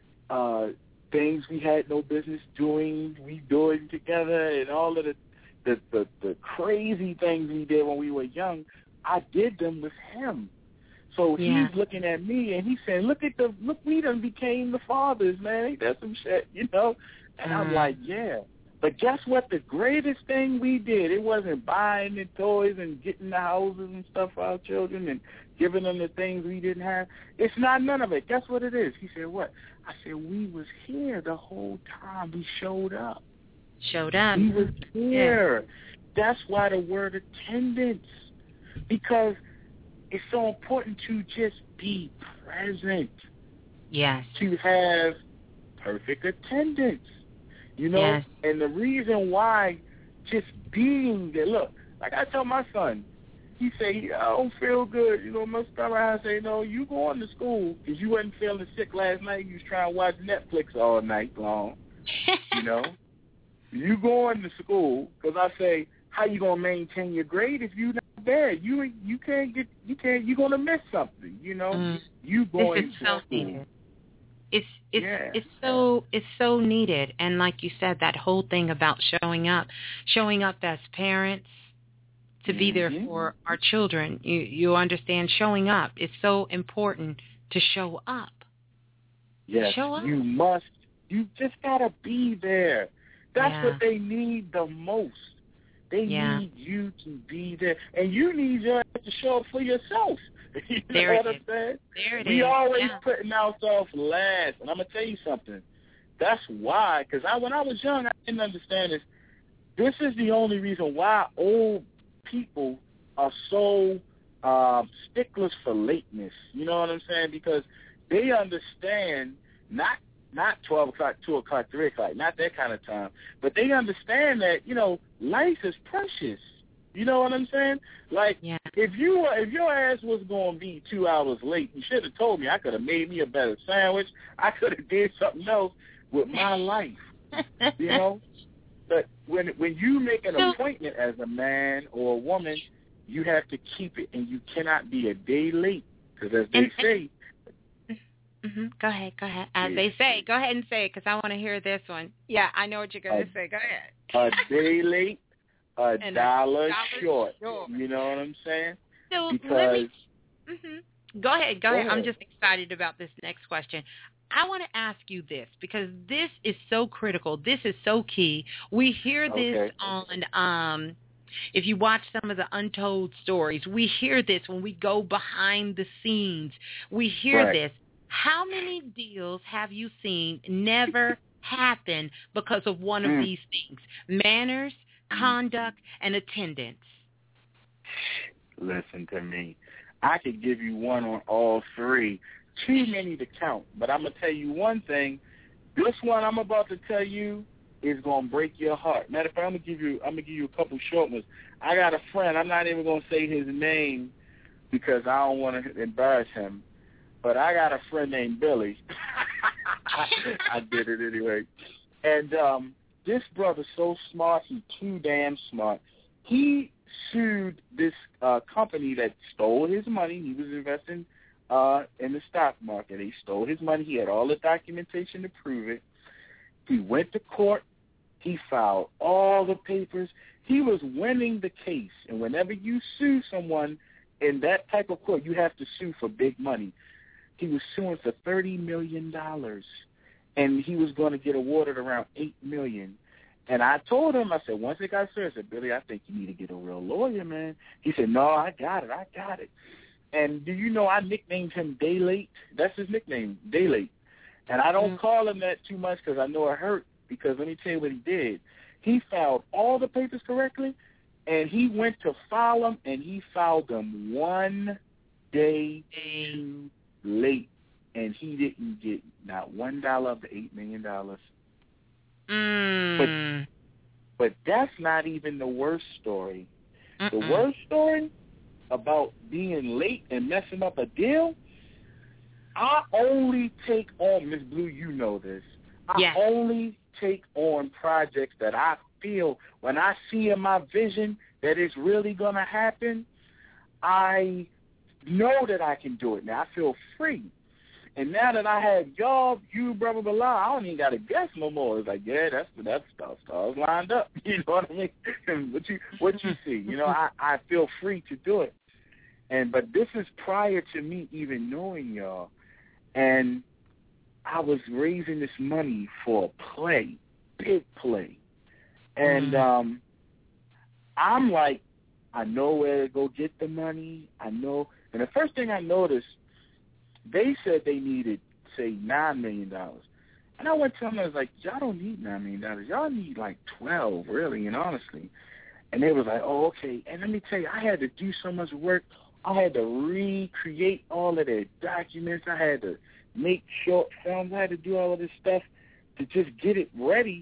things we had no business doing, we doing together, and all of the crazy things we did when we were young. I did them with him. So he's looking at me and he's saying, look, we done became the fathers, man. Ain't that some shit, And I'm like, yeah. But guess what? The greatest thing we did, it wasn't buying the toys and getting the houses and stuff for our children and giving them the things we didn't have. It's not none of it. Guess what it is? He said, what? I said, we was here the whole time. We showed up. We was here. That's why the word attendance. Because it's so important to just be present. Yes. To have perfect attendance. Yes. And the reason why just being there, look, like I tell my son, he say, I don't feel good. My stomach, I say, no, you going to school because you wasn't feeling sick last night. You was trying to watch Netflix all night long. You going to school because I say, how you going to maintain your grade if you not there? You can't, you're going to miss something, You going to school. Needed. It's so needed. And like you said, that whole thing about showing up as parents to be there for our children. You understand, showing up. It's so important to show up. Yes, show up. You must. You just got to be there. That's what they need the most. They need you to be there. And you need your ass to show up for yourself. You know what I'm saying? We always putting ourselves last. And I'm going to tell you something. That's why, because when I was young, I didn't understand this. This is the only reason why old people are so sticklers for lateness. You know what I'm saying? Because they understand not 12 o'clock, 2 o'clock, 3 o'clock, not that kind of time, but they understand that, life is precious. You know what I'm saying? Like, if your ass was going to be 2 hours late, you should have told me. I could have made me a better sandwich. I could have did something else with my life, But when you make an appointment as a man or a woman, you have to keep it, and you cannot be a day late, because as they say. Go ahead. As they say, go ahead and say it, because I want to hear this one. Yeah, I know what you're going to say. Go ahead. A day late, a dollar short. You know what I'm saying? So because Go ahead. I'm just excited about this next question. I want to ask you this, because this is so critical. This is so key. We hear this on, if you watch some of the Untold Stories, we hear this when we go behind the scenes. We hear this. How many deals have you seen never happen because of one of these things? Manners, conduct, and attendance. Listen to me. I could give you one on all three. Too many to count. But I'm going to tell you one thing. This one I'm about to tell you is going to break your heart. Matter of fact, I'm going to give you a couple short ones. I got a friend. I'm not even going to say his name because I don't want to embarrass him. But I got a friend named Billy. I did it anyway. And this brother's so smart. He's too damn smart. He sued this company that stole his money. He was investing in the stock market. He stole his money. He had all the documentation to prove it. He went to court. He filed all the papers. He was winning the case. And whenever you sue someone in that type of court, you have to sue for big money. He was suing for $30 million, and he was going to get awarded around $8 million. And I told him, I said, once it got serious, I said, Billy, I think you need to get a real lawyer, man. He said, no, I got it. And do you know I nicknamed him Day Late? That's his nickname, Day Late. And I don't call him that too much because I know it hurt, because let me tell you what he did. He filed all the papers correctly, and he went to file them, and he filed them 1 day too late, and he didn't get not $1 of the $8 million. But that's not even the worst story. The worst story about being late and messing up a deal, I only take on, Ms. Blue, you know this, I only take on projects that I feel, when I see in my vision that it's really going to happen, I know that I can do it. Now, I feel free. And now that I have y'all, you, brother Bilal, I don't even got to guess no more. It's like, that's stuff. Stars lined up. You know what I mean? what you see. You know, I feel free to do it. But this is prior to me even knowing y'all. And I was raising this money for a play, big play. And I'm like, I know where to go get the money. I know. And the first thing I noticed, they said they needed, say, $9 million. And I went to them and I was like, y'all don't need $9 million. Y'all need like 12, really and honestly. And they was like, oh, okay. And let me tell you, I had to do so much work. I had to recreate all of their documents. I had to make short films. I had to do all of this stuff to just get it ready,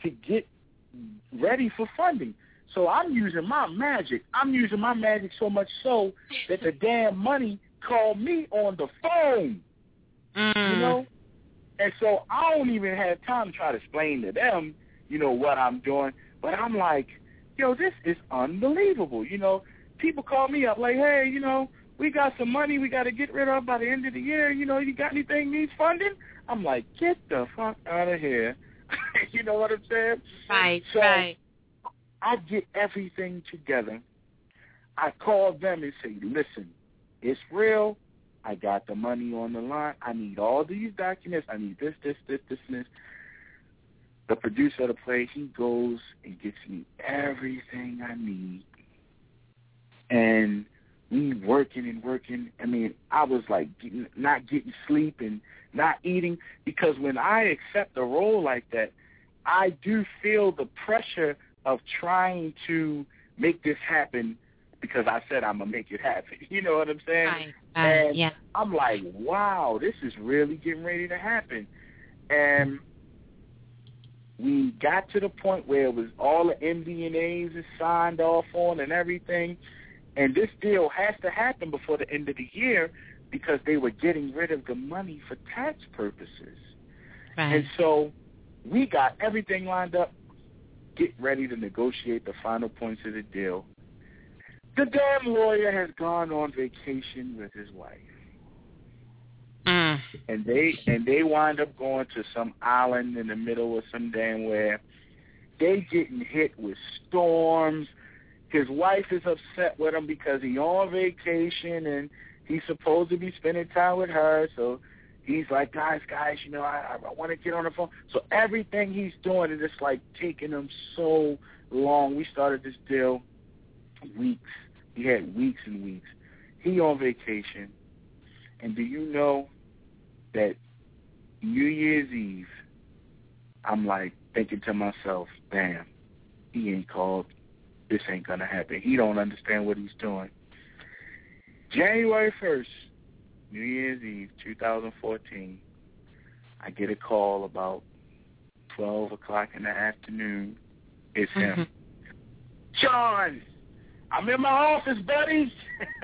for funding. So I'm using my magic. So much so that the damn money called me on the phone, you know? And so I don't even have time to try to explain to them, you know, what I'm doing. But I'm like, yo, this is unbelievable. You know, people call me up like, hey, you know, we got some money we got to get rid of by the end of the year. You know, you got anything needs funding? I'm like, get the fuck out of here. You know what I'm saying? Right, so right. I get everything together. I call them and say, listen, it's real. I got the money on the line. I need all these documents. I need this, and this. the producer of the play, he goes and gets me everything I need. And we working and working. I mean, I was like not getting sleep and not eating, because when I accept a role like that, I do feel the pressure of trying to make this happen, because I said I'm going to make it happen. You know what I'm saying? Right. And yeah. I'm like, wow, this is really getting ready to happen. And we got to the point where it was all the MD&As is signed off on and everything. And this deal has to happen before the end of the year, because they were getting rid of the money for tax purposes. Right. And so we got everything lined up, get ready to negotiate the final points of the deal. The damn lawyer has gone on vacation with his wife. And they wind up going to some island in the middle of some damn where. They getting hit with storms. His wife is upset with him because he on vacation and he's supposed to be spending time with her. So he's like, guys, you know, I want to get on the phone. So everything he's doing is just like taking him so long. We started this deal weeks. He had weeks and weeks. He on vacation. And do you know that New Year's Eve, I'm like thinking to myself, damn, he ain't called. This ain't going to happen. He don't understand what he's doing. January 1st, New Year's Eve, 2014, I get a call about 12 o'clock in the afternoon. It's him. Sean, I'm in my office, buddy.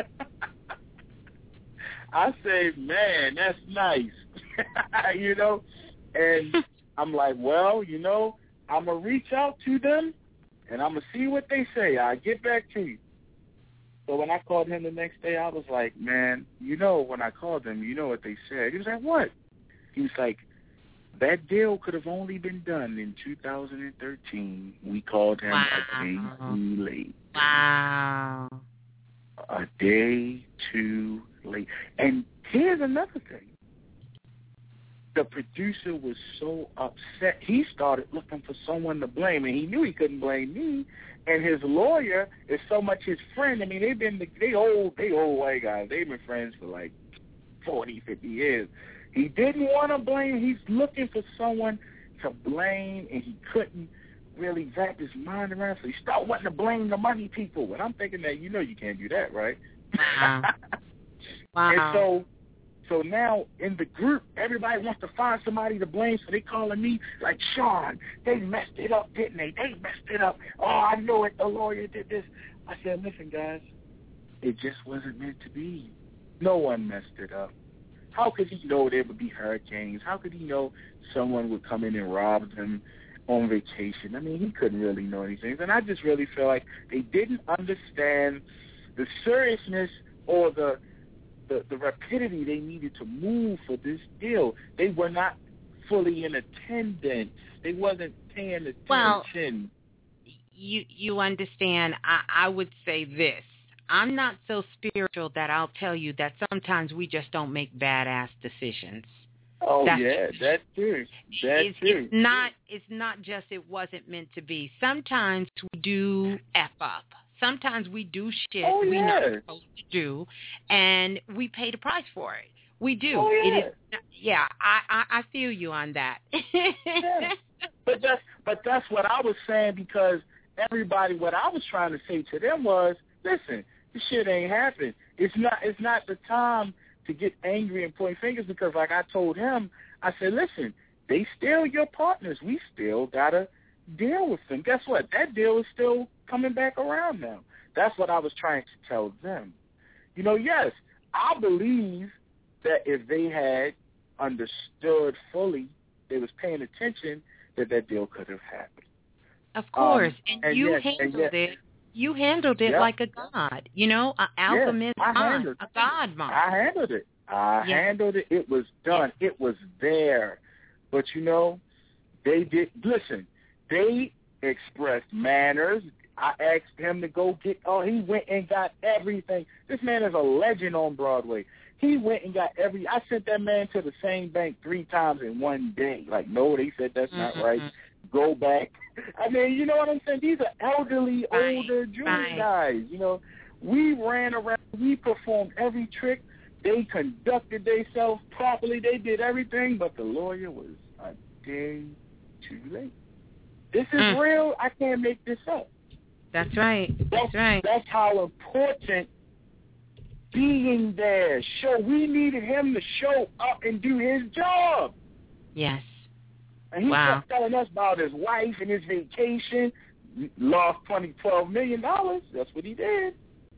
I say, man, that's nice. You know? And I'm like, well, you know, I'm going to reach out to them, and I'm going to see what they say. I'll get back to you. So when I called him the next day, I was like, man, you know, when I called them, you know what they said. He was like, what? He was like, that deal could have only been done in 2013. We called him a day too late. Wow. A day too late. And here's another thing. The producer was so upset. He started looking for someone to blame, and he knew he couldn't blame me. And his lawyer is so much his friend. I mean, they old white guys. They've been friends for like 40, 50 years. He didn't want to blame. He's looking for someone to blame, and he couldn't really wrap his mind around. So he started wanting to blame the money people. And I'm thinking that, you know, you can't do that, right? Wow. Wow. And so now in the group, everybody wants to find somebody to blame, so they calling me like, Sean, they messed it up, didn't they? They messed it up. Oh, I know it. The lawyer did this. I said, listen, guys, it just wasn't meant to be. No one messed it up. How could he know there would be hurricanes? How could he know someone would come in and rob them on vacation? I mean, he couldn't really know anything. And I just really feel like they didn't understand the seriousness or the rapidity they needed to move for this deal. They were not fully in attendance. They wasn't paying attention. Well, you understand, I would say this. I'm not so spiritual that I'll tell you that sometimes we just don't make badass decisions. Oh, that too. It's not just it wasn't meant to be. Sometimes we do F up. Sometimes we do shit we're not supposed to do, and we pay the price for it. We do. Oh, yeah. It is. I feel you on that. Yeah. But that's what I was saying, because everybody, what I was trying to say to them was, listen, this shit ain't happening. It's not the time to get angry and point fingers, because like I told him, I said, listen, they still your partners. We still gotta deal with them. Guess what? That deal is still coming back around now. That's what I was trying to tell them. You know, yes, I believe that if they had understood fully, they was paying attention, that deal could have happened. Of course. And you yes, handled it. You handled it like a god. You know, an alchemist, a god mind. I handled it. Handled it. It was done. Yeah. It was there. But, you know, they did. Listen, they expressed manners. I asked him to go get, he went and got everything. This man is a legend on Broadway. He went and got I sent that man to the same bank 3 times in one day. Like, no, they said that's not right. go back. I mean, you know what I'm saying? These are elderly, older junior guys. You know, we ran around. We performed every trick. They conducted themselves properly. They did everything, but the lawyer was a day too late. This is real. I can't make this up. That's right. That's right. That's how important being there. We needed him to show up and do his job. Yes. And he kept telling us about his wife and his vacation. Lost $12 million. That's what he did.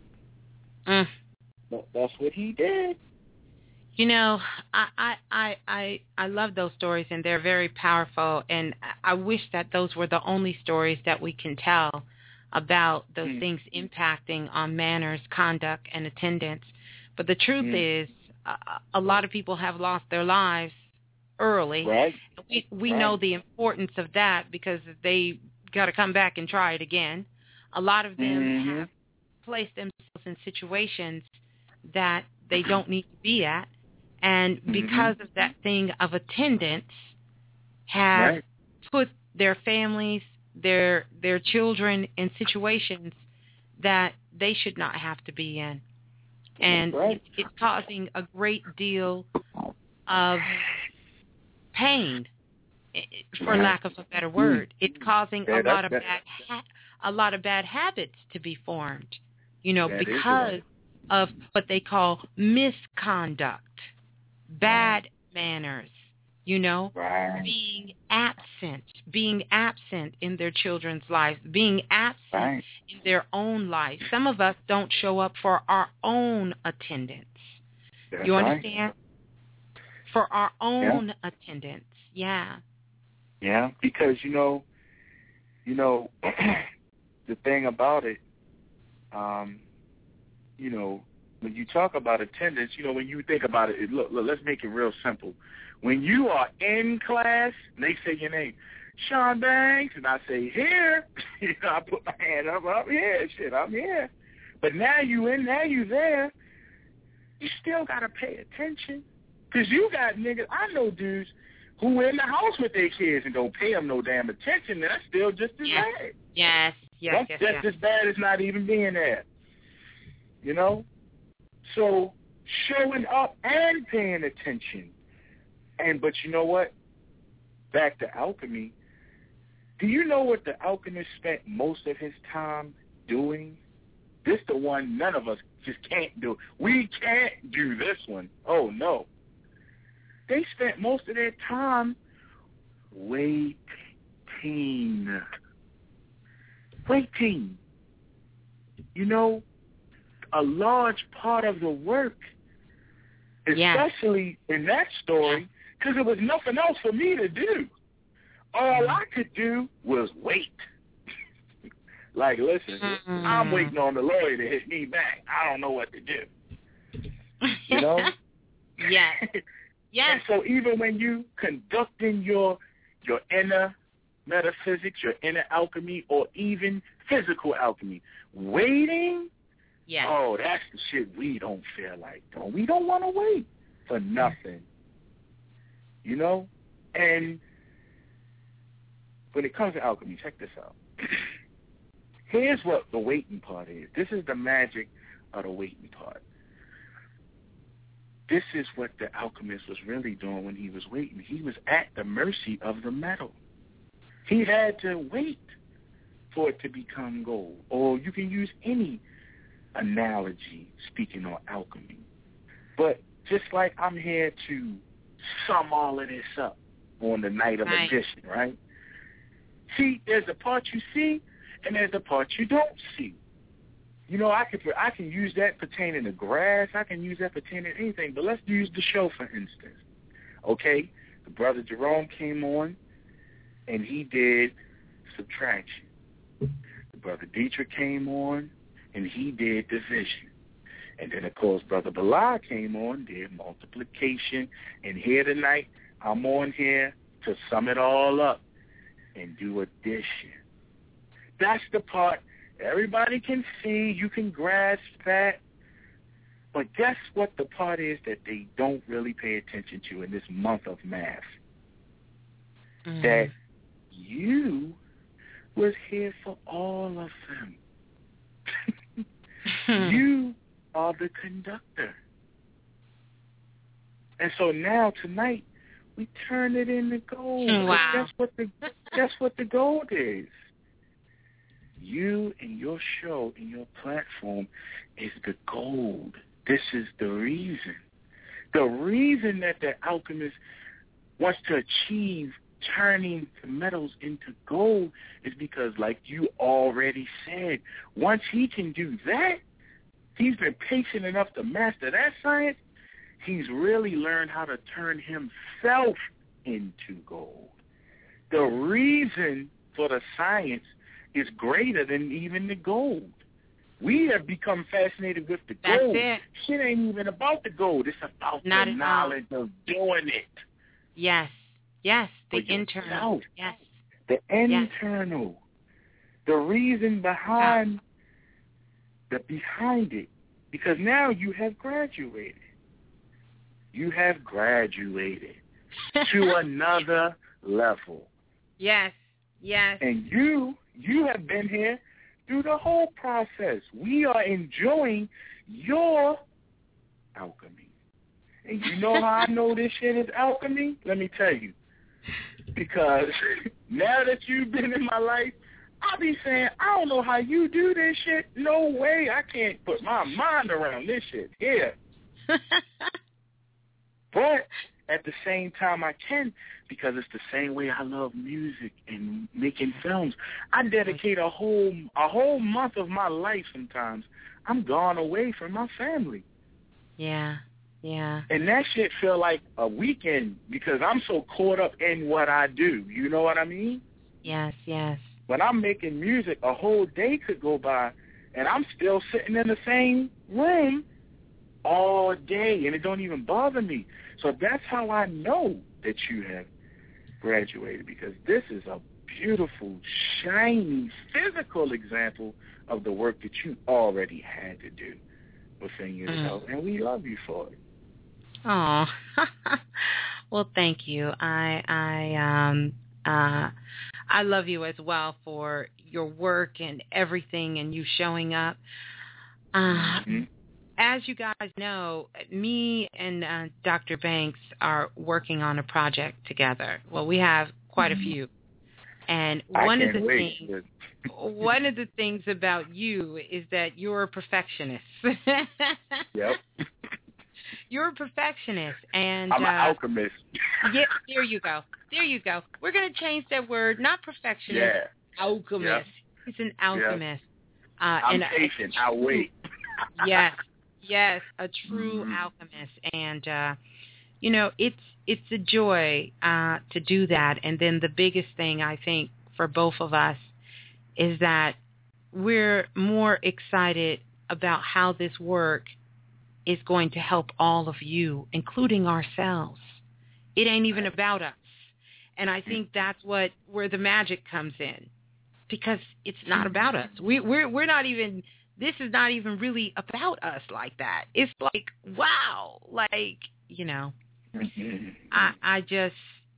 That's what he did. You know, I love those stories, and they're very powerful. And I wish that those were the only stories that we can tell about those things impacting on manners, conduct, and attendance. But the truth is, a lot of people have lost their lives early. Right. We know the importance of that because they got to come back and try it again. A lot of them have placed themselves in situations that they don't need to be at, and because of that thing of attendance, have put their families, their children in situations that they should not have to be in. And it's causing a great deal of pain, for lack of a better word. It's causing a lot of bad habits to be formed, you know, because of what they call misconduct, bad manners, you know, being absent in their children's lives, being absent in their own life. Some of us don't show up for our own attendance. You understand? For our own attendance. Yeah, because you know, the thing about it, you know, when you talk about attendance, you know, when you think about it, look, let's make it real simple. When you are in class and they say your name, Sean Banks, and I say, here, you know, I put my hand up, I'm here, I'm here. But now you there, you still got to pay attention. Because you got niggas, I know dudes who in the house with their kids and don't pay them no damn attention, and that's still just as bad. Yes. That's just as bad as not even being there. You know? So showing up and paying attention. But you know what? Back to alchemy. Do you know what the alchemist spent most of his time doing? This the one none of us just can't do. We can't do this one. Oh, no. They spent most of their time waiting. You know, a large part of the work, especially in that story, because there was nothing else for me to do. All I could do was wait. Like, listen, I'm waiting on the lawyer to hit me back. I don't know what to do. You know? Yes. And so even when you conducting your inner metaphysics, your inner alchemy, or even physical alchemy, waiting, oh, that's the shit we don't feel like doing. We don't want to wait for nothing. You know? And when it comes to alchemy, check this out. Here's what the waiting part is. This is the magic of the waiting part. This is what the alchemist was really doing when he was waiting. He was at the mercy of the metal. He had to wait for it to become gold. Or you can use any analogy speaking on alchemy. But just like I'm here to sum all of this up on the night of addition, right? See, there's the part you see, and there's the part you don't see. You know, I can use that pertaining to grass. I can use that pertaining to anything. But let's use the show, for instance. Okay? The brother Jerome came on, and he did subtraction. The brother Dietrich came on, and he did division. And then, of course, brother Bilal came on, did multiplication. And here tonight, I'm on here to sum it all up and do addition. That's the part everybody can see. You can grasp that. But guess what the part is that they don't really pay attention to in this month of math? That you was here for all of them. You are the conductor. And so now, tonight, we turn it into gold. Wow. That's what the gold is. You and your show and your platform is the gold. This is the reason. The reason that the alchemist wants to achieve turning the metals into gold is because, like you already said, once he can do that, he's been patient enough to master that science, he's really learned how to turn himself into gold. The reason for the science is greater than even the gold. We have become fascinated with the gold. That's it. Shit ain't even about the gold. It's about Not the at knowledge of doing it. Yes. Yes. The For internal. yourself. Yes. The internal. The reason behind behind it. Because now you have graduated. You have graduated to another level. Yes. Yes. And you have been here through the whole process. We are enjoying your alchemy. And you know how I know this shit is alchemy? Let me tell you. Because now that you've been in my life, I'll be saying, I don't know how you do this shit. No way. I can't put my mind around this shit here. But at the same time I can, because it's the same way I love music and making films. I dedicate a whole month of my life sometimes. I'm gone away from my family. Yeah. Yeah. And that shit feel like a weekend because I'm so caught up in what I do. You know what I mean? Yes, yes. When I'm making music, a whole day could go by, and I'm still sitting in the same room all day, and it don't even bother me. So that's how I know that you have graduated, because this is a beautiful, shiny, physical example of the work that you already had to do within yourself, and we love you for it. Oh, well, thank you. I love you as well for your work and everything, and you showing up. As you guys know, me and Dr. Banks are working on a project together. Well, we have quite a few, and one of the things about you is that you're a perfectionist. Yep. You're a perfectionist, and I'm an alchemist. Yeah, there you go. We're going to change that word, not perfectionist, alchemist. Yep. He's an alchemist. Yep. I'm patient. I'll wait. Yes, a true alchemist. And, it's a joy to do that. And then the biggest thing, I think, for both of us is that we're more excited about how this work is going to help all of you, including ourselves. It ain't even about us. And I think that's where the magic comes in, because it's not about us. We're not even, this is not even really about us like that. It's like, wow, like, I just,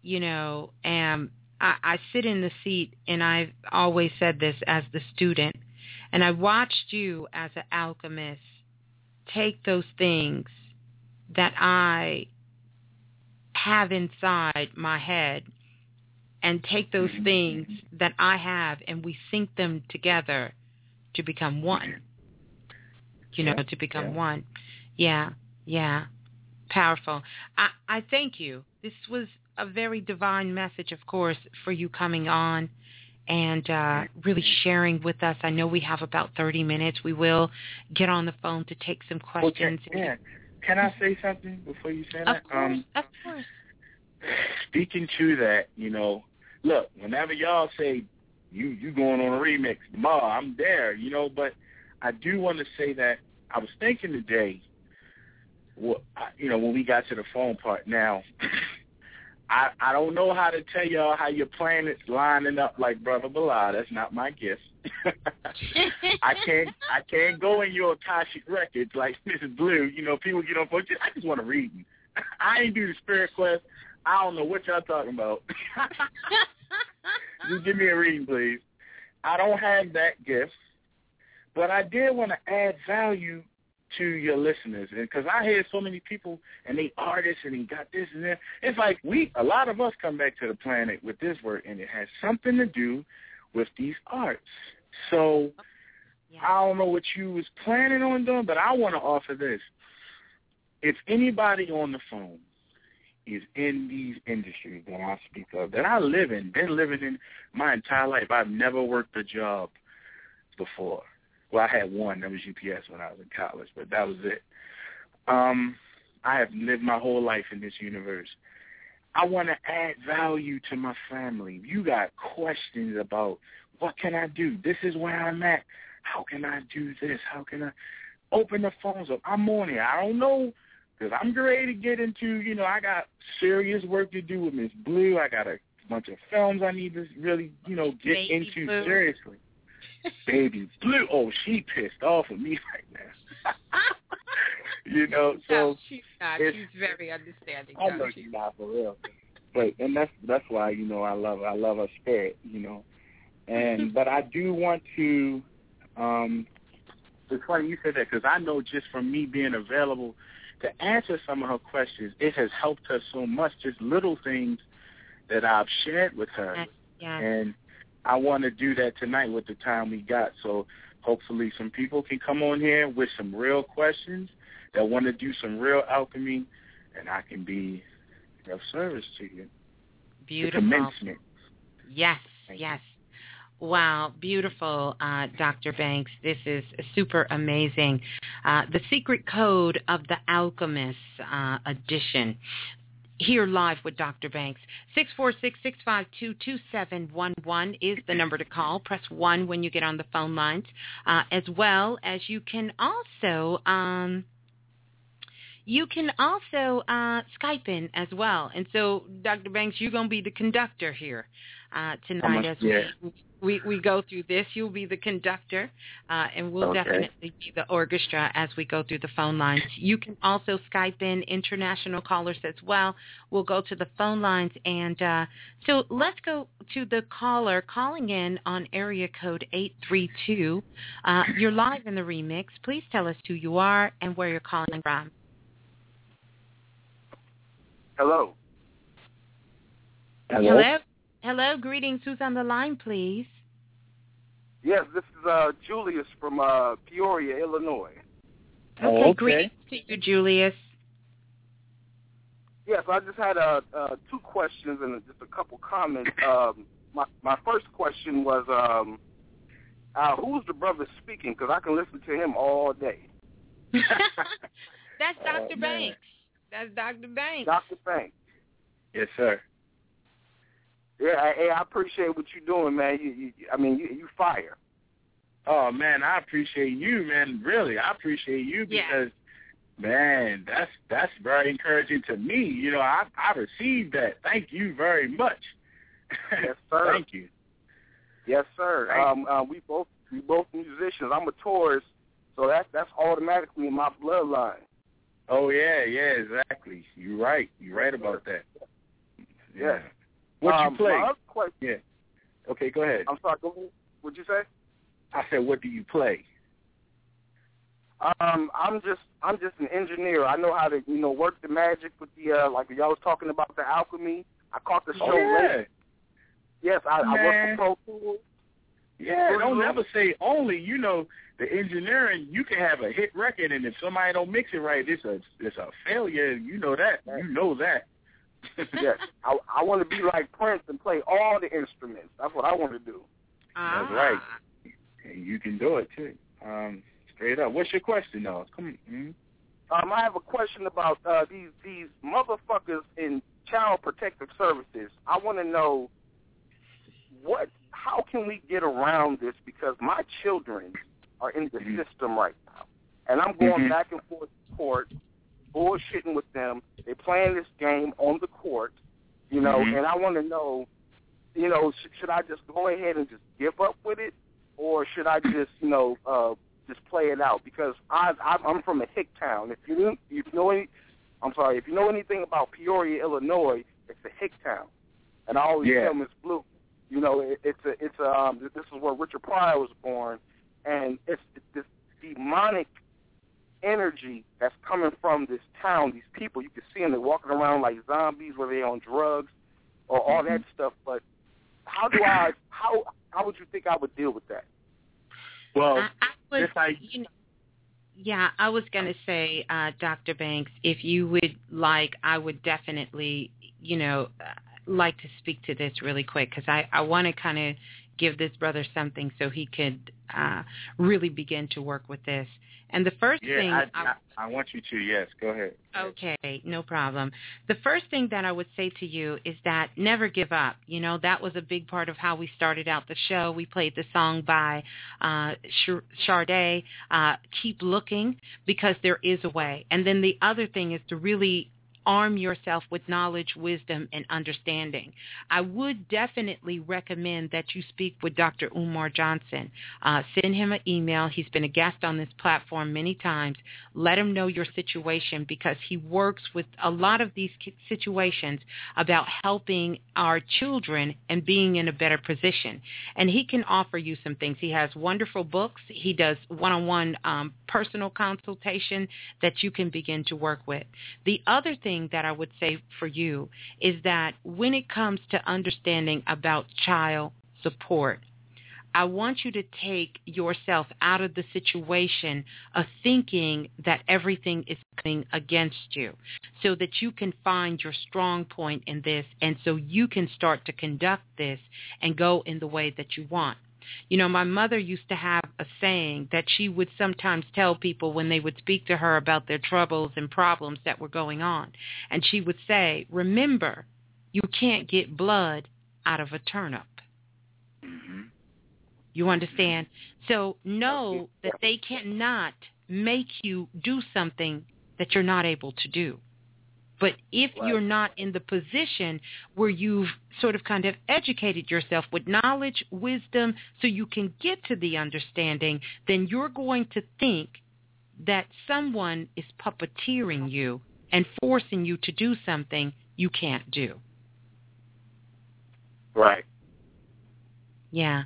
I sit in the seat, and I've always said this as the student, and I watched you as an alchemist take those things that I have inside my head and take those things that I have, and we sync them together to become one. To become one. Yeah. Powerful. I thank you. This was a very divine message, of course, for you coming on and really sharing with us. I know we have about 30 minutes. We will get on the phone to take some questions. Can I say something before you say that? Of course. Speaking to that, look, whenever y'all say you going on a remix, I'm there, but I do want to say that I was thinking today, when we got to the phone part now, I don't know how to tell y'all how your planets lining up like Brother Bilal. That's not my gift. I can't go in your Akashic records like Mrs. Blue. People get on phone. I just want to read them. I ain't do the Spirit Quest. I don't know what y'all talking about. Just give me a reading, please. I don't have that gift, but I did want to add value to your listeners, and because I hear so many people and they artists and they got this and that. It's like a lot of us come back to the planet with this work, and it has something to do with these arts. So I don't know what you was planning on doing, but I want to offer this. If anybody on the phone is in these industries that I speak of, that I live in, been living in my entire life, I've never worked a job before. Well, I had one. That was UPS when I was in college, but that was it. I have lived my whole life in this universe. I want to add value to my family. You got questions about what can I do? This is where I'm at. How can I do this? How can I open the phones up? I'm on here. I don't know, because I'm ready to get into, I got serious work to do with Miss Blue. I got a bunch of films I need to really, get into seriously. Baby Blue, oh, she pissed off at me right now. So no, she's not. She's very understanding. I know she's not, for real. But and that's why I love her spirit. And but I do want to. It's funny you said that, because I know just from me being available to answer some of her questions, it has helped her so much. Just little things that I've shared with her, and I want to do that tonight with the time we got. So hopefully some people can come on here with some real questions that want to do some real alchemy, and I can be of service to you. Beautiful. The commencement. Yes, yes. Wow, beautiful, Dr. Banks. This is super amazing. The Secret Code of the Alchemist edition. Here live with Dr. Banks. 646-652-2711 is the number to call. Press 1 when you get on the phone lines. As well as you can also Skype in as well. And so, Dr. Banks, you're going to be the conductor here tonight as we go through this. You'll be the conductor, and we'll definitely be the orchestra as we go through the phone lines. You can also Skype in international callers as well. We'll go to the phone lines, and so let's go to the caller calling in on area code 832. You're live in the remix. Please tell us who you are and where you're calling from. Hello. Hello. Hello. Greetings. Who's on the line, please? Yes, this is Julius from Peoria, Illinois. Okay. Greetings to you, Julius. Yes, I just had 2 questions and just a couple comments. My first question was, who's the brother speaking? Because I can listen to him all day. That's Dr. Banks. That's Dr. Banks. Dr. Banks. Yes, sir. Yeah, hey, I appreciate what you're doing, man. You fire. Oh, man, I appreciate you, man. Really, I appreciate you because, man, that's very encouraging to me. I received that. Thank you very much. Yes, sir. Thank you. Yes, sir. We both musicians. I'm a tourist, so that's automatically in my bloodline. Oh, yeah, exactly. You're right. You're right about that. Yeah. What you play? My other question, yeah. Okay, go ahead. I'm sorry, go ahead. What'd you say? I said, what do you play? I'm just an engineer. I know how to, work the magic with the, like y'all was talking about the alchemy. I caught the show late. Yes, I work for Pro Tools. Yeah, don't never say only. The engineering, you can have a hit record, and if somebody don't mix it right, it's a failure. You know that. You know that. Yes, I want to be like Prince and play all the instruments. That's what I want to do. That's right. And you can do it too. Straight up. What's your question, though? Come on. I have a question about these motherfuckers in Child Protective Services. I want to know how can we get around this, because my children are in the system right now, and I'm going back and forth to court, bullshitting with them. They're playing this game on the court, and I want to know, should I just go ahead and just give up with it, or should I just, just play it out? Because I'm from a hick town. If you know anything about Peoria, Illinois, it's a hick town, and I always tell Miss Blue, This is where Richard Pryor was born, and it's this demonic energy that's coming from this town. These people, you can see them, they're walking around like zombies, whether they're on drugs or all that stuff. But how would you think I would deal with that? Well, I was going to say, Dr. Banks, if you would like, I would definitely, like to speak to this really quick, because I want to kind of give this brother something so he could really begin to work with this. And the first thing I want you to, yes, go ahead. Okay, no problem. The first thing that I would say to you is that never give up. That was a big part of how we started out the show. We played the song by Sade, Keep Looking, because there is a way. And then the other thing is to really arm yourself with knowledge, wisdom, and understanding. I would definitely recommend that you speak with Dr. Umar Johnson. Send him an email. He's been a guest on this platform many times. Let him know your situation, because he works with a lot of these situations about helping our children and being in a better position. And he can offer you some things. He has wonderful books. He does one-on-one personal consultation that you can begin to work with. The other thing that I would say for you is that when it comes to understanding about child support, I want you to take yourself out of the situation of thinking that everything is coming against you, so that you can find your strong point in this, and so you can start to conduct this and go in the way that you want. My mother used to have a saying that she would sometimes tell people when they would speak to her about their troubles and problems that were going on. And she would say, remember, you can't get blood out of a turnip. Mm-hmm. You understand? So know that they cannot make you do something that you're not able to do. But if you're not in the position where you've sort of kind of educated yourself with knowledge, wisdom, so you can get to the understanding, then you're going to think that someone is puppeteering you and forcing you to do something you can't do. Right. Yeah.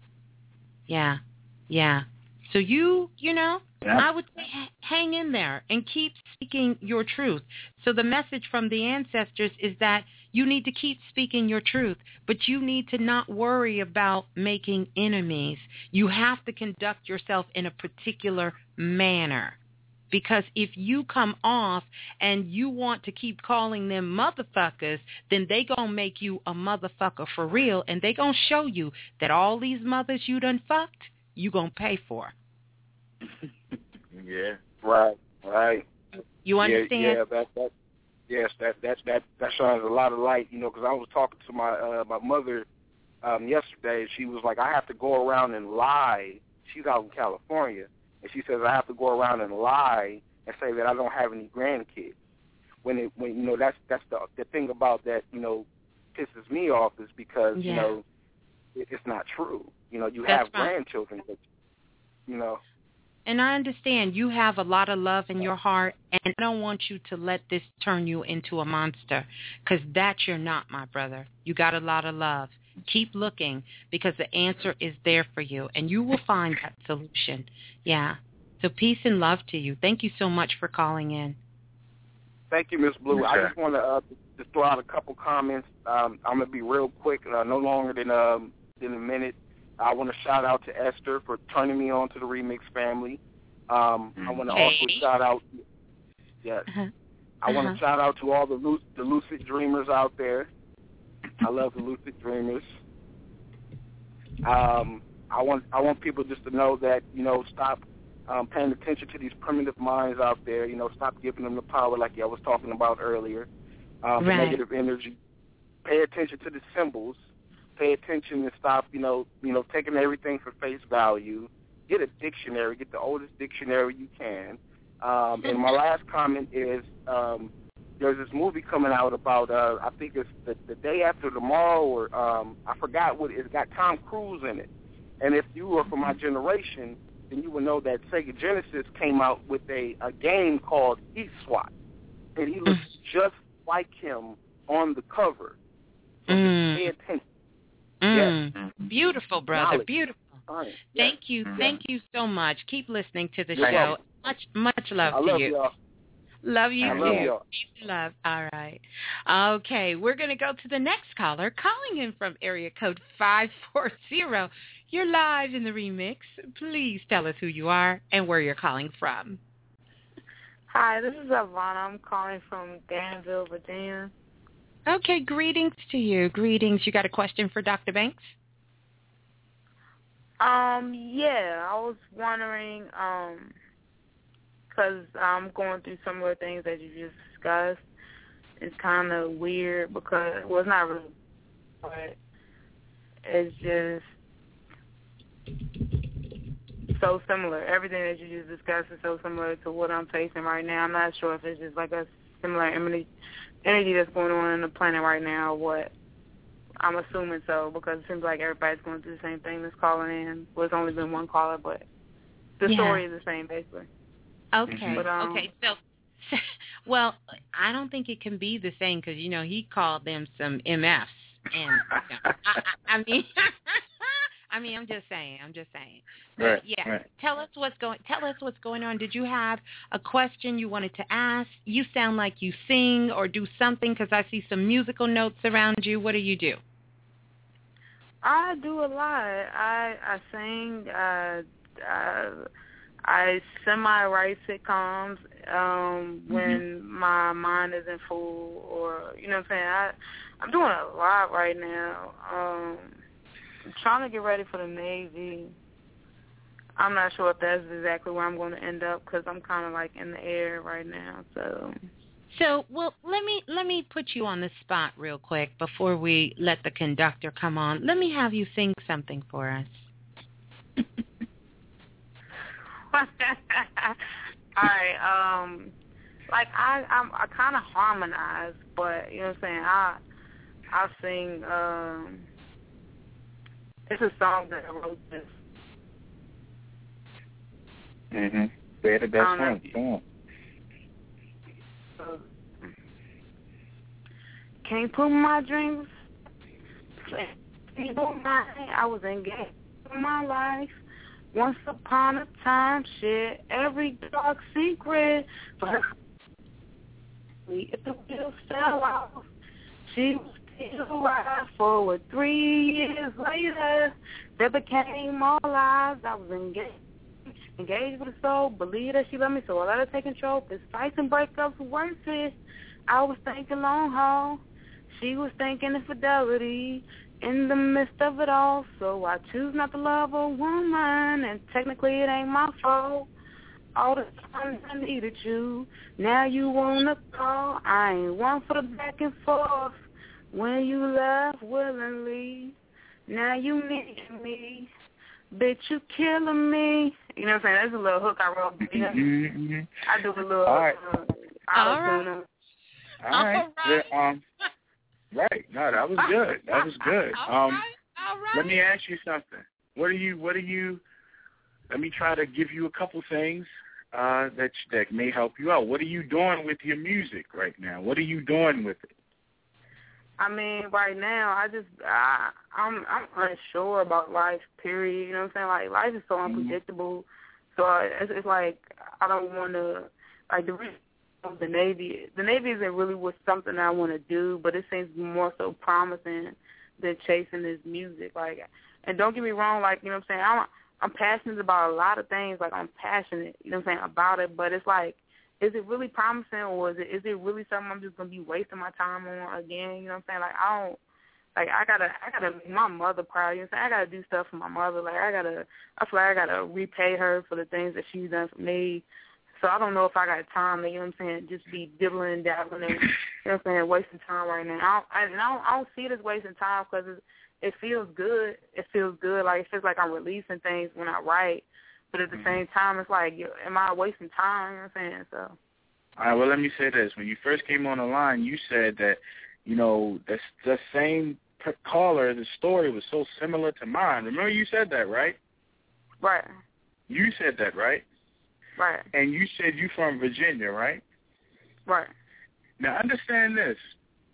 So I would say hang in there and keep speaking your truth. So the message from the ancestors is that you need to keep speaking your truth, but you need to not worry about making enemies. You have to conduct yourself in a particular manner. Because if you come off and you want to keep calling them motherfuckers, then they going to make you a motherfucker for real, and they going to show you that all these mothers you done fucked, you going to pay for. Yeah. Right. You understand? Yeah, that shines a lot of light, because I was talking to my mother yesterday. She was like, I have to go around and lie. She's out in California. And she says, I have to go around and lie and say that I don't have any grandkids. When that's the thing about that, pisses me off, is because, it's not true. You have grandchildren, but, And I understand you have a lot of love in your heart, and I don't want you to let this turn you into a monster, because that you're not, my brother. You got a lot of love. Keep looking, because the answer is there for you, and you will find that solution. Yeah. So peace and love to you. Thank you so much for calling in. Thank you, Ms. Blue. I just want to just throw out a couple comments. I'm going to be real quick, no longer than a minute. I want to shout out to Esther for turning me on to the Remix family. I want to also shout out. Yes. I want to shout out to all the lucid dreamers out there. I love the lucid dreamers. I want people just to know that, stop paying attention to these primitive minds out there. Stop giving them the power like I was talking about earlier. The negative energy. Pay attention to the symbols. Pay attention and stop, taking everything for face value. Get a dictionary. Get the oldest dictionary you can. And my last comment is there's this movie coming out about, I think it's the day after tomorrow, or I forgot what it's got Tom Cruise in it. And if you are from my generation, then you will know that Sega Genesis came out with a game called Heat SWAT. And he looks just like him on the cover. So just pay attention. Beautiful, brother. Knowledge. Beautiful. Right. Thank you. Yeah. Thank you so much. Keep listening to the You're show. welcome. Much love I to love you. y'all. Love you I too. love y'all. Peace and love. All right. Okay, we're going to go to the next caller, calling in from area code 540. You're live in the remix. Please tell us who you are and where you're calling from. Hi, this is Ivana. I'm calling from Danville, Virginia. Okay, greetings to you. Greetings. You got a question for Dr. Banks? Yeah, I was wondering, because I'm going through some of the things that you just discussed. It's kind of weird because, well, it's not really, but it's just so similar. Everything that you just discussed is so similar to what I'm facing right now. I'm not sure if it's just like a similar energy that's going on in the planet right now or what. I'm assuming so because it seems like everybody's going through the same thing that's calling in. Well, it's only been one caller, but the story is the same, basically. Okay. But, okay. So, well, I don't think it can be the same because, you know, he called them some MFs. And, I mean, I'm just saying. But, Right, yeah. right. Tell us what's going on. Did you have a question you wanted to ask? You sound like you sing or do something because I see some musical notes around you. What do you do? I do a lot. I sing. I semi-write sitcoms when my mind isn't full, or you know what I'm saying. I'm doing a lot right now. I'm trying to get ready for the Navy. I'm not sure if that's exactly where I'm going to end up because I'm kind of like in the air right now. So, well, let me put you on the spot real quick before we let the conductor come on. Let me have you sing something for us. all right. Like I kind of harmonize, but you know what I'm saying. I sing. It's a song that I wrote this. Say the best one. Come on. Can't put my dreams. I was engaged in my life. Once upon a time, shit, every dark secret. But if the wheel fell off, she was still right forward. 3 years later, they became all lives. I was engaged with a soul, believe that she loved me, so I let her take control. This fights and breakups worth it. I was thinking long haul. She was thinking infidelity in the midst of it all. So I choose not to love a woman, and technically it ain't my fault. All the time I needed you, now you wanna call. I ain't one for the back and forth. When you left willingly, now you need me. Bitch, you killing me. You know what I'm saying? That's a little hook I wrote. You know? I do a little auto-tune. All right. Right. No, that was good. That was good. All right. Let me ask you something. What are you? Let me try to give you a couple things that may help you out. What are you doing with your music right now? What are you doing with it? I mean, right now, I'm unsure about life, period. You know what I'm saying? Like, life is so unpredictable. So it's like, I don't want to, like, the reason of the Navy isn't really what something I want to do, but it seems more so promising than chasing this music. Like, and don't get me wrong, like, you know what I'm saying? I'm passionate about a lot of things. Like, I'm passionate, you know what I'm saying, about it, but it's like, is it really promising, or is it really something I'm just gonna be wasting my time on again? You know what I'm saying? Like, I gotta make my mother proud. You know what I'm saying? I gotta do stuff for my mother. Like, I feel like I gotta repay her for the things that she's done for me. So I don't know if I got time to, you know what I'm saying, just be dibbling and dabbling and, you know what I'm saying, wasting time right now. I don't see it as wasting time because it feels good. It feels good. Like, it feels like I'm releasing things when I write. But at the same time, it's like, am I wasting time? You know what I'm saying? So. All right, well, let me say this. When you first came on the line, you said that, you know, the same caller, the story was so similar to mine. Remember you said that, right? Right. You said that, right? Right. And you said you from Virginia, right? Right. Now, understand this.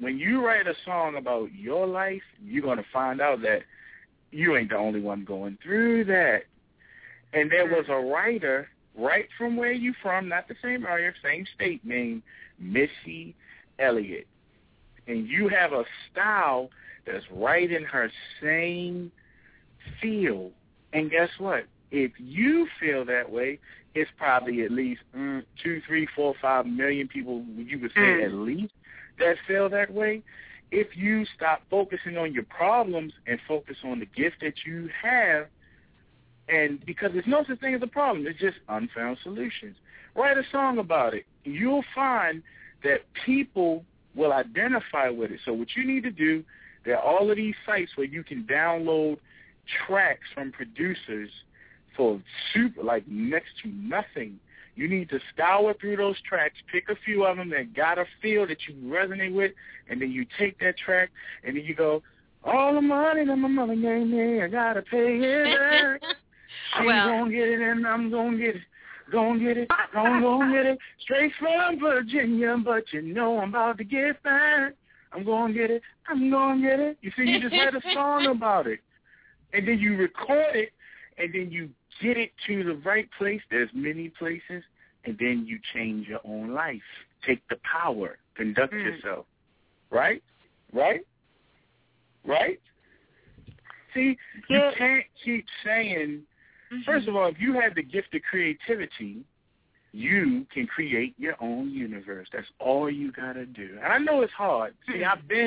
when you write a song about your life, you're going to find out that you ain't the only one going through that. And there was a writer right from where you from, not the same area, same state, named Missy Elliott. And you have a style that's right in her same field. And guess what? If you feel that way, it's probably at least 2, 3, 4, 5 million people, you would say at least, that feel that way. If you stop focusing on your problems and focus on the gift that you have, and because there's no such thing as a problem, it's just unfound solutions. Write a song about it. You'll find that people will identify with it. So what you need to do, there are all of these sites where you can download tracks from producers for next to nothing. You need to scour through those tracks, pick a few of them that got a feel that you resonate with, and then you take that track, and then you go, all the money that my mother gave me, I got to pay it back. She's going to get it, and I'm going to get it. Gonna get it, gonna get it, straight from Virginia, but you know I'm about to get back. I'm gonna get it, I'm gonna get it. You see, you just had a song about it. And then you record it, and then you get it to the right place. There's many places, and then you change your own life. Take the power, conduct yourself. Right? Right? Right? See, you can't keep saying, first of all, if you have the gift of creativity, you can create your own universe. That's all you got to do. And I know it's hard. See,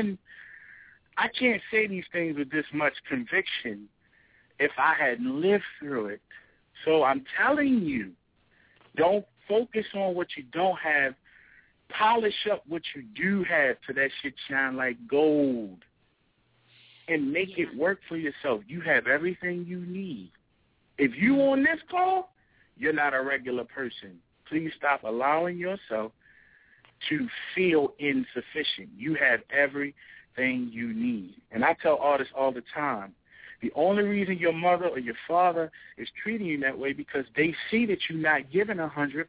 I can't say these things with this much conviction if I hadn't lived through it. So I'm telling you, don't focus on what you don't have. Polish up what you do have so that shit shine like gold. And make it work for yourself. You have everything you need. If you on this call, you're not a regular person. Please stop allowing yourself to feel insufficient. You have everything you need. And I tell artists all the time, the only reason your mother or your father is treating you that way because they see that you're not giving 100%.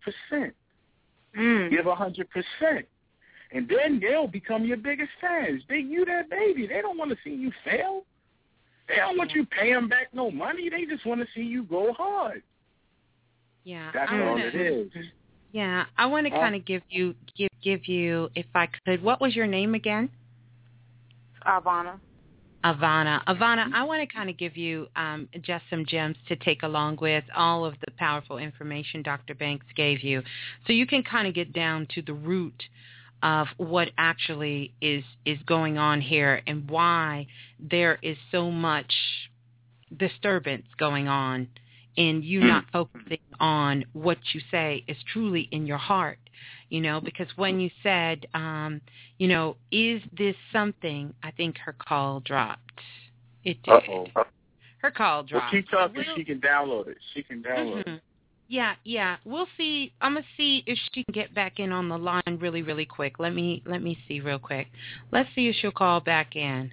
Give 100%. And then they'll become your biggest fans. You their baby. They don't want to see you fail. They don't want you to pay them back no money. They just want to see you go hard. Yeah, that's all it is. Yeah, I want to kind of give you, if I could. What was your name again? Ivana. Ivana, I want to kind of give you just some gems to take along with all of the powerful information Dr. Banks gave you, so you can kind of get down to the root of what actually is going on here and why there is so much disturbance going on in you not focusing on what you say is truly in your heart, because when you said, is this something, I think her call dropped. It did. Her call dropped. Well, keep talking. She can download it. it. Yeah. We'll see. I'm going to see if she can get back in on the line really, really quick. Let me see real quick. Let's see if she'll call back in.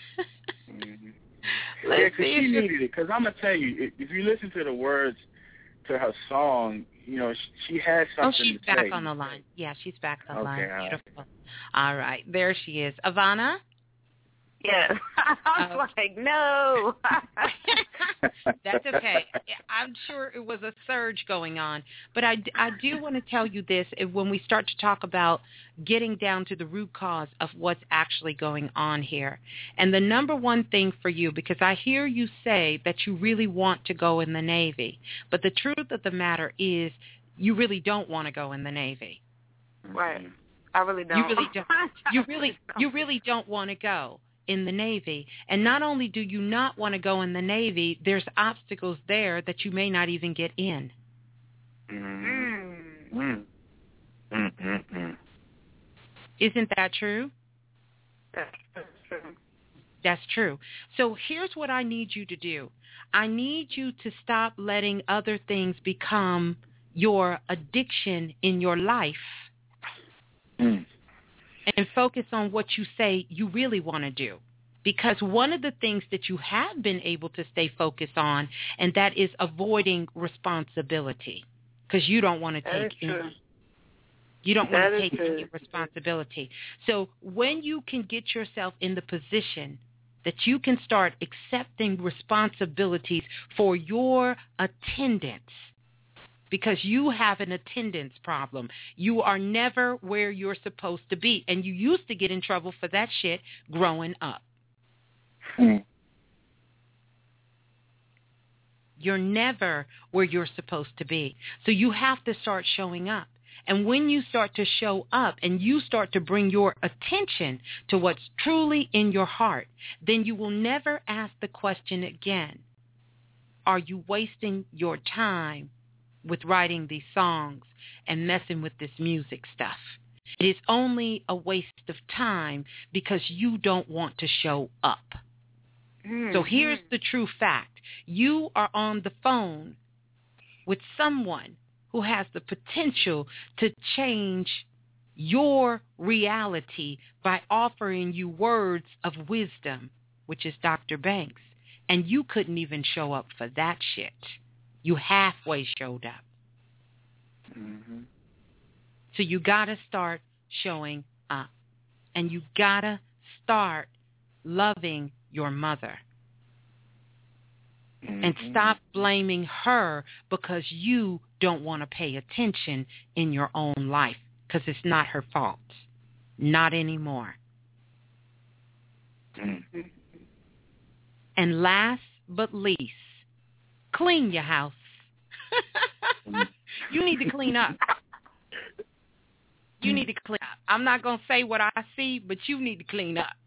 Yeah, because she needed it. Because I'm going to tell you, if you listen to the words to her song, she has something to say. Oh, she's back on the line. Yeah, she's back on the line. Beautiful. All right. There she is. Ivana? Yes. I was like, no. That's okay. I'm sure it was a surge going on. But I do want to tell you this. When we start to talk about getting down to the root cause of what's actually going on here. And the number one thing for you, because I hear you say that you really want to go in the Navy. But the truth of the matter is you really don't want to go in the Navy. Right. I really don't. You really don't. You really don't want to go in the Navy. And not only do you not want to go in the Navy, there's obstacles there that you may not even get in. Isn't that true? That's true. That's true. So here's what I need you to do. I need you to stop letting other things become your addiction in your life. And focus on what you say you really want to do. Because one of the things that you have been able to stay focused on, and that is avoiding responsibility. Because you don't want to take You don't want to That is take any responsibility. So when you can get yourself in the position that you can start accepting responsibilities for your attendance, because you have an attendance problem. You are never where you're supposed to be. And you used to get in trouble for that shit growing up. You're never where you're supposed to be. So you have to start showing up. And when you start to show up and you start to bring your attention to what's truly in your heart, then you will never ask the question again, are you wasting your time with writing these songs and messing with this music stuff? It is only a waste of time because you don't want to show up. So here's the true fact. You are on the phone with someone who has the potential to change your reality by offering you words of wisdom, which is Dr. Banks. And you couldn't even show up for that shit. You halfway showed up. So you got to start showing up. And you got to start loving your mother. And stop blaming her because you don't want to pay attention in your own life, because it's not her fault. Not anymore. And last but least, clean your house. You need to clean up. You need to clean up. I'm not going to say what I see, but you need to clean up.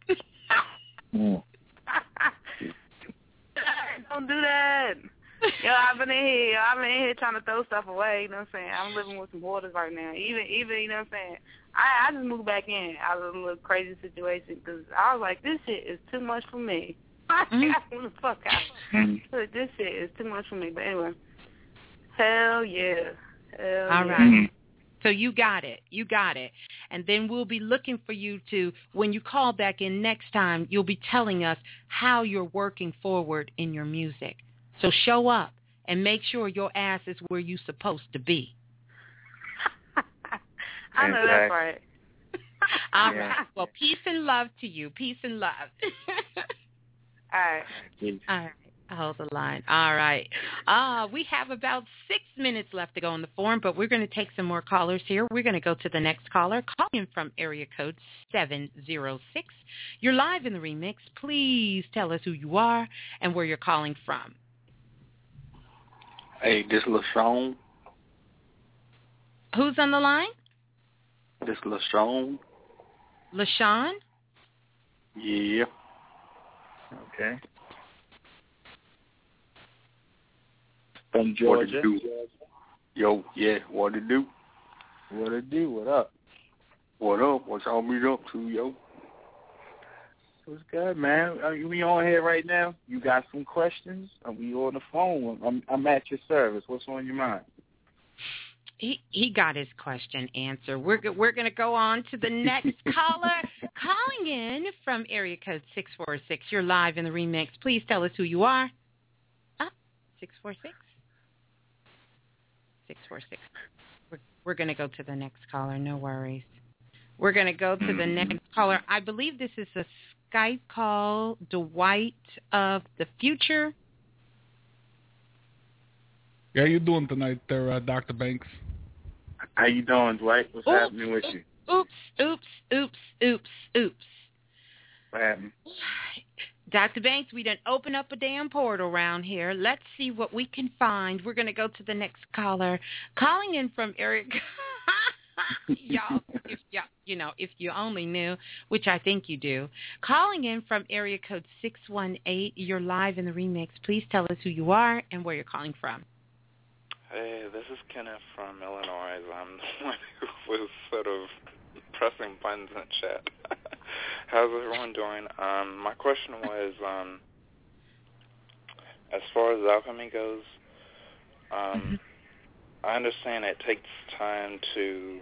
Don't do that. Yo, I've been in here trying to throw stuff away, you know what I'm saying? I'm living with some hoarders right now. Even, you know what I'm saying? I just moved back in out of a little crazy situation because I was like, this shit is too much for me. I want the fuck out. This shit is too much for me. But anyway, hell yeah. All right. So you got it. You got it. And then we'll be looking for you to, when you call back in next time, you'll be telling us how you're working forward in your music. So show up and make sure your ass is where you're supposed to be. I know that's right. All right. Well, peace and love to you. Peace and love. All right. All right. Hold the line. All right. We have about 6 minutes left to go on the form, but we're going to take some more callers here. We're going to go to the next caller, calling from area code 706. You're live in the remix. Please tell us who you are and where you're calling from. Hey, this LaShawn. Who's on the line? This LaShawn. LaShawn? Yeah. Okay. From Georgia. What it do? Yo, yeah, what it do? What it do? What up? What up? What y'all meet up to, yo? What's good, man? We on here right now? You got some questions? Are we on the phone? I'm at your service. What's on your mind? He got his question answered. We're going to go on to the next caller calling in from area code 646. You're live in the remix. Please tell us who you are. 646. 646. We're going to go to the next caller. No worries. We're going to go to the next caller. I believe this is a Skype call. Dwight of the Future. How you doing tonight there, Dr. Banks? How you doing, Dwight? What's happening with you? Oops. What happened? Dr. Banks, we done open up a damn portal around here. Let's see what we can find. We're going to go to the next caller. Calling in from area y'all, if you only knew, which I think you do. Calling in from area code 618. You're live in the remix. Please tell us who you are and where you're calling from. Hey, this is Kenneth from Illinois. I'm the one who was sort of pressing buttons in chat. How's everyone doing? My question was, as far as alchemy goes, I understand it takes time to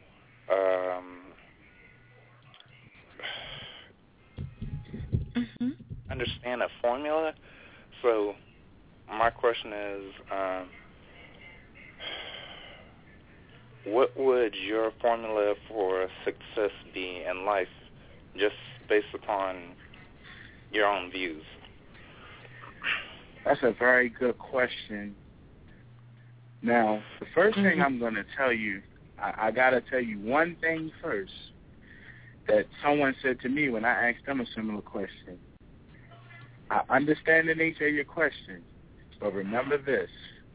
understand a formula. So my question is, what would your formula for success be in life, just based upon your own views? That's a very good question. Now, the first thing I'm going to tell you, I got to tell you one thing first that someone said to me when I asked them a similar question. I understand the nature of your question, but remember this.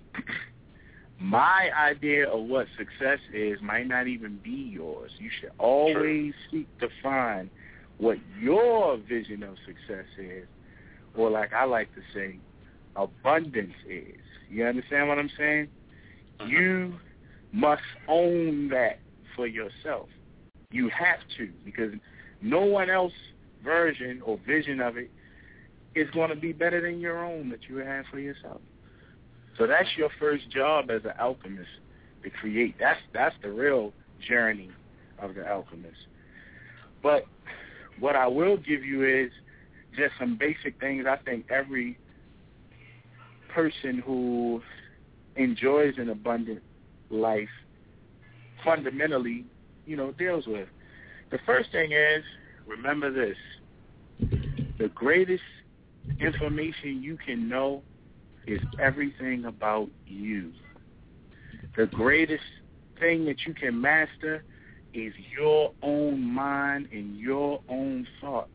My idea of what success is might not even be yours. You should always seek to find what your vision of success is, or like I like to say, abundance is. You understand what I'm saying? You must own that for yourself. You have to, because no one else's version or vision of it is going to be better than your own that you have for yourself. So that's your first job as an alchemist, to create. That's the real journey of the alchemist. But what I will give you is just some basic things I think every person who enjoys an abundant life fundamentally, deals with. The first thing is, remember this. The greatest information you can know is everything about you. The greatest thing that you can master is your own mind and your own thoughts.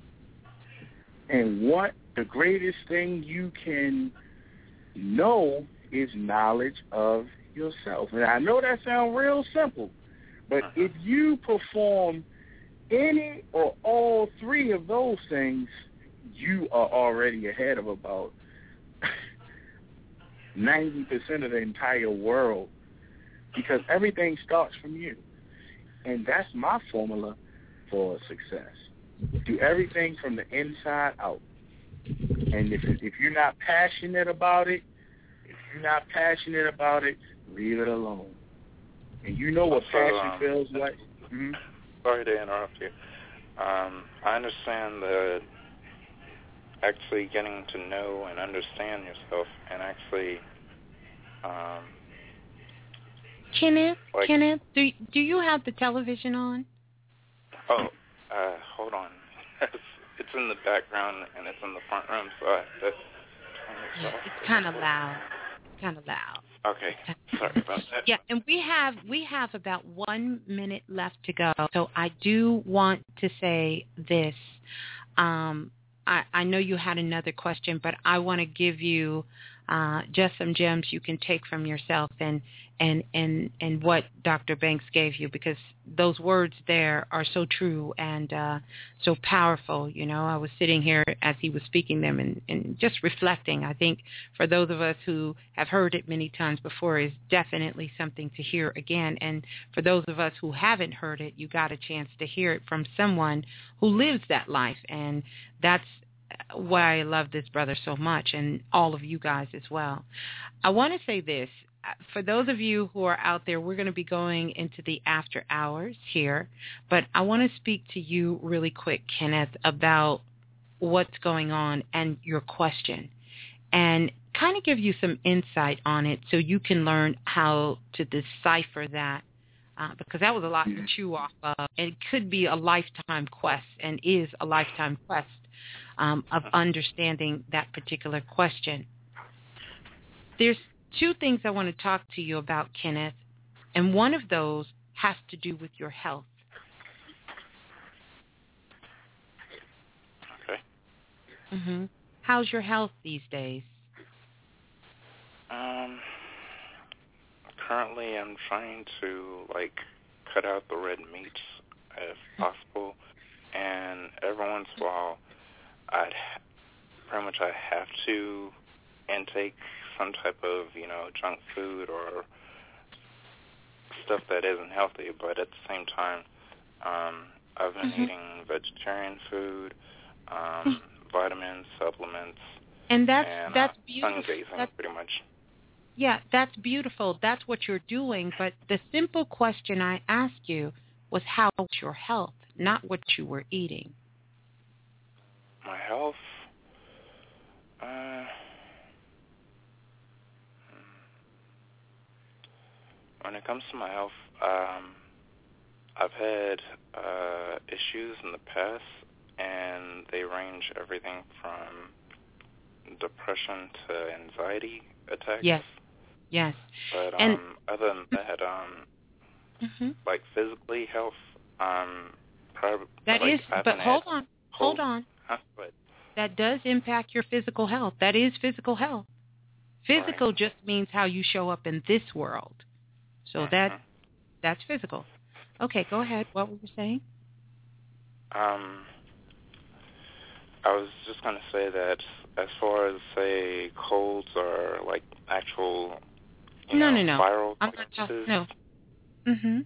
And what the greatest thing you can know is knowledge of yourself. And I know that sounds real simple, but if you perform any or all three of those things, you are already ahead of about 90% of the entire world, because everything starts from you. And that's my formula for success. Do everything from the inside out. And if you're not passionate about it, leave it alone. And you know what passion feels like. Mm-hmm. Sorry to interrupt you. I understand that actually getting to know and understand yourself and actually... Kenneth, do you have the television on? Oh, hold on. It's in the background and it's in the front room, so I have to turn it off. It's kind of loud. Okay, sorry about that. Yeah, and we have about 1 minute left to go. So I do want to say this. I know you had another question, but I want to give you just some gems you can take from yourself and what Dr. Banks gave you, because those words there are so true and so powerful. I was sitting here as he was speaking them and just reflecting. I think for those of us who have heard it many times before, is definitely something to hear again. And for those of us who haven't heard it, you got a chance to hear it from someone who lives that life. And that's why I love this brother so much, and all of you guys as well. I want to say this. For those of you who are out there, we're going to be going into the after hours here, but I want to speak to you really quick, Kenneth, about what's going on and your question, and kind of give you some insight on it so you can learn how to decipher that, because that was a lot to chew off of. It could be a lifetime quest, and is a lifetime quest of understanding that particular question. There's two things I want to talk to you about, Kenneth, and one of those has to do with your health. Okay. Mm-hmm. How's your health these days? Currently I'm trying to cut out the red meats if possible, and every once in a while I have to intake some type of, junk food or stuff that isn't healthy, but at the same time, I've been eating vegetarian food, vitamins, supplements, and that's beautiful. Sun-gazing, pretty much. Yeah, that's beautiful. That's what you're doing, but the simple question I asked you was how was your health, not what you were eating. My health? when it comes to my health, I've had issues in the past, and they range everything from depression to anxiety attacks. Yes. Yes. But and other than that, like physically health, that like, is. But hold on. Huh? But that does impact your physical health. That is physical health. Physical just means how you show up in this world. So that's physical. Okay, go ahead. What were you saying? I was just going to say that as far as, say, colds or, like, actual, viral illnesses, No. Mm-hmm.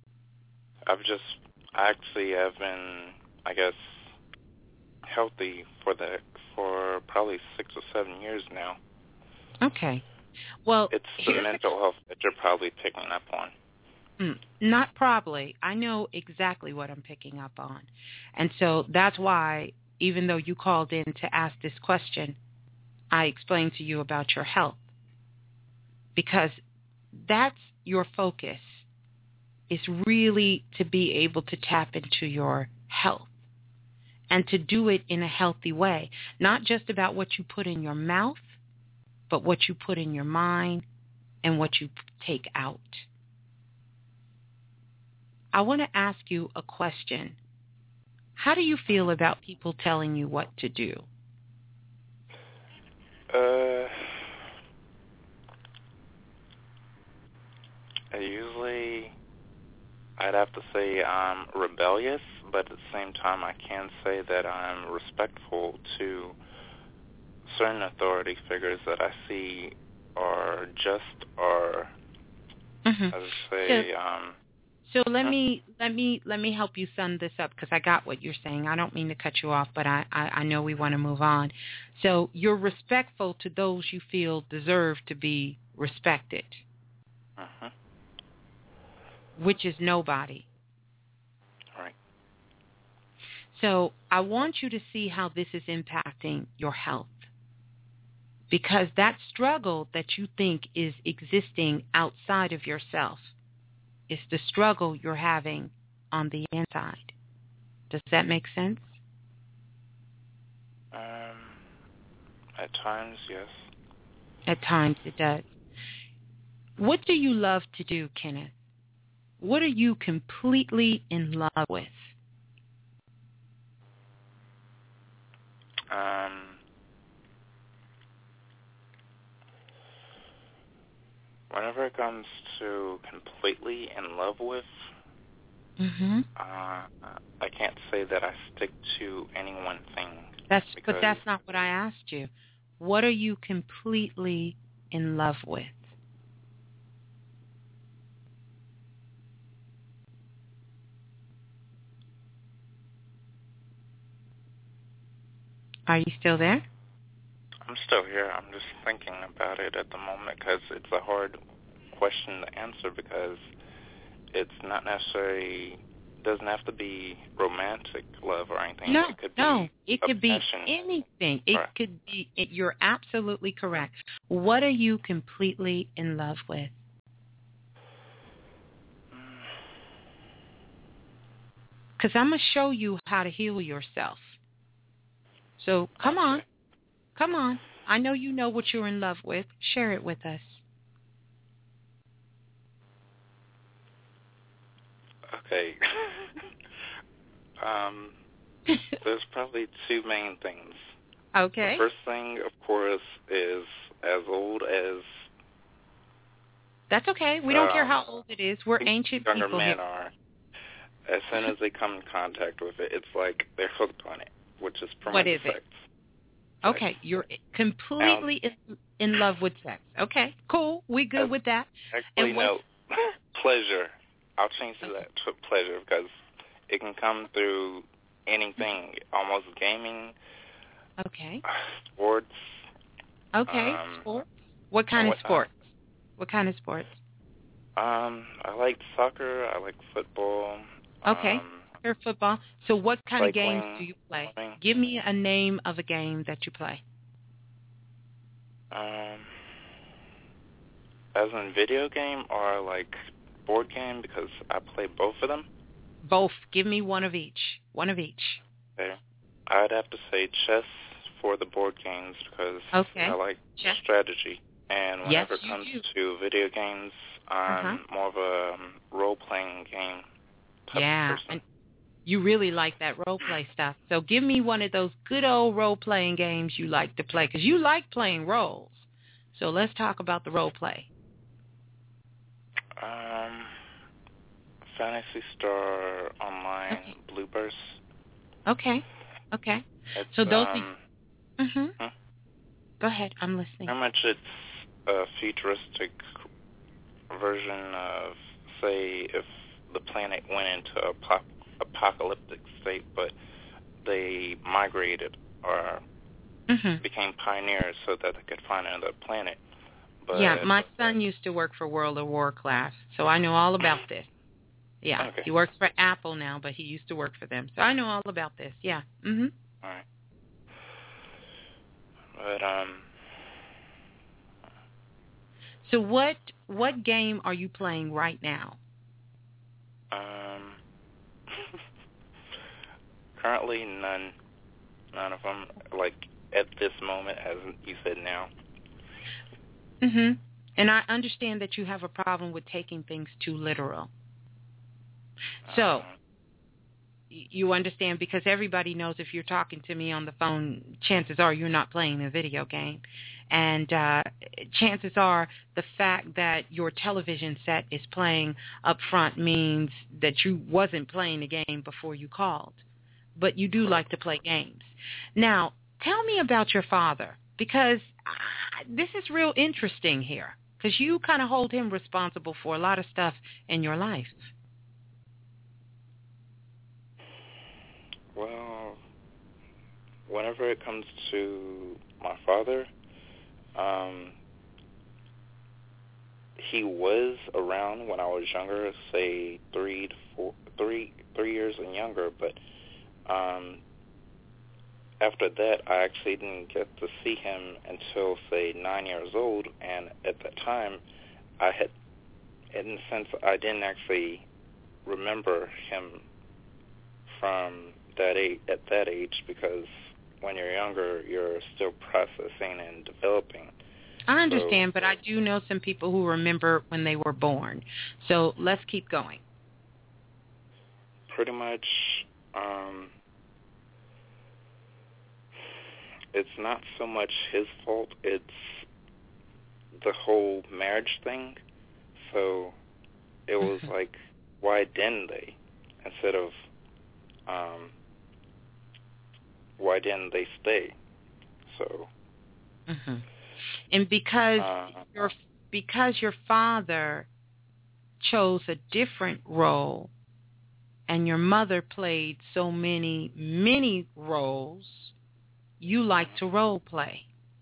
I've been, I guess, healthy for probably 6 or 7 years now. Okay. Well, it's the mental health that you're probably picking up on. Not probably. I know exactly what I'm picking up on. And so that's why, even though you called in to ask this question, I explained to you about your health. Because that's your focus, is really to be able to tap into your health and to do it in a healthy way. Not just about what you put in your mouth, but what you put in your mind and what you take out. I want to ask you a question. How do you feel about people telling you what to do? Usually, I'd have to say I'm rebellious, but at the same time, I can say that I'm respectful to certain authority figures that I see are just or, as I say, So let me help you sum this up, because I got what you're saying. I don't mean to cut you off, but I know we want to move on. So you're respectful to those you feel deserve to be respected, which is nobody. Right. So I want you to see how this is impacting your health, because that struggle that you think is existing outside of yourself is the struggle you're having on the inside. Does that make sense? At times, yes. At times it does. What do you love to do, Kenneth? What are you completely in love with? Whenever it comes to completely in love with, I can't say that I stick to any one thing. But that's not what I asked you. What are you completely in love with? Are you still there? I'm still here. I'm just thinking about it at the moment because it's a hard question to answer because it's not necessarily, doesn't have to be romantic love or anything. No, it could be anything. It could be, you're absolutely correct. What are you completely in love with? Because I'm going to show you how to heal yourself. So come on. I know you know what you're in love with. Share it with us. Okay. There's probably two main things. Okay. The first thing, of course, is as old as... That's okay. We don't care how old it is. We're ancient younger people men here. are. As soon as they come in contact with it, it's like they're hooked on it, which is pretty much sex. Okay, you're completely in love with sex. Okay, cool. We good with that. Actually, no. Pleasure. I'll change that to pleasure because it can come through anything, almost gaming. Okay. Sports. Okay, sports. What kind of sports? What kind of sports? I like soccer. I like football. Okay. Football. So what kind of games do you play? Swimming. Give me a name of a game that you play. As in video game or like board game because I play both of them. Both. Give me one of each. One of each. Okay. I'd have to say chess for the board games because I like chess. Strategy. And whenever it comes to video games, I'm more of a role-playing game type of person. And you really like that role-play stuff. So give me one of those good old role-playing games you like to play, because you like playing roles. So let's talk about the role-play. Phantasy Star Online, Blueburst. Okay. It's, so those are... Go ahead, I'm listening. How much it's a futuristic version of, say, if the planet went into apocalyptic state, but they migrated or became pioneers so that they could find another planet. But my son used to work for World of Warcraft, so I know all about this. Yeah, he works for Apple now, but he used to work for them, so I know all about this. Yeah. All right. But So what game are you playing right now? Currently none of them. Like at this moment, as you said now. And I understand that you have a problem with taking things too literal. So you understand, because everybody knows if you're talking to me on the phone, chances are you're not playing a video game. And chances are the fact that your television set is playing up front means that you wasn't playing the game before you called. But you do like to play games. Now, tell me about your father, because this is real interesting here, because you kind of hold him responsible for a lot of stuff in your life. Well, whenever it comes to my father, he was around when I was younger, say 3 years and younger, but after that, I actually didn't get to see him until, say, 9 years old, and at that time, in a sense, I didn't actually remember him from that age, at that age, because when you're younger, you're still processing and developing. I understand, but I do know some people who remember when they were born. So let's keep going. Pretty much, it's not so much his fault, it's the whole marriage thing. So it was like, why didn't they? Instead of, why didn't they stay? So. And because your father chose a different role, and your mother played so many roles, you like to role play.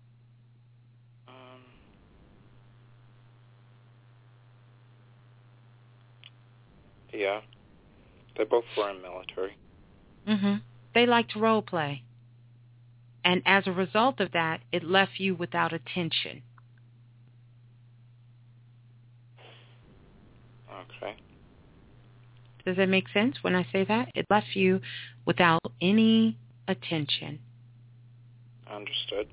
Yeah, they both were in military. They like to role play. And as a result of that, it left you without attention. Okay. Does that make sense when I say that? It left you without any attention. Understood.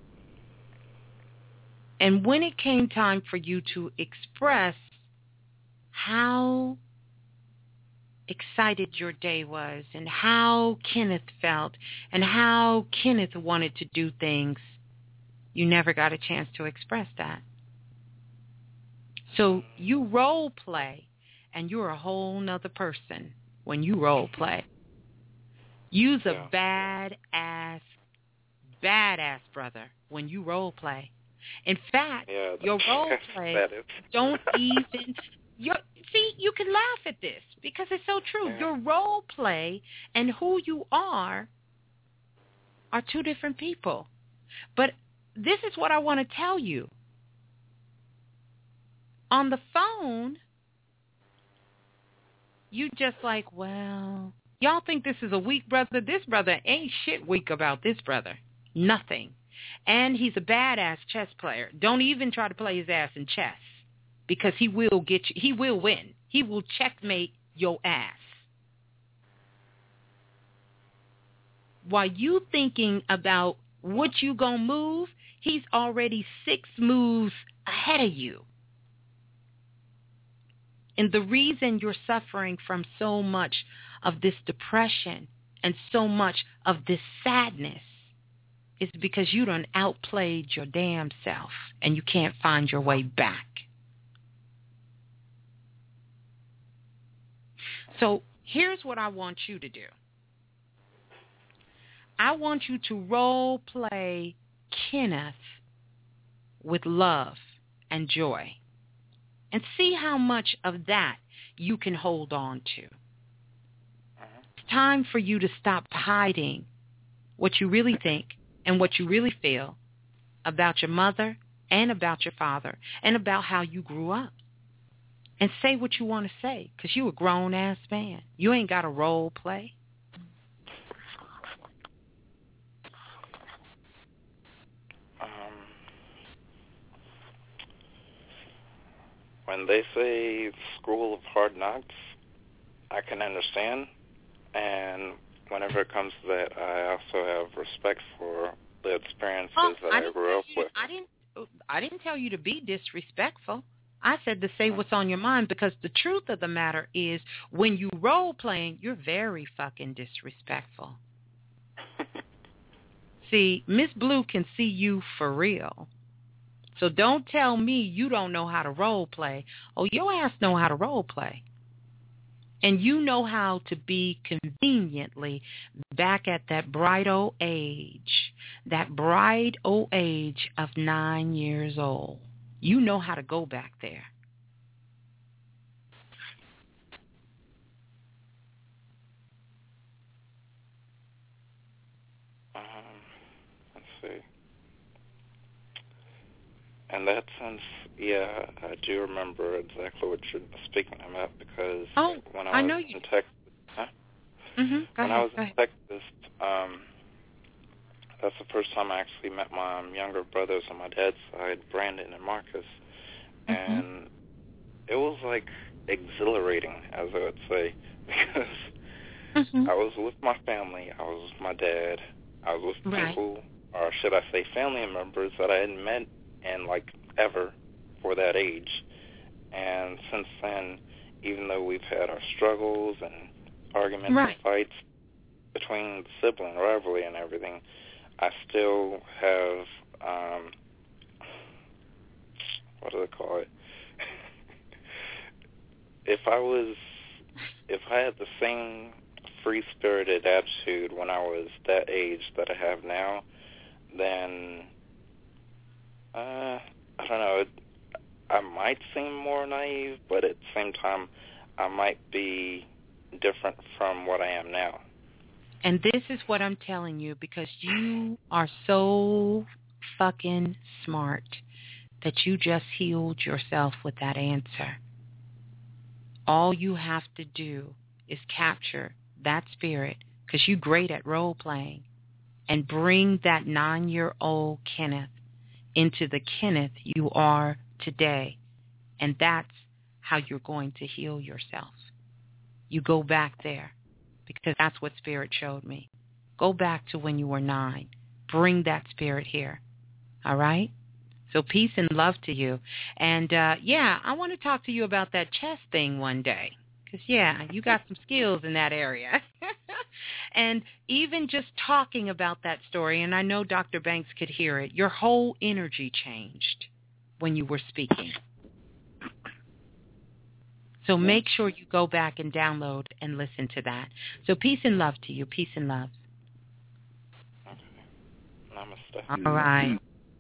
And when it came time for you to express how excited your day was and how Kenneth felt and how Kenneth wanted to do things, you never got a chance to express that. So you role play, and you're a whole nother person when you role play. You's a badass brother when you role play. In fact, your role play don't even... See, you can laugh at this because it's so true. Yeah. Your role play and who you are two different people. But this is what I want to tell you. On the phone, you just like, well, y'all think this is a weak brother? This brother ain't shit weak about this brother. Nothing. And he's a badass chess player. Don't even try to play his ass in chess, because he will get you. He will win. He will checkmate your ass. While you thinking about what you gonna move, he's already 6 moves ahead of you. And the reason you're suffering from so much of this depression and so much of this sadness is because you done outplayed your damn self and you can't find your way back. So here's what I want you to do. I want you to role play Kenneth with love and joy and see how much of that you can hold on to. It's time for you to stop hiding what you really think and what you really feel about your mother and about your father and about how you grew up. And say what you want to say, because you a grown-ass man. You ain't got to role play. When they say school of hard knocks, I can understand. And whenever it comes to that, I also have respect for the experiences that I grew up with. I didn't tell you to be disrespectful. I said to say what's on your mind, because the truth of the matter is when you role playing, you're very fucking disrespectful. See, Miss Blue can see you for real. So don't tell me you don't know how to role play. Oh, your ass know how to role play. And you know how to be conveniently back at that bright old age of 9 years old. You know how to go back there. Let's see. In that sense, yeah, I do remember exactly what you're speaking about, because when I was in Texas, when I was in Texas, that's the first time I actually met my younger brothers on my dad's side, Brandon and Marcus, and it was like exhilarating, as I would say, because I was with my family, I was with my dad, I was with people, or should I say family members that I hadn't met in like ever for that age. And since then, even though we've had our struggles and arguments and fights between sibling rivalry and everything, I still have, what do they call it? If I had the same free-spirited attitude when I was that age that I have now, then, I don't know, I might seem more naive, but at the same time, I might be different from what I am now. And this is what I'm telling you, because you are so fucking smart that you just healed yourself with that answer. All you have to do is capture that spirit, because you're great at role-playing, and bring that 9-year-old Kenneth into the Kenneth you are today. And that's how you're going to heal yourself. You go back there, because that's what Spirit showed me. Go back to when you were 9. Bring that spirit here. All right? So peace and love to you. And, I want to talk to you about that chess thing one day. Because, you got some skills in that area. And even just talking about that story, and I know Dr. Banks could hear it, your whole energy changed when you were speaking. So make sure you go back and download and listen to that. So peace and love to you. Peace and love. Namaste. All right.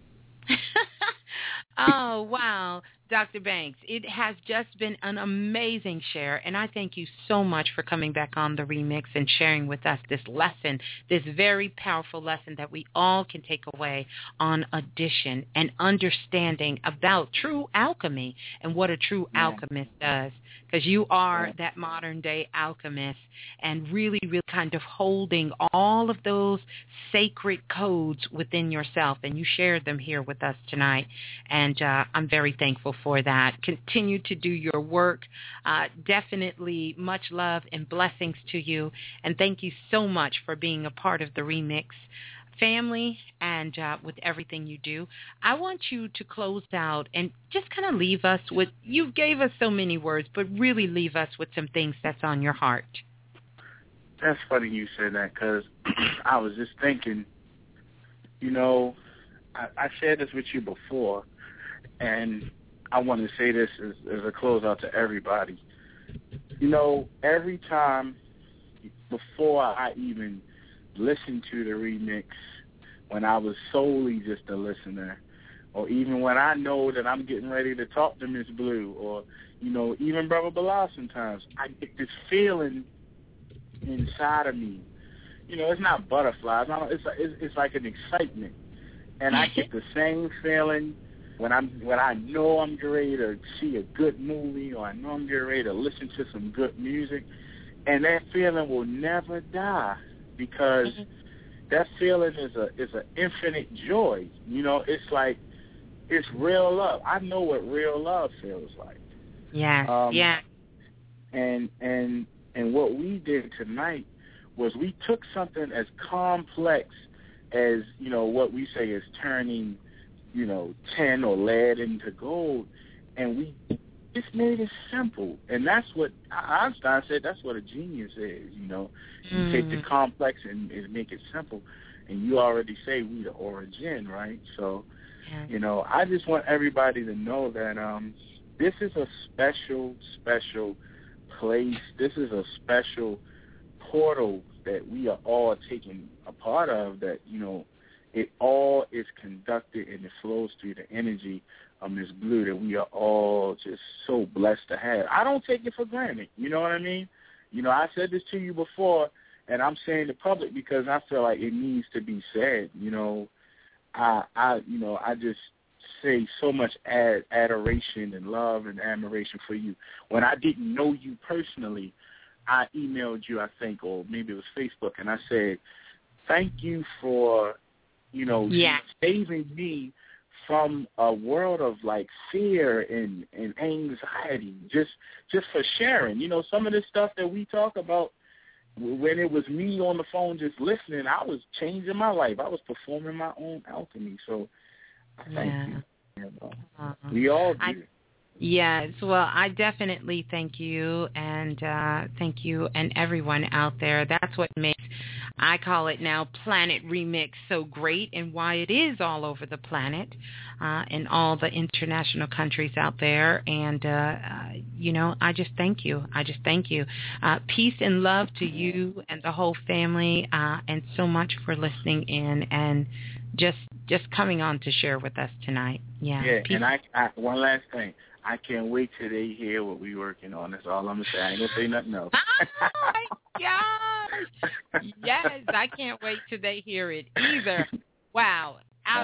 Oh, wow. Dr. Banks, it has just been an amazing share, and I thank you so much for coming back on the remix and sharing with us this lesson, this very powerful lesson that we all can take away on addition and understanding about true alchemy and what a true alchemist does, because you are that modern-day alchemist and really, really kind of holding all of those sacred codes within yourself, and you shared them here with us tonight, and I'm very thankful for that. Continue to do your work. Definitely much love and blessings to you. And thank you so much for being a part of the Remix family and with everything you do. I want you to close out and just kind of leave us with, you gave us so many words, but really leave us with some things that's on your heart. That's funny you said that, because I was just thinking, you know, I shared this with you before, and I want to say this as a closeout to everybody. You know, every time before I even listened to the remix, when I was solely just a listener, or even when I know that I'm getting ready to talk to Miss Blue, or, you know, even Brother Bilal sometimes, I get this inside of me. You know, it's not butterflies. It's like an excitement, and I get the same feeling when I know I'm getting ready to see a good movie, or I know I'm getting ready to listen to some good music, and that feeling will never die, because that feeling is an infinite joy. You know, it's like, it's real love. I know what real love feels like. Yeah, yeah. And what we did tonight was we took something as complex as, you know, what we say is turning, you know, tin or lead into gold, and we just made it simple. And that's what Einstein said, that's what a genius is, you know. You take the complex and make it simple. And you already say we the origin, right? So, you know, I just want everybody to know that this is a special, special place. This is a special portal that we are all taking a part of, that, you know, it all is conducted and it flows through the energy of Miss Blue that we are all just so blessed to have. I don't take it for granted. You know what I mean? You know, I said this to you before, and I'm saying it public because I feel like it needs to be said. You know, I just say so much adoration and love and admiration for you. When I didn't know you personally, I emailed you, I think, or maybe it was Facebook, and I said, thank you for, you know, saving me from a world of, like, fear and anxiety, just for sharing. You know, some of this stuff that we talk about, when it was me on the phone just listening, I was changing my life. I was performing my own alchemy. So thank you. You know, we all do. Yes, well, I definitely thank you, and thank you and everyone out there. That's what makes, I call it now, Planet Remix so great, and why it is all over the planet in all the international countries out there. And, you know, I just thank you. I just thank you. Peace and love to you and the whole family, and so much for listening in and just coming on to share with us tonight. Yeah, peace. And I one last thing. I can't wait till they hear what we working on. That's all I'm going to say. I ain't going to say nothing else. Oh, my gosh. Yes, I can't wait till they hear it either. Wow. Out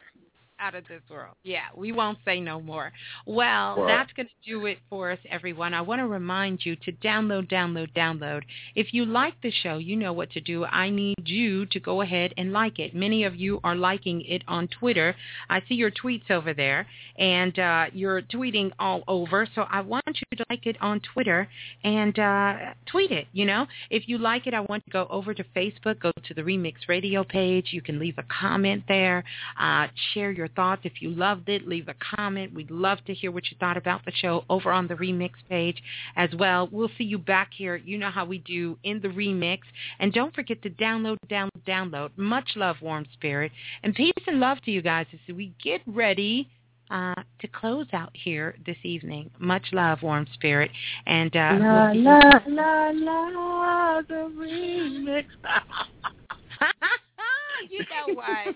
of this world. Yeah, we won't say no more. Well, that's going to do it for us, everyone. I want to remind you to download. If you like the show, you know what to do. I need you to go ahead and like it. Many of you are liking it on Twitter. I see your tweets over there, and you're tweeting all over. So I want you to like it on Twitter and tweet it, you know. If you like it, I want you to go over to Facebook, go to the Remix Radio page. You can leave a comment there, share your thoughts. If you loved it, leave a comment. We'd love to hear what you thought about the show over on the Remix page as well. We'll see you back here. You know how we do in the Remix. And don't forget to download. Much love, Warm Spirit. And peace and love to you guys as we get ready to close out here this evening. Much love, Warm Spirit. And la, the Remix. You know what?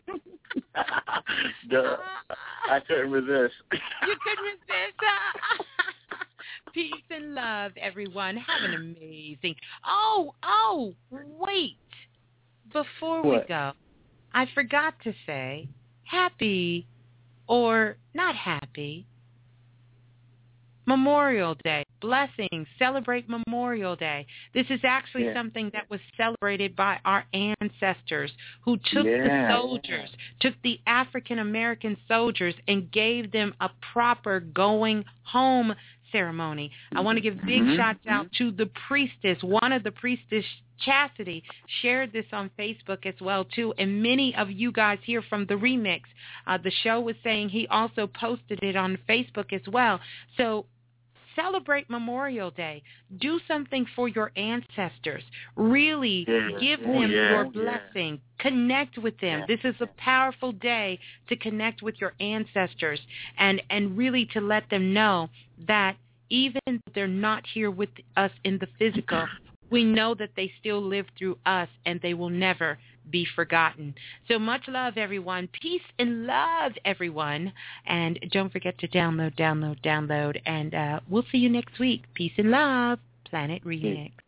I couldn't resist. You couldn't resist. Peace and love, everyone. Have an amazing. Oh, wait. Before we go, I forgot to say happy or not happy Memorial Day, blessings, celebrate Memorial Day. This is actually something that was celebrated by our ancestors who took the soldiers, took the African American soldiers and gave them a proper going home ceremony. I want to give big shots out to the priestess. One of the priestess, Chastity, shared this on Facebook as well too, and many of you guys here from the remix, the show was saying he also posted it on Facebook as well. So celebrate Memorial Day. Do something for your ancestors. Really give them your blessing. Connect with them. This is a powerful day to connect with your ancestors and really to let them know that even if they're not here with us in the physical, we know that they still live through us and they will never be forgotten. So much love, everyone. Peace and love, everyone. And don't forget to download. And we'll see you next week. Peace and love. Planet Remix.